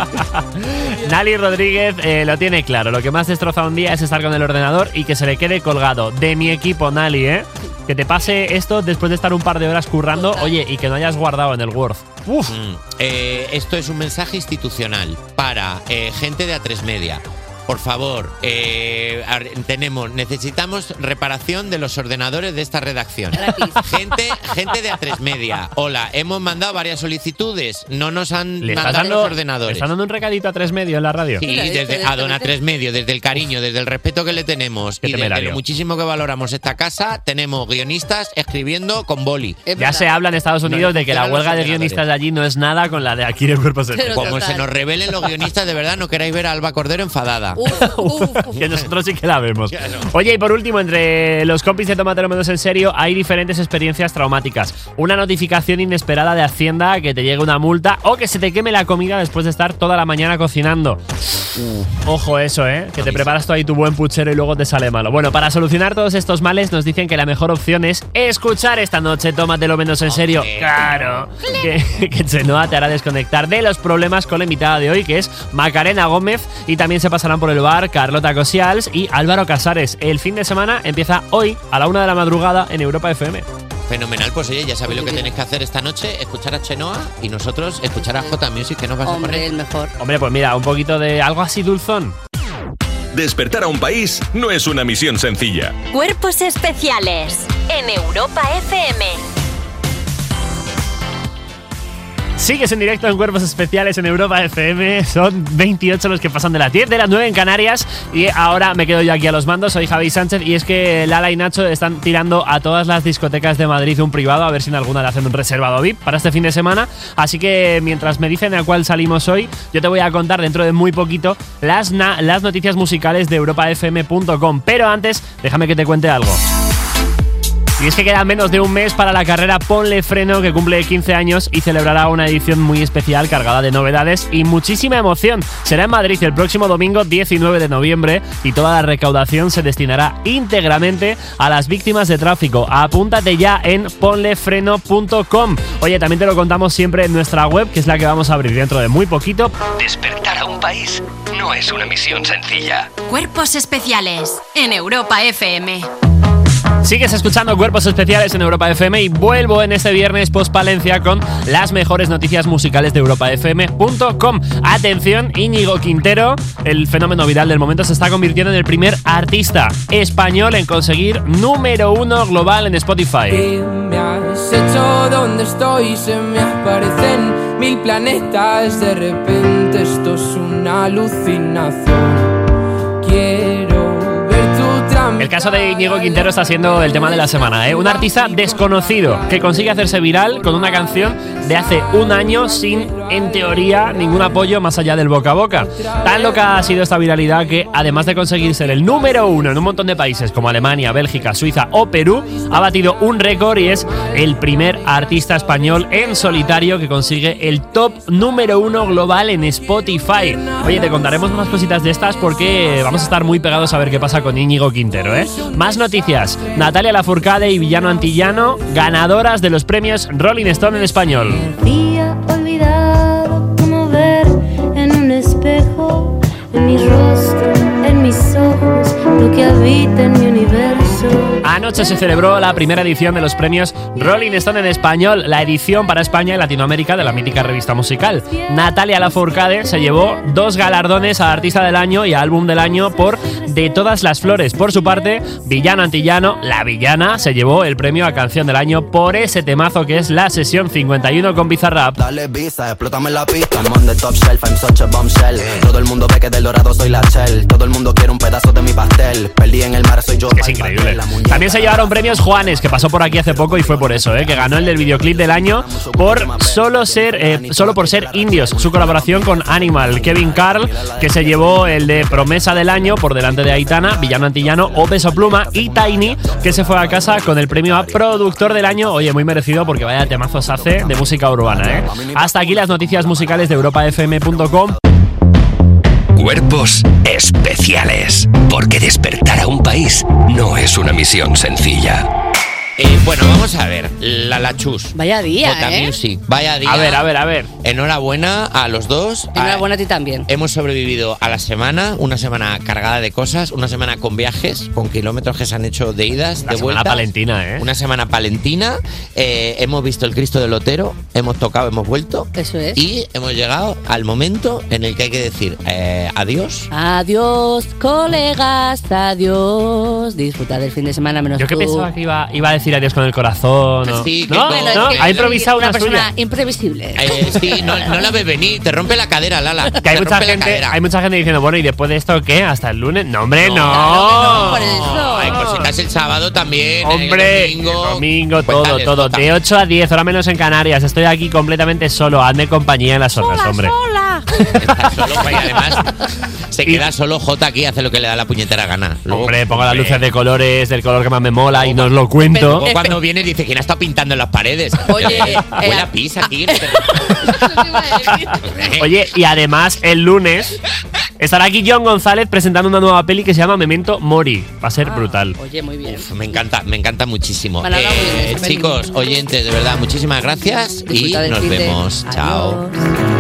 Nali Rodríguez eh, lo tiene claro. Lo que más destroza un día es estar con el ordenador y que se le quede colgado. De mi equipo, Nali, ¿eh? Que te pase esto después de estar un par de horas currando, Total. oye, y que no hayas guardado en el Word. Uf. Mm, eh, esto es un mensaje institucional para eh, gente de A tres Media. Por favor, eh, ar- tenemos, necesitamos reparación de los ordenadores de esta redacción. Gente, gente de A tres Media. Hola, hemos mandado varias solicitudes. No nos han ¿Le estás mandado dando, los ¿le ordenadores. están dando un recadito a tres medio en la radio? Sí, Mira, desde, este, a Don este, A tres Medio, desde el cariño, desde el respeto que le tenemos Qué y desde temerario. lo muchísimo que valoramos esta casa, tenemos guionistas escribiendo con boli. es Ya verdad. se habla en Estados Unidos de que la eran los huelga de ordenadores. guionistas de allí no es nada con la de aquí de Cuerpos Pero Especiales. Como total. se nos revelen los guionistas, de verdad no queráis ver a Alba Cordero enfadada. Uf, uf, uf. Que nosotros sí que la vemos. Ya no. Oye, y por último, entre los compis de Tómatelo Menos en Serio hay diferentes experiencias traumáticas. Una notificación inesperada de Hacienda, que te llegue una multa o que se te queme la comida después de estar toda la mañana cocinando. Ojo eso, ¿eh? Que te preparas tú ahí tu buen puchero y luego te sale malo. Bueno, para solucionar todos estos males nos dicen que la mejor opción es escuchar esta noche Tómatelo Menos en Serio. Hombre. Claro. Que, que Chenoa te hará desconectar de los problemas con la invitada de hoy, que es Macarena Gómez, y también se pasarán por el bar Carlota Cosials y Álvaro Casares. El fin de semana empieza hoy a la una de la madrugada en Europa F M. Fenomenal, pues oye, ya sabéis lo que tenéis que hacer esta noche, escuchar a Chenoa y nosotros escuchar a J Music, que nos vas a Hombre, poner. el mejor. Hombre, pues mira, un poquito de algo así dulzón. Despertar a un país no es una misión sencilla. Cuerpos especiales en Europa F M. Sigues en directo en Cuerpos Especiales en Europa F M. Son veintiocho los que pasan de las diez, de las nueve en Canarias. Y ahora me quedo yo aquí a los mandos. Soy Javi Sánchez. Y es que Lala y Nacho están tirando a todas las discotecas de Madrid un privado, a ver si en alguna le hacen un reservado V I P para este fin de semana. Así que mientras me dicen a cuál salimos hoy, yo te voy a contar dentro de muy poquito las, na- las noticias musicales de europa f m punto com. Pero antes, déjame que te cuente algo. Y es que queda menos de un mes para la carrera Ponle Freno, que cumple quince años y celebrará una edición muy especial cargada de novedades y muchísima emoción. Será en Madrid el próximo domingo diecinueve de noviembre y toda la recaudación se destinará íntegramente a las víctimas de tráfico. Apúntate ya en ponle freno punto com. Oye, también te lo contamos siempre en nuestra web, que es la que vamos a abrir dentro de muy poquito. Despertar a un país no es una misión sencilla. Cuerpos especiales en Europa F M. Sigues escuchando Cuerpos Especiales en Europa F M y vuelvo en este viernes post Palencia con las mejores noticias musicales de europa f m punto com. Atención, Íñigo Quintero, el fenómeno viral del momento, se está convirtiendo en el primer artista español en conseguir número uno global en Spotify. Dime a desecho donde estoy, se me aparecen mil planetas. De repente esto es una alucinación. Quiero ver tu trampa. El caso de Íñigo Quintero está siendo el tema de la semana, ¿eh? Un artista desconocido que consigue hacerse viral con una canción de hace un año sin, en teoría, ningún apoyo más allá del boca a boca. Tan loca ha sido esta viralidad que, además de conseguir ser el número uno en un montón de países como Alemania, Bélgica, Suiza o Perú, ha batido un récord y es el primer artista español en solitario que consigue el top número uno global en Spotify. Oye, te contaremos más cositas de estas porque vamos a estar muy pegados a ver qué pasa con Íñigo Quintero, ¿eh? Más noticias. Natalia Lafourcade y Villano Antillano, ganadoras de los premios Rolling Stone en español. Había olvidado cómo ver en un espejo, en mi rostro, en mis ojos, lo que habita en mi universo. Anoche se celebró la primera edición de los premios Rolling Stone en español, la edición para España y Latinoamérica de la mítica revista musical. Natalia Lafourcade se llevó dos galardones a Artista del Año y a Álbum del Año por De Todas las Flores. Por su parte, Villano Antillano, la villana, se llevó el premio a Canción del Año por ese temazo que es la sesión cincuenta y uno con Bizarrap. Dale visa, explótame la pista. I'm on the top shelf, I'm such a bombshell. Todo el mundo ve que del dorado soy la shell. Todo el mundo quiere un pedazo de mi pastel. Perdí en el mar, soy yo. Es increíble. También se llevaron premios Juanes, que pasó por aquí hace poco y fue por eso, ¿eh? Que ganó el del videoclip del año por solo ser eh, solo por ser indios. Su colaboración con Animal, Kevin Carl, que se llevó el de Promesa del Año por delante de Aitana, Villano Antillano o Peso Pluma, y Tiny, que se fue a casa con el premio a Productor del Año. Oye, muy merecido porque vaya temazos hace de música urbana, ¿eh? Hasta aquí las noticias musicales de europa f m punto com. Cuerpos especiales. Porque despertar a un país no es una misión sencilla. Eh, bueno, vamos a ver. La Lachus. Vaya día, Jota ¿eh? Music. Vaya día. A ver, a ver, a ver. Enhorabuena a los dos. Enhorabuena a ti también. Hemos sobrevivido a la semana, una semana cargada de cosas, una semana con viajes, con kilómetros que se han hecho de idas, Una de semana vueltas. palentina, ¿eh? Una semana palentina. Eh, hemos visto el Cristo del Lotero, hemos tocado, hemos vuelto. Eso es. Y hemos llegado al momento en el que hay que decir eh, adiós. Adiós, colegas, adiós. Disfrutad del fin de semana menos Yo que tú. pensaba que iba, iba a decir adiós con el corazón. ¿No? Sí, que ¿No? con- ¿No? que- Ha improvisado una una persona suya. imprevisible. Eh, sí, no, no la ves venir, te rompe la cadera, Lala. Que hay te mucha rompe la gente, cadera. hay mucha gente diciendo, bueno, ¿y después de esto qué? ¿Hasta el lunes? No, hombre, no. claro Por eso. Hay cositas el sábado también. Hombre, el domingo, el domingo, todo, Cuéntales, todo. Jota. De ocho a diez, hora menos en Canarias. Estoy aquí completamente solo. Hazme compañía en las horas, hombre. ¡Hola! Está solo, y además se queda solo Jota aquí, hace lo que le da la puñetera gana. Luego, Hombre, pongo las hombre, luces de colores, del color que más me mola y no os lo cuento. luego cuando viene dice, ¿quién ha estado pintando en las paredes? Oye, Eh, eh, huele a pis aquí. Oye, y además el lunes estará aquí John González presentando una nueva peli que se llama Memento Mori. Va a ser brutal. Oye, muy bien. Me encanta, me encanta muchísimo. Van a hablar muy bien de Eh, esa peli. chicos, oyentes, de verdad, muchísimas gracias y Disfruta del nos fin de- vemos. Chao. Adiós.